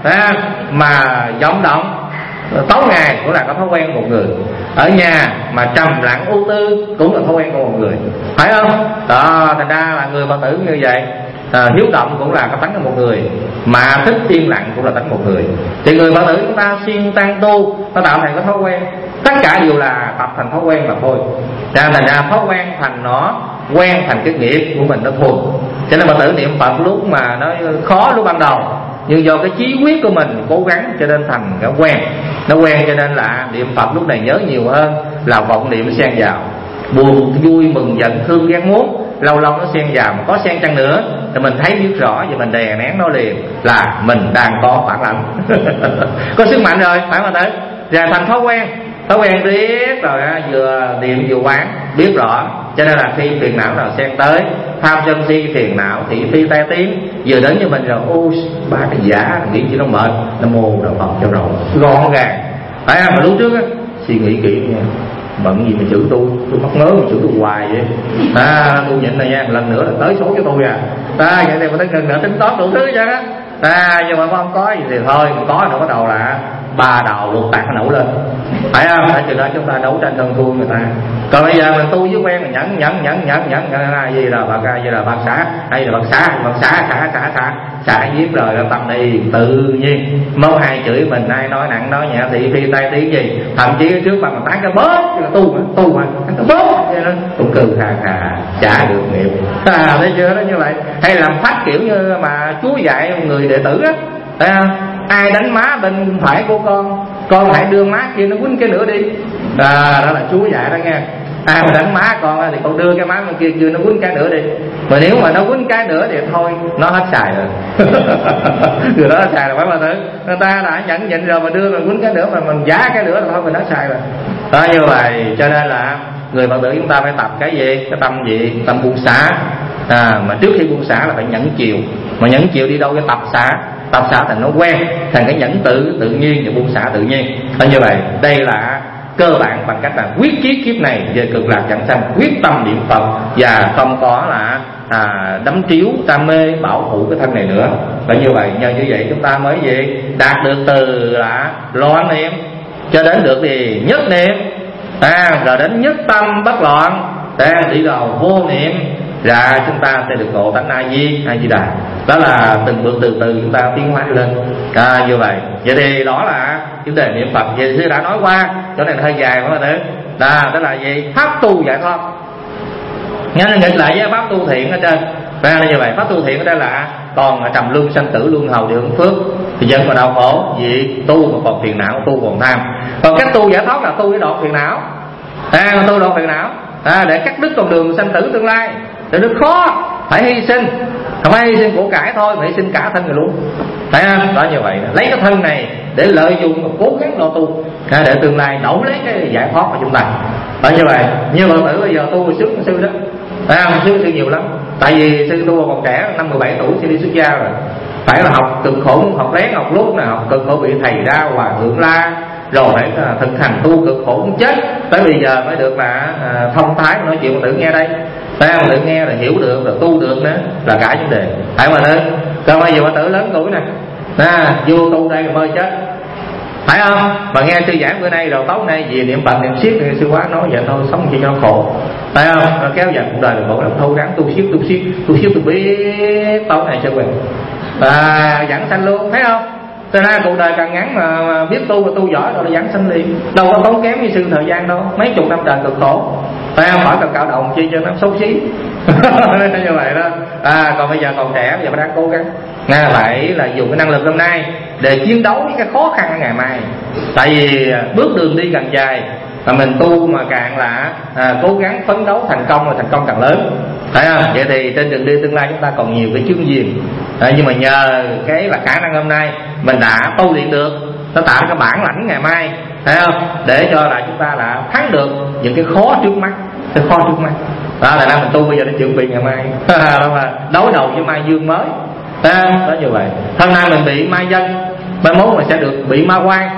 mà vọng động tối ngày cũng là có thói quen của một người, ở nhà mà trầm lặng ưu tư cũng là thói quen của một người, phải không? Đó, thành ra là người Phật tử như vậy, hiếu động cũng là cái tánh của một người, mà thích yên lặng cũng là tánh một người. Thì người Phật tử chúng ta siêng tăng tu, nó tạo thành cái thói quen, tất cả đều là tập thành thói quen mà thôi. Thành ra thói quen thành nó quen thành cái nghiệp của mình nó thuần. Cho nên Phật tử niệm Phật lúc mà nó khó lúc ban đầu, nhưng do cái chí quyết của mình cố gắng cho nên thành cái quen. Nó quen cho nên là niệm Phật lúc này nhớ nhiều hơn là vọng niệm xen vào. Buồn, vui, mừng, giận, thương, ghét, muốn lâu lâu nó xen vào, mà có xen chăng nữa thì mình thấy biết rõ và mình đè nén nó liền là mình đang có phản lãnh. Có sức mạnh rồi, phải không tới? Rồi thành thói quen riết rồi vừa niệm vừa quán biết rõ. Cho nên là khi phiền não nào xen tới, tham sân si phiền não thị phi tai tiếng vừa đến cho mình rồi, ba cái giả nghĩ chỉ nó mệt, Nam Mô Đạo Phật cho rồi gọn gàng. Phải không? Mà lúc trước á suy nghĩ kỹ nha, bận gì mà chữ tôi mắc ngớ mà chữ tôi hoài vậy. Tôi nhịn này nha, lần nữa là tới số cho tôi à. Vậy thì mình ngừng nữa tính toán đủ thứ chứ đó. Nhưng mà không có gì thì thôi, có nó bắt đầu là ba đầu lục tạc nó nổi lên, phải không? Tại từ đó chúng ta đấu tranh hơn thua người ta. Còn bây giờ mình tu với quen mình nhẫn gì là bạc xả, hay là bạc xả giết rồi tâm đi tự nhiên. Mong ai chửi mình, ai nói nặng nói nhẹ thị phi tai tiếng gì, thậm chí trước mặt mình tán cái bớt tu mà cái bớt vậy đó, cũng cười khà trả được nghiệp. Thấy chưa, nó như vậy. Hay làm phát kiểu như mà Chúa dạy người đệ tử á, thấy không? Ai đánh má bên phải của con hãy đưa má kia nó quýnh cái nữa đi. Đó là Chúa dạy đó nghe. Ai mà đánh má con thì con đưa cái má bên kia chưa nó quýnh cái nữa đi, mà nếu mà nó quýnh cái nữa thì thôi nó hết xài rồi. Người đó hết xài rồi, phải mà thử người ta đã nhẫn nhịn rồi mà đưa mà quýnh cái nữa mà mình giá cái nữa là thôi mình hết xài rồi. Đó, như vậy cho nên là người Phật tử chúng ta phải tập cái gì, cái tâm gì, tâm buông xả. Mà trước khi buông xả là phải nhẫn chịu, mà nhẫn chịu đi đâu cái tập xả thành nó quen, thành cái nhẫn tự nhiên và buông xả tự nhiên. Như vậy đây là cơ bản bằng cách là quyết chí kiếp này về cực lạc chẳng sanh, quyết tâm niệm Phật và không có là đắm tríu đam mê bảo thủ cái thân này nữa. Và như vậy nhờ như vậy chúng ta mới gì đạt được từ là loạn niệm cho đến được thì nhất niệm, rồi đến nhất tâm bất loạn, đi đầu vô niệm, và chúng ta sẽ được ngộ tánh A Di Đà. Đó là từng bước từ từ chúng ta tiến hóa lên. Như vậy thì đó là vấn đề niệm Phật. Vậy thì đã nói qua, chỗ này hơi dài quá rồi. Đó là gì? Pháp tu giải thoát. Nhớ nghịch lại với pháp tu thiện ở trên. Như vậy pháp tu thiện ở đây là còn trầm luân sanh tử luân hồi địa hưởng phước, thì dân mà đau khổ vì tu mà còn phiền não, tu còn tham. Còn cách tu giải thoát là tu để đoạn phiền não, tu đoạn phiền não để cắt đứt con đường sanh tử tương lai. Thì nó khó, phải hy sinh, không phải hy sinh của cải thôi, mà hy sinh cả thân người luôn, phải không? Đó, như vậy lấy cái thân này để lợi dụng và cố gắng lo tu để tương lai đổi lấy cái giải thoát của chúng ta. Đó, như vậy như Phật tử bây giờ tu sướng sư đó, sư nhiều lắm. Tại vì sư tu còn trẻ, năm 17 tuổi sư đi xuất gia rồi, phải là học cực khổ, học lén học lút nè, học cực khổ bị thầy ra hòa thượng la, rồi phải thực hành tu cực khổ cũng chết, tới bây giờ mới được là thông thái nói chuyện Phật tử nghe đây. Phật tử nghe là hiểu được, là tu được đó, là cả vấn đề, phải mà nên. Còn bây giờ Phật tử lớn tuổi nè, vô tu đây là mơ chết, phải không? Mà nghe sư giảng bữa nay rồi tối nay về niệm Phật niệm siết thì sư quá nói vậy thôi, sống chi cho nó khổ, phải không? Nó kéo dài cuộc đời là khổ, làm thôi ráng tu siết tôi biết tối này sẽ quen giảng sanh luôn, thấy không? Cho nên cuộc đời càng ngắn mà biết tu và tu giỏi rồi là giảng sanh liền, đâu có tốn kém với sư thời gian đâu, mấy chục năm đời cực khổ, phải không? Khỏi cần cạo đầu chi cho nó xấu xí. Như vậy đó. Còn bây giờ còn trẻ, bây giờ phải đang cố gắng, phải là dùng cái năng lực hôm nay để chiến đấu với cái khó khăn ở ngày mai. Tại vì bước đường đi càng dài, mà mình tu mà càng là cố gắng phấn đấu thành công, rồi thành công càng lớn, phải không? Vậy thì trên đường đi tương lai chúng ta còn nhiều cái chướng duyên, nhưng mà nhờ cái là khả năng hôm nay mình đã tu luyện được, nó tạo cái bản lãnh ngày mai, phải không? Để cho là chúng ta là thắng được những cái khó trước mắt, cái khó trước mắt. Đó là mình tu bây giờ để chuẩn bị ngày mai, đó là đối đầu với mai dương mới. Đó, như vậy. Hôm nay mình bị ma dân, mai mốt mình sẽ được bị ma quan.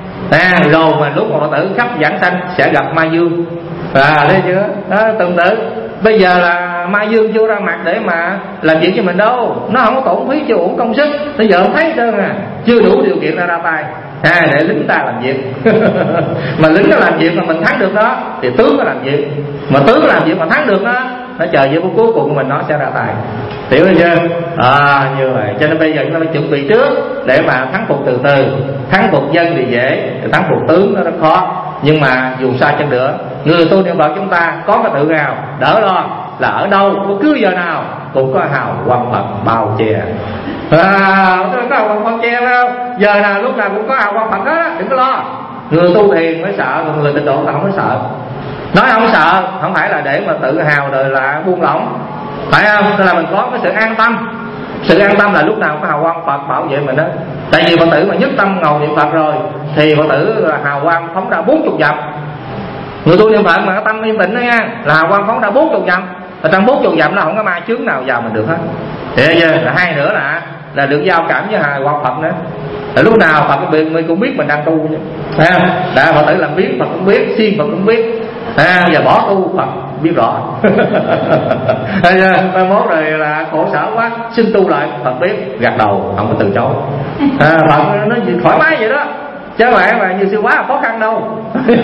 Rồi mà lúc mà Phật tử khắp giảng sanh sẽ gặp ma dương, thấy chưa? Đó, tương tự bây giờ là ma dương chưa ra mặt để mà làm việc cho mình đâu, nó không có tổn phí chưa uổng công sức. Bây giờ thấy trơn chưa đủ điều kiện ra tay để lính ta làm việc. Mà lính nó làm việc mà mình thắng được đó thì tướng nó làm việc, mà tướng làm việc mà thắng được đó, nó chờ với phút cuối cùng mình nó sẽ ra tài, hiểu chưa? Như vậy cho nên bây giờ chúng ta phải chuẩn bị trước để mà thắng phục từ từ. Thắng phục dân thì dễ, thắng phục tướng nó rất khó, nhưng mà dù sao chăng nữa người tu niệm Phật chúng ta có cái tự hào đỡ lo là ở đâu bất cứ giờ nào cũng có hào quang Phật bao che. Có hào quang Phật che phải không? Giờ nào lúc nào cũng có hào quang Phật đó, đừng có lo. Người tu thiền mới sợ, người tịnh độ không có sợ. Nói không sợ không phải là để mà tự hào rồi là buông lỏng, phải không? Tức là mình có cái sự an tâm. Sự an tâm là lúc nào có hào quang Phật bảo vệ mình đó. Tại vì Phật tử mà nhất tâm ngồi niệm Phật rồi thì Phật tử là hào quang phóng ra 40 dặm. Người tu niệm Phật mà có tâm yên tĩnh đó nha, là hào quang phóng ra 40 dặm. Ở trong 40 dặm là không có ma chướng nào vào mình được hết. Thế chưa? Là hai nữa là được giao cảm với hào quang Phật nữa. Là lúc nào Phật mình cũng biết mình đang tu chứ. Thấy không? Đã Phật tử làm biết Phật cũng biết, siêng Phật cũng biết. Giờ bỏ tu Phật biết rõ. Mai mốt rồi là khổ sở quá xin tu lại, Phật biết gật đầu không có từ chối. Phật nó thoải mái vậy đó, chứ bạn mà như sư quá là khó khăn đâu.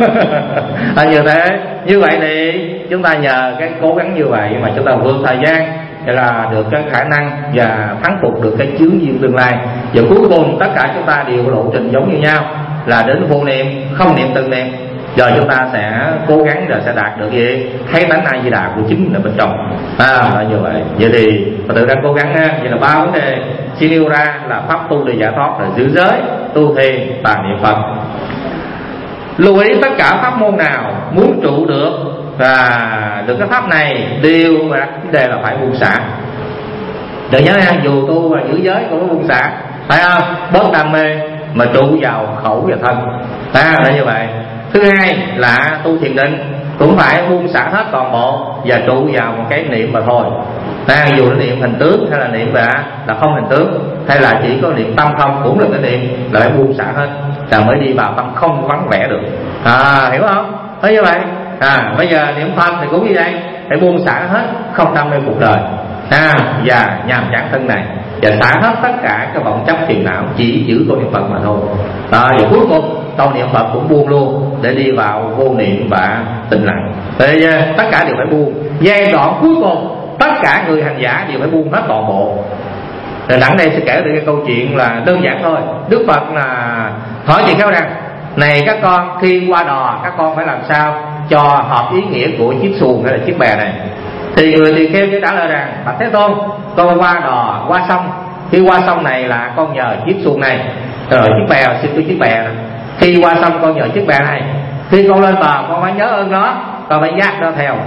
Như vậy thì chúng ta nhờ cái cố gắng như vậy mà chúng ta vượt thời gian là được cái khả năng và thắng phục được cái chướng duyên tương lai. Và cuối cùng tất cả chúng ta đều lộ trình giống như nhau, là đến vô niệm, không niệm từng niệm. Rồi chúng ta sẽ cố gắng rồi sẽ đạt được gì? Thấy tánh A Di Đà của chính mình ở bên trong. Như vậy. Vậy thì Phật tử đang cố gắng ha. Vậy là 3 vấn đề xin nêu ra là pháp tu để giải thoát, là giữ giới, tu thiền và niệm Phật. lưu ý tất cả pháp môn nào muốn trụ được cái pháp này đều đặt vấn đề là phải buông xả. Đừng nhớ nha, dù tu và giữ giới cũng có buông xả, phải không? Bớt đam mê mà trụ vào khẩu và thân, là như vậy. Thứ hai là tu thiền định cũng phải buông xả hết toàn bộ và trụ vào một cái niệm mà thôi. Dù nó niệm hình tướng hay là niệm là không hình tướng, hay là chỉ có niệm tâm không, cũng là cái niệm là phải buông xả hết, là mới đi vào tâm không vắng vẻ được. Hiểu không? Thế như vậy. Bây giờ niệm Phật thì cũng như vậy, phải buông xả hết, không đam mê cuộc đời và nhàm chán thân này, và xả hết tất cả các vọng chấp phiền não, chỉ giữ câu niệm Phật mà thôi. Và cuối cùng câu niệm Phật cũng buông luôn để đi vào vô niệm và tĩnh lặng. Tất cả đều phải buông. Giai đoạn cuối cùng tất cả người hành giả đều phải buông hết toàn bộ. Rồi đẳng đây sẽ kể được cái câu chuyện là đơn giản thôi. Đức Phật là hỏi chị khéo rằng: này các con, khi qua đò các con phải làm sao cho hợp ý nghĩa của chiếc xuồng hay là chiếc bè này? Thì người tỳ kheo chỉ trả lời rằng: Bạch Thế Tôn, con qua đò qua sông, khi qua sông này là con nhờ chiếc xuồng này, rồi chiếc bè xin tôi chiếc bè này. Khi qua sông con nhờ chiếc bè này, khi con lên bờ con phải nhớ ơn nó, con phải dắt nó theo.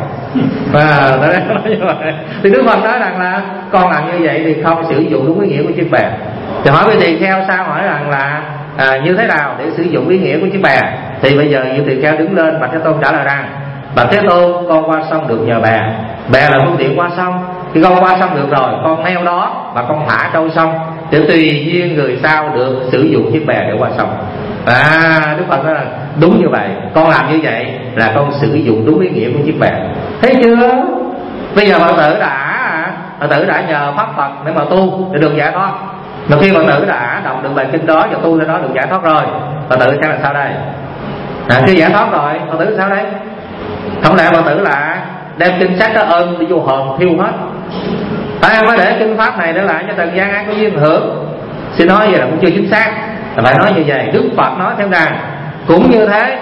Thì Đức Phật nói rằng là con làm như vậy thì không sử dụng đúng ý nghĩa của chiếc bè. Thì hỏi vị tỳ kheo sao, hỏi rằng là như thế nào để sử dụng ý nghĩa của chiếc bè? Thì bây giờ vị tỳ kheo đứng lên, Bạch Thế Tôn trả lời rằng: Bạch Thế Tôn, con qua sông được nhờ bè, bè là phương tiện qua sông. Khi con qua sông được rồi, con neo đó và con thả trâu sông, để tùy duyên người sau được sử dụng chiếc bè để qua sông. Đức Phật nói là đúng như vậy, con làm như vậy là con sử dụng đúng ý nghĩa của chiếc bè. Thấy chưa? Bây giờ Phật tử đã nhờ pháp Phật để mà tu để được giải thoát. Mà khi Phật tử đã đọc được bài kinh đó và tu theo đó được giải thoát rồi, Phật tử sẽ làm sao đây? Khi giải thoát rồi, Phật tử sao đấy? Không lẽ Phật tử là đem kinh sách đó ơn đi vô hồn thiêu hết? Phải không? Phải để kinh pháp này để lại cho trần gian ai có duyên hưởng. Xin nói vậy là cũng chưa chính xác, phải nói như vậy. Đức Phật nói thêm rằng cũng như thế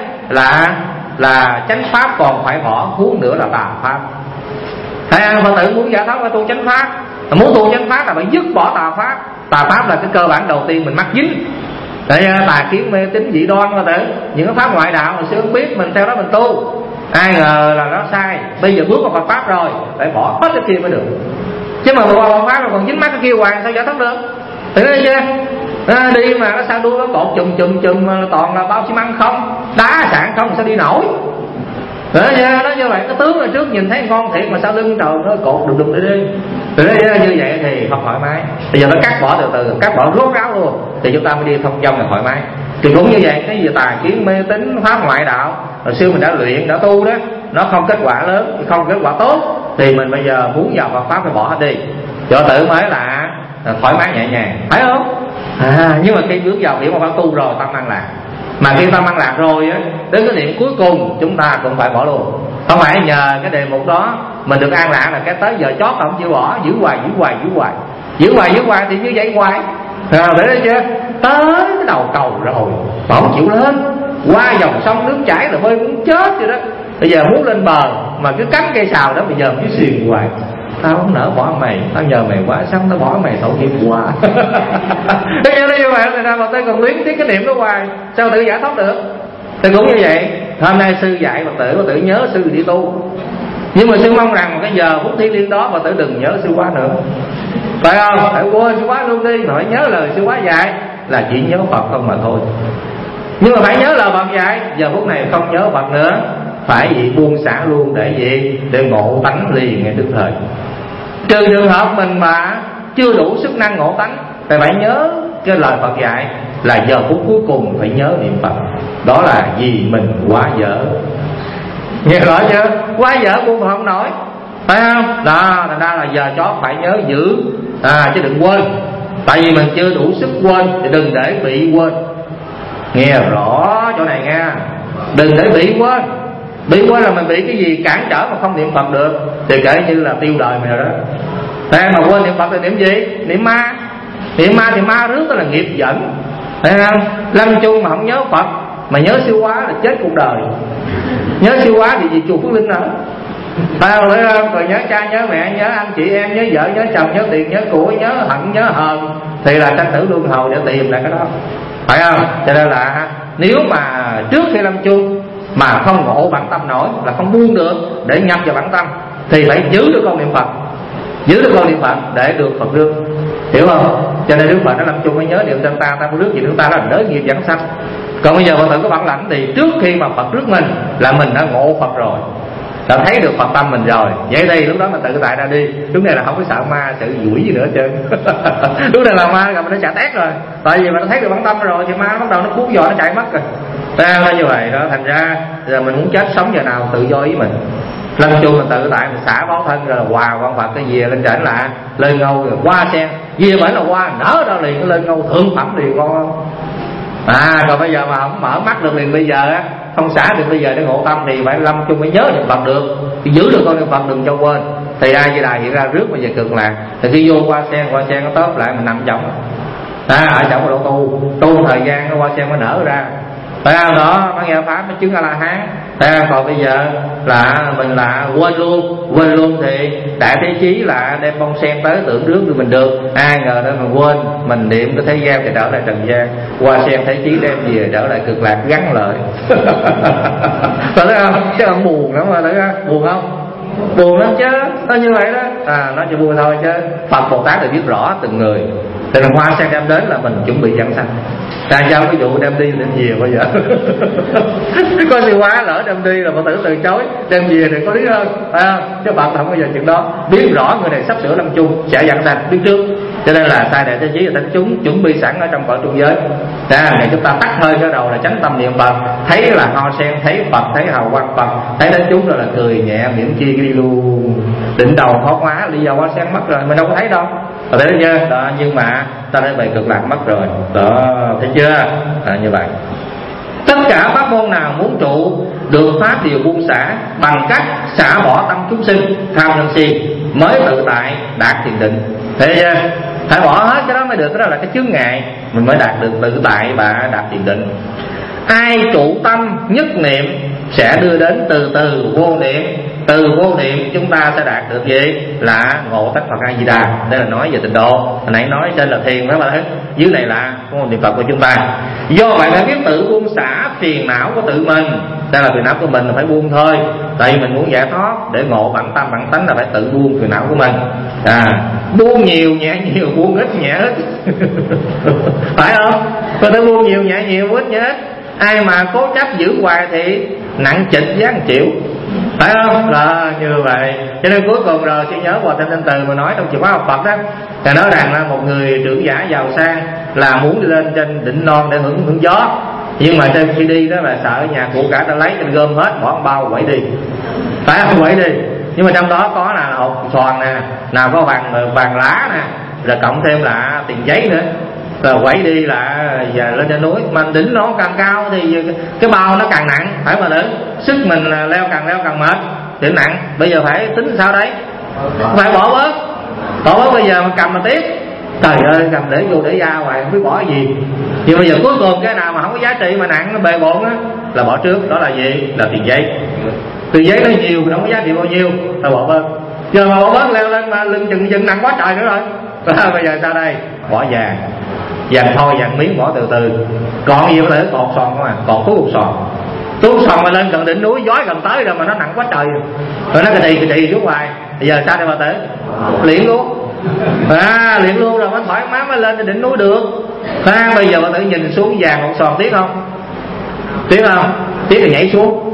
là chánh pháp còn phải bỏ, huống nữa là tà pháp. Thấy không? Phật tử muốn giải thoát phải tu chánh pháp, muốn tu chánh pháp là phải dứt bỏ tà pháp. Tà pháp là cái cơ bản đầu tiên mình mắc dính. Tà kiến mê tín dị đoan Phật tử, những cái pháp ngoại đạo hồi xưa không biết, mình theo đó mình tu, ai ngờ là nó sai. Bây giờ bước vào Phật pháp rồi phải bỏ hết cái kia mới được. Chứ mà vào Phật pháp rồi còn dính mắc cái kia hoài sao giải thoát được? Thì nói chưa? Đi mà nó sao đuôi nó cột chùm toàn là bao xi măng không, đá sạn không, sao đi nổi? Nó như vậy, cái tướng ở trước nhìn thấy ngon thiệt mà sao lưng trời nó cột đùng đi. Rồi như vậy thì không thoải mái. Bây giờ nó cắt bỏ từ từ, cắt bỏ rốt ráo luôn, thì chúng ta mới đi thông dong là thoải mái. Thì cũng như vậy, cái gì tà kiến mê tín pháp ngoại đạo hồi xưa mình đã luyện đã tu đó, nó không kết quả lớn, không kết quả tốt, thì mình bây giờ muốn vào Phật pháp phải bỏ hết đi, cho tự mới là thoải mái nhẹ nhàng, phải không? Nhưng mà khi bước vào điểm mà bạn tu rồi tâm an lạc, mà khi tâm an lạc rồi á, đến cái điểm cuối cùng chúng ta cũng phải bỏ luôn. Không phải nhờ cái đề mục đó mình được an lạc là cái tới giờ chót không chịu bỏ, giữ hoài thì như vậy hoài. Để thấy chưa? Tới cái đầu cầu rồi mà không chịu lên, qua dòng sông nước chảy là bơi muốn chết vậy đó. Bây giờ muốn lên bờ mà cứ cắm cây sào đó, bây giờ cứ xiền hoài. Tao không nỡ bỏ mày, tao nhờ mày quá, xong tao bỏ mày tội nghiệp quá. Thế như vậy thì ra mà tôi còn luyến tiếc cái niệm đó hoài, sao tự giải thoát được? Thì cũng như vậy, hôm nay sư dạy Phật tử nhớ sư đi tu, nhưng mà sư mong rằng cái giờ phút thiêng liêng đó Phật tử đừng nhớ sư quá nữa, phải không? Phải quên sư quá luôn đi, mà phải nhớ lời sư quá dạy, là chỉ nhớ Phật không mà thôi. Nhưng mà phải nhớ lời Phật dạy, giờ phút này không nhớ Phật nữa, phải gì buông xả luôn, để gì? Để ngộ tánh liền ngay tức thời. Trừ trường hợp mình mà chưa đủ sức năng ngộ tánh thì phải nhớ cái lời Phật dạy, là giờ phút cuối cùng phải nhớ niệm Phật. Đó là vì mình quá dở. Nghe rõ chưa? Quá dở buông không nổi, phải không? Đó, thành ra là giờ chót phải nhớ giữ, chứ đừng quên. Tại vì mình chưa đủ sức quên thì đừng để bị quên. Nghe rõ chỗ này nghe, đừng để bị quên. Bị quên là mình bị cái gì cản trở mà không niệm Phật được, thì kể như là tiêu đời mình rồi đó. Mà quên niệm Phật thì niệm gì? Niệm ma. Niệm ma thì ma rước, đó là nghiệp dẫn, thấy không? Lâm chung mà không nhớ Phật, mà nhớ siêu quá là chết cuộc đời. Nhớ siêu quá thì gì chùa Phước Linh nữa, phải không? Rồi nhớ cha, nhớ mẹ, nhớ anh chị em, nhớ vợ, nhớ chồng, nhớ tiền, nhớ của, nhớ hận, nhớ hờn, thì là tranh tử luân hồi để tìm lại cái đó, phải không? Cho nên là nếu mà trước khi lâm chung mà không ngộ bản tâm nổi, là không buông được để nhập vào bản tâm, thì phải giữ được con niệm Phật, giữ được con niệm Phật để được Phật rước, hiểu không? Cho nên Đức Phật đã lâm chung mới nhớ niệm tên ta, ta có rước gì chúng ta là đới nghiệp giảng sanh. Còn bây giờ Phật tử có bản lãnh thì trước khi mà Phật rước mình là mình đã ngộ Phật rồi, đã thấy được Phật tâm mình rồi. Vậy đây lúc đó mình tự tại ra đi, lúc này là không có sợ ma, sợ quỷ gì nữa hết trơn. Lúc này là ma gặp mình nó chạy tét rồi, tại vì mình đã thấy được bản tâm rồi thì ma nó bắt đầu nó cuốn giò nó chạy mất rồi. Ra như vậy đó, thành ra giờ mình muốn chết sống giờ nào tự do ý mình. Lâm chung mình tự tại, mình xả bó thân rồi là hòa quan Phật cái về lên trển là lên ngâu rồi qua sen, về bởi là qua nở ra liền, lên ngâu thượng phẩm liền con. Còn bây giờ mà không mở mắt được liền bây giờ á, không xả được bây giờ để ngộ tâm thì phải lâm chung mới nhớ niệm Phật được, thì giữ được con niệm Phật đừng cho quên. Thì A Di Đà hiện ra rước bây giờ cực lạc, thì khi vô qua sen nó tớp lại mình nằm trong ở trong độ tu thời gian nó qua sen mới nở ra. Phải không? Đó nó nghe pháp mới chứng A La Hán. Còn bây giờ là mình là quên luôn thì đại thế chí là đem bông sen tới tưởng rước thì mình được. Ai ngờ đó mình quên, mình niệm cái thế gian thì trở lại trần gian, qua sen thế chí đem về trở lại cực lạc gắn lợi. Thấy không? Chứ không buồn lắm mà, thấy không? Buồn không? Buồn lắm chứ, nó như vậy đó. Nó chỉ buồn thôi chứ Phật Bồ Tát thì biết rõ từng người. Thì hoa sen đem đến là mình chuẩn bị giảng sanh. Tại sao cái vụ đem đi đem về bao giờ? Có gì quá lỡ đem đi là Phật tử từ chối, đem về thì có lý hơn, phải không? Chứ Phật không bao giờ chuyện đó. Biết rõ người này sắp sửa lâm chung sẽ giảng sanh, biết trước. Cho nên là sai đại thế chí là thánh chúng chuẩn bị sẵn ở trong cõi trung giới. Ngày chúng ta tắt hơi cái đầu là chánh tâm niệm Phật, thấy là hoa sen, thấy Phật, thấy hào quang Phật, thấy thánh chúng rồi là cười nhẹ mỉm chi đi luôn. Đỉnh đầu hót hóa đi vào hoa sen mất rồi, mình đâu có thấy đâu. Thấy chưa? Đó, nhưng mà ta đã bị cực lạc mất rồi. Đó, thấy chưa? Như vậy. Tất cả pháp môn nào muốn trụ được pháp đều buông xả bằng cách xả bỏ tâm chúng sinh tham sân si mới tự tại đạt thiền định. Thấy chưa? Phải bỏ hết cái đó mới được, cái đó là cái chướng ngại, mình mới đạt được tự tại và đạt thiền định. Ai trụ tâm nhất niệm sẽ đưa đến từ từ vô niệm. Từ vô niệm chúng ta sẽ đạt được gì? Là ngộ tánh Phật A Di Đà. Đây là nói về tịnh độ. Hồi nãy nói trên là thiền phải không? Dưới này là niệm Phật của chúng ta. Do vậy phải biết tự buông xả phiền não của tự mình. Đây là phiền não của mình là phải buông thôi. Tại vì mình muốn giải thoát để ngộ bản tâm bản tánh là phải tự buông phiền não của mình. Buông nhiều nhẹ nhiều, buông ít nhẹ ít. Phải không? Phải tự buông nhiều nhẹ nhiều, buông ít nhẹ ít. Ai mà cố chấp giữ hoài thì nặng trịch giá 1 triệu. Phải không? Là như vậy. Cho nên cuối cùng rồi khi nhớ Hòa Thanh Thanh Từ mà nói trong chìa khóa học Phật đó, là nói rằng là một người trưởng giả giàu sang là muốn đi lên trên đỉnh non để hưởng gió, nhưng mà trên khi đi đó là sợ nhà của cả ta lấy trên gom hết, bỏ bao quẩy đi. Phải không? Quẩy đi. Nhưng mà trong đó có là hột xoàn nè, nào có vàng lá nè, rồi cộng thêm là tiền giấy nữa. Rồi quẩy đi là giờ lên trên núi, mà đỉnh nó càng cao thì cái bao nó càng nặng, phải mà được. Sức mình leo càng mệt thì nặng. Bây giờ phải tính sao đấy? Phải bỏ bớt bây giờ mà cầm mà tiếp. Trời ơi, cầm để vô để ra hoài không biết bỏ cái gì. Nhưng bây giờ cuối cùng cái nào mà không có giá trị mà nặng nó bề bộn á là bỏ trước. Đó là gì? Là tiền giấy. Tiền giấy nó nhiều không có giá trị bao nhiêu, ta bỏ bớt. Giờ mà bỏ bớt leo lên mà lưng chừng nặng quá trời nữa rồi. Bây giờ sao đây? Bỏ vàng thôi, vàng miếng bỏ từ từ. Còn gì có thể cột xoàn không à? Còn có cục xoàn. Tuốt xoàn mà lên gần đỉnh núi, gió gần tới rồi mà nó nặng quá trời. Rồi nó cái trì xuống hoài. Bây giờ sao đây bà tử? Luyện luôn. Luyện luôn rồi mới thoải mái mới lên trên đỉnh núi được. Bây giờ bà tử nhìn xuống vàng một xoàn tiếc không? Tiếc không? Tiếc thì nhảy xuống.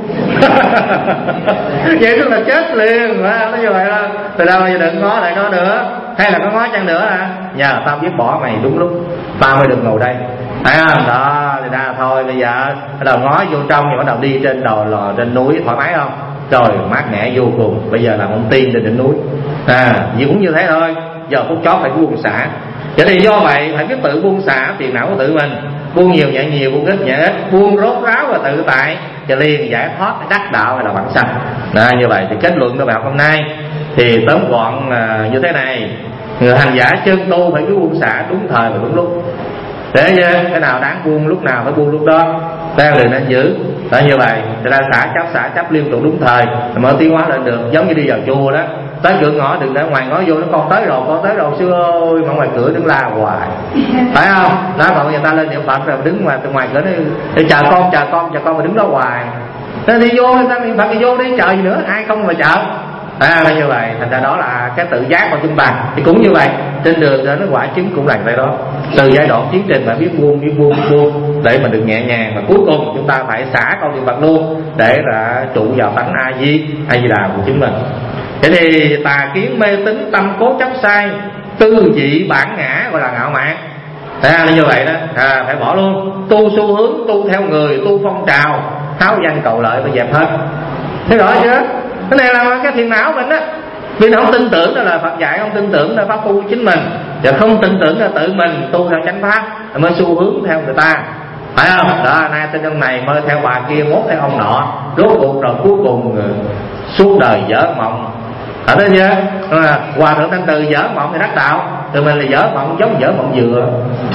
Vậy tức là chết liền. Nó như vậy đó. Từ đâu bây giờ đừng ngó lại nó nữa. Hay là có ngó chăng nữa hả? Nhờ tao biết bỏ mày đúng lúc tao mới được ngồi đây. Thấy không? Đó thì ra thôi. Bây giờ bắt đầu ngó vô trong thì bắt đầu đi trên đồi lò trên núi thoải mái không? Trời mát mẻ vô cùng. Bây giờ làm ông tiên trên đỉnh núi. Gì cũng như thế thôi. Giờ phút chót phải buông xả. Vậy thì do vậy phải biết tự buông xả phiền não của tự mình. Buông nhiều nhẹ nhiều, buông ít nhẹ ít, buông rốt ráo và tự tại cho liền giải thoát đắc đạo hay là bản sanh. Như vậy thì kết luận của bài học hôm nay thì tóm gọn như thế này: người hành giả chân tu phải biết buông xả đúng thời và đúng lúc. Để cái nào đáng buông lúc nào phải buông lúc đó. Ta liền nên giữ. Đó như vậy, thì ra xả chấp liên tục đúng thời mới tiến hóa lên được. Giống như đi vào chùa đó, tới cửa ngõ đừng để ngoài ngõ vô, nó con tới rồi sư ơi, mà ngoài cửa đứng la hoài, phải không? Đó, còn người ta lên niệm Phật rồi đứng ngoài cửa nó chờ con mà đứng đó hoài. Nên đi vô, người ta niệm Phật thì vô đi, chờ gì nữa, ai không mà chờ. Như vậy, thành ra đó là cái tự giác của chúng ta. Thì cũng như vậy, trên đường đến quả chứng cũng là vậy đó. Từ giai đoạn tiến trình mà biết buông để mình được nhẹ nhàng, mà cuối cùng chúng ta phải xả câu niệm Phật luôn để là trụ vào tánh A Di Đà của chính mình. Thế thì tà kiến mê tín tâm cố chấp sai, tư vị bản ngã gọi là ngạo mạn. Như vậy đó, phải bỏ luôn. Tu xu hướng, tu theo người, tu phong trào, háo danh cầu lợi phải dẹp hết. Thế rõ chưa? Cái này là cái phiền não mình á. Vì không tin tưởng đó là Phật dạy, không tin tưởng là pháp tu chính mình, và không tin tưởng là tự mình tu theo chánh pháp mới xu hướng theo người ta, phải không? Đó, nay tên ông này mới theo bà kia, mốt theo ông nọ, rốt cuộc rồi cuối cùng suốt đời dở mộng. Thấy chưa? Hòa thượng Thanh Từ dở mộng thì đắc đạo, từ mình là dở mộng giống dở mộng dừa.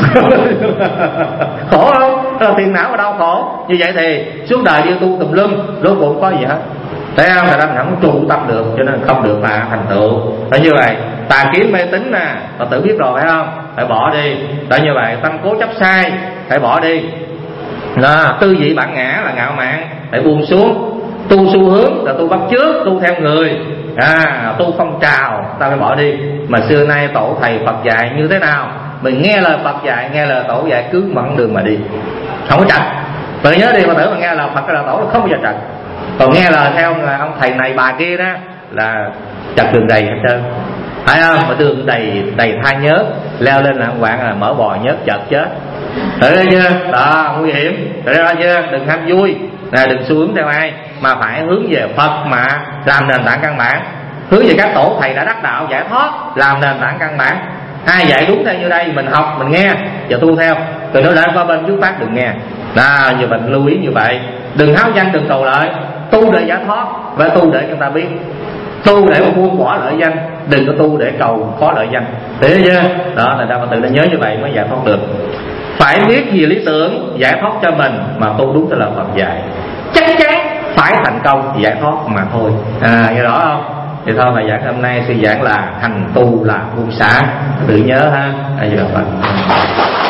Khổ không? Đó là phiền não và đau khổ. Như vậy thì suốt đời đi tu tùm lum, rốt cuộc có gì hết? Thấy không? Tại đó mình không trụ tâm được, cho nên không được là thành tựu. Tại như vậy, tà kiến mê tín nè, Phật tử biết rồi phải không? Phải bỏ đi. Tại như vậy, tâm cố chấp sai phải bỏ đi. Tư vị bản ngã là ngạo mạn phải buông xuống. Tu xu hướng là tu bắt chước, tu theo người, tu phong trào ta phải bỏ đi. Mà xưa nay tổ thầy Phật dạy như thế nào, mình nghe lời Phật dạy, nghe lời tổ dạy, cứ mẫn đường mà đi, không có trật. Tự nhớ đi, Phật tử mà nghe lời Phật, lời tổ là không bao giờ trật. Còn nghe lời theo ông thầy này bà kia đó là chặt đường đầy hết trơn, phải không? Mà đường đầy tha nhớt, leo lên là quạng là mở bò nhớt chợt chết. Thấy chưa? Đó, nguy hiểm. Thấy chưa? Đừng ham vui, đừng xu hướng theo ai, mà phải hướng về Phật mà làm nền tảng căn bản. Hướng về các tổ thầy đã đắc đạo giải thoát, làm nền tảng căn bản. Ai dạy đúng theo như đây, mình học, mình nghe và tu theo. Từ đó đã qua bên trước phát đừng nghe. Giờ mình lưu ý như vậy. Đừng háo danh, đừng cầu lợi. Tu để giải thoát, và tu để chúng ta biết. Tu để mà buông bỏ lợi danh, đừng có tu để cầu có lợi danh. Thế chưa? Đó, thành ra Phật tử đã nhớ như vậy mới giải thoát được. Phải biết gì lý tưởng giải thoát cho mình mà tu đúng theo lời Phật dạy, chắc chắn phải thành công giải thoát mà thôi. Nghe rõ không? Thì thôi bài giảng hôm nay sư giảng là hành tu là buông xả, tự nhớ ha. Phật.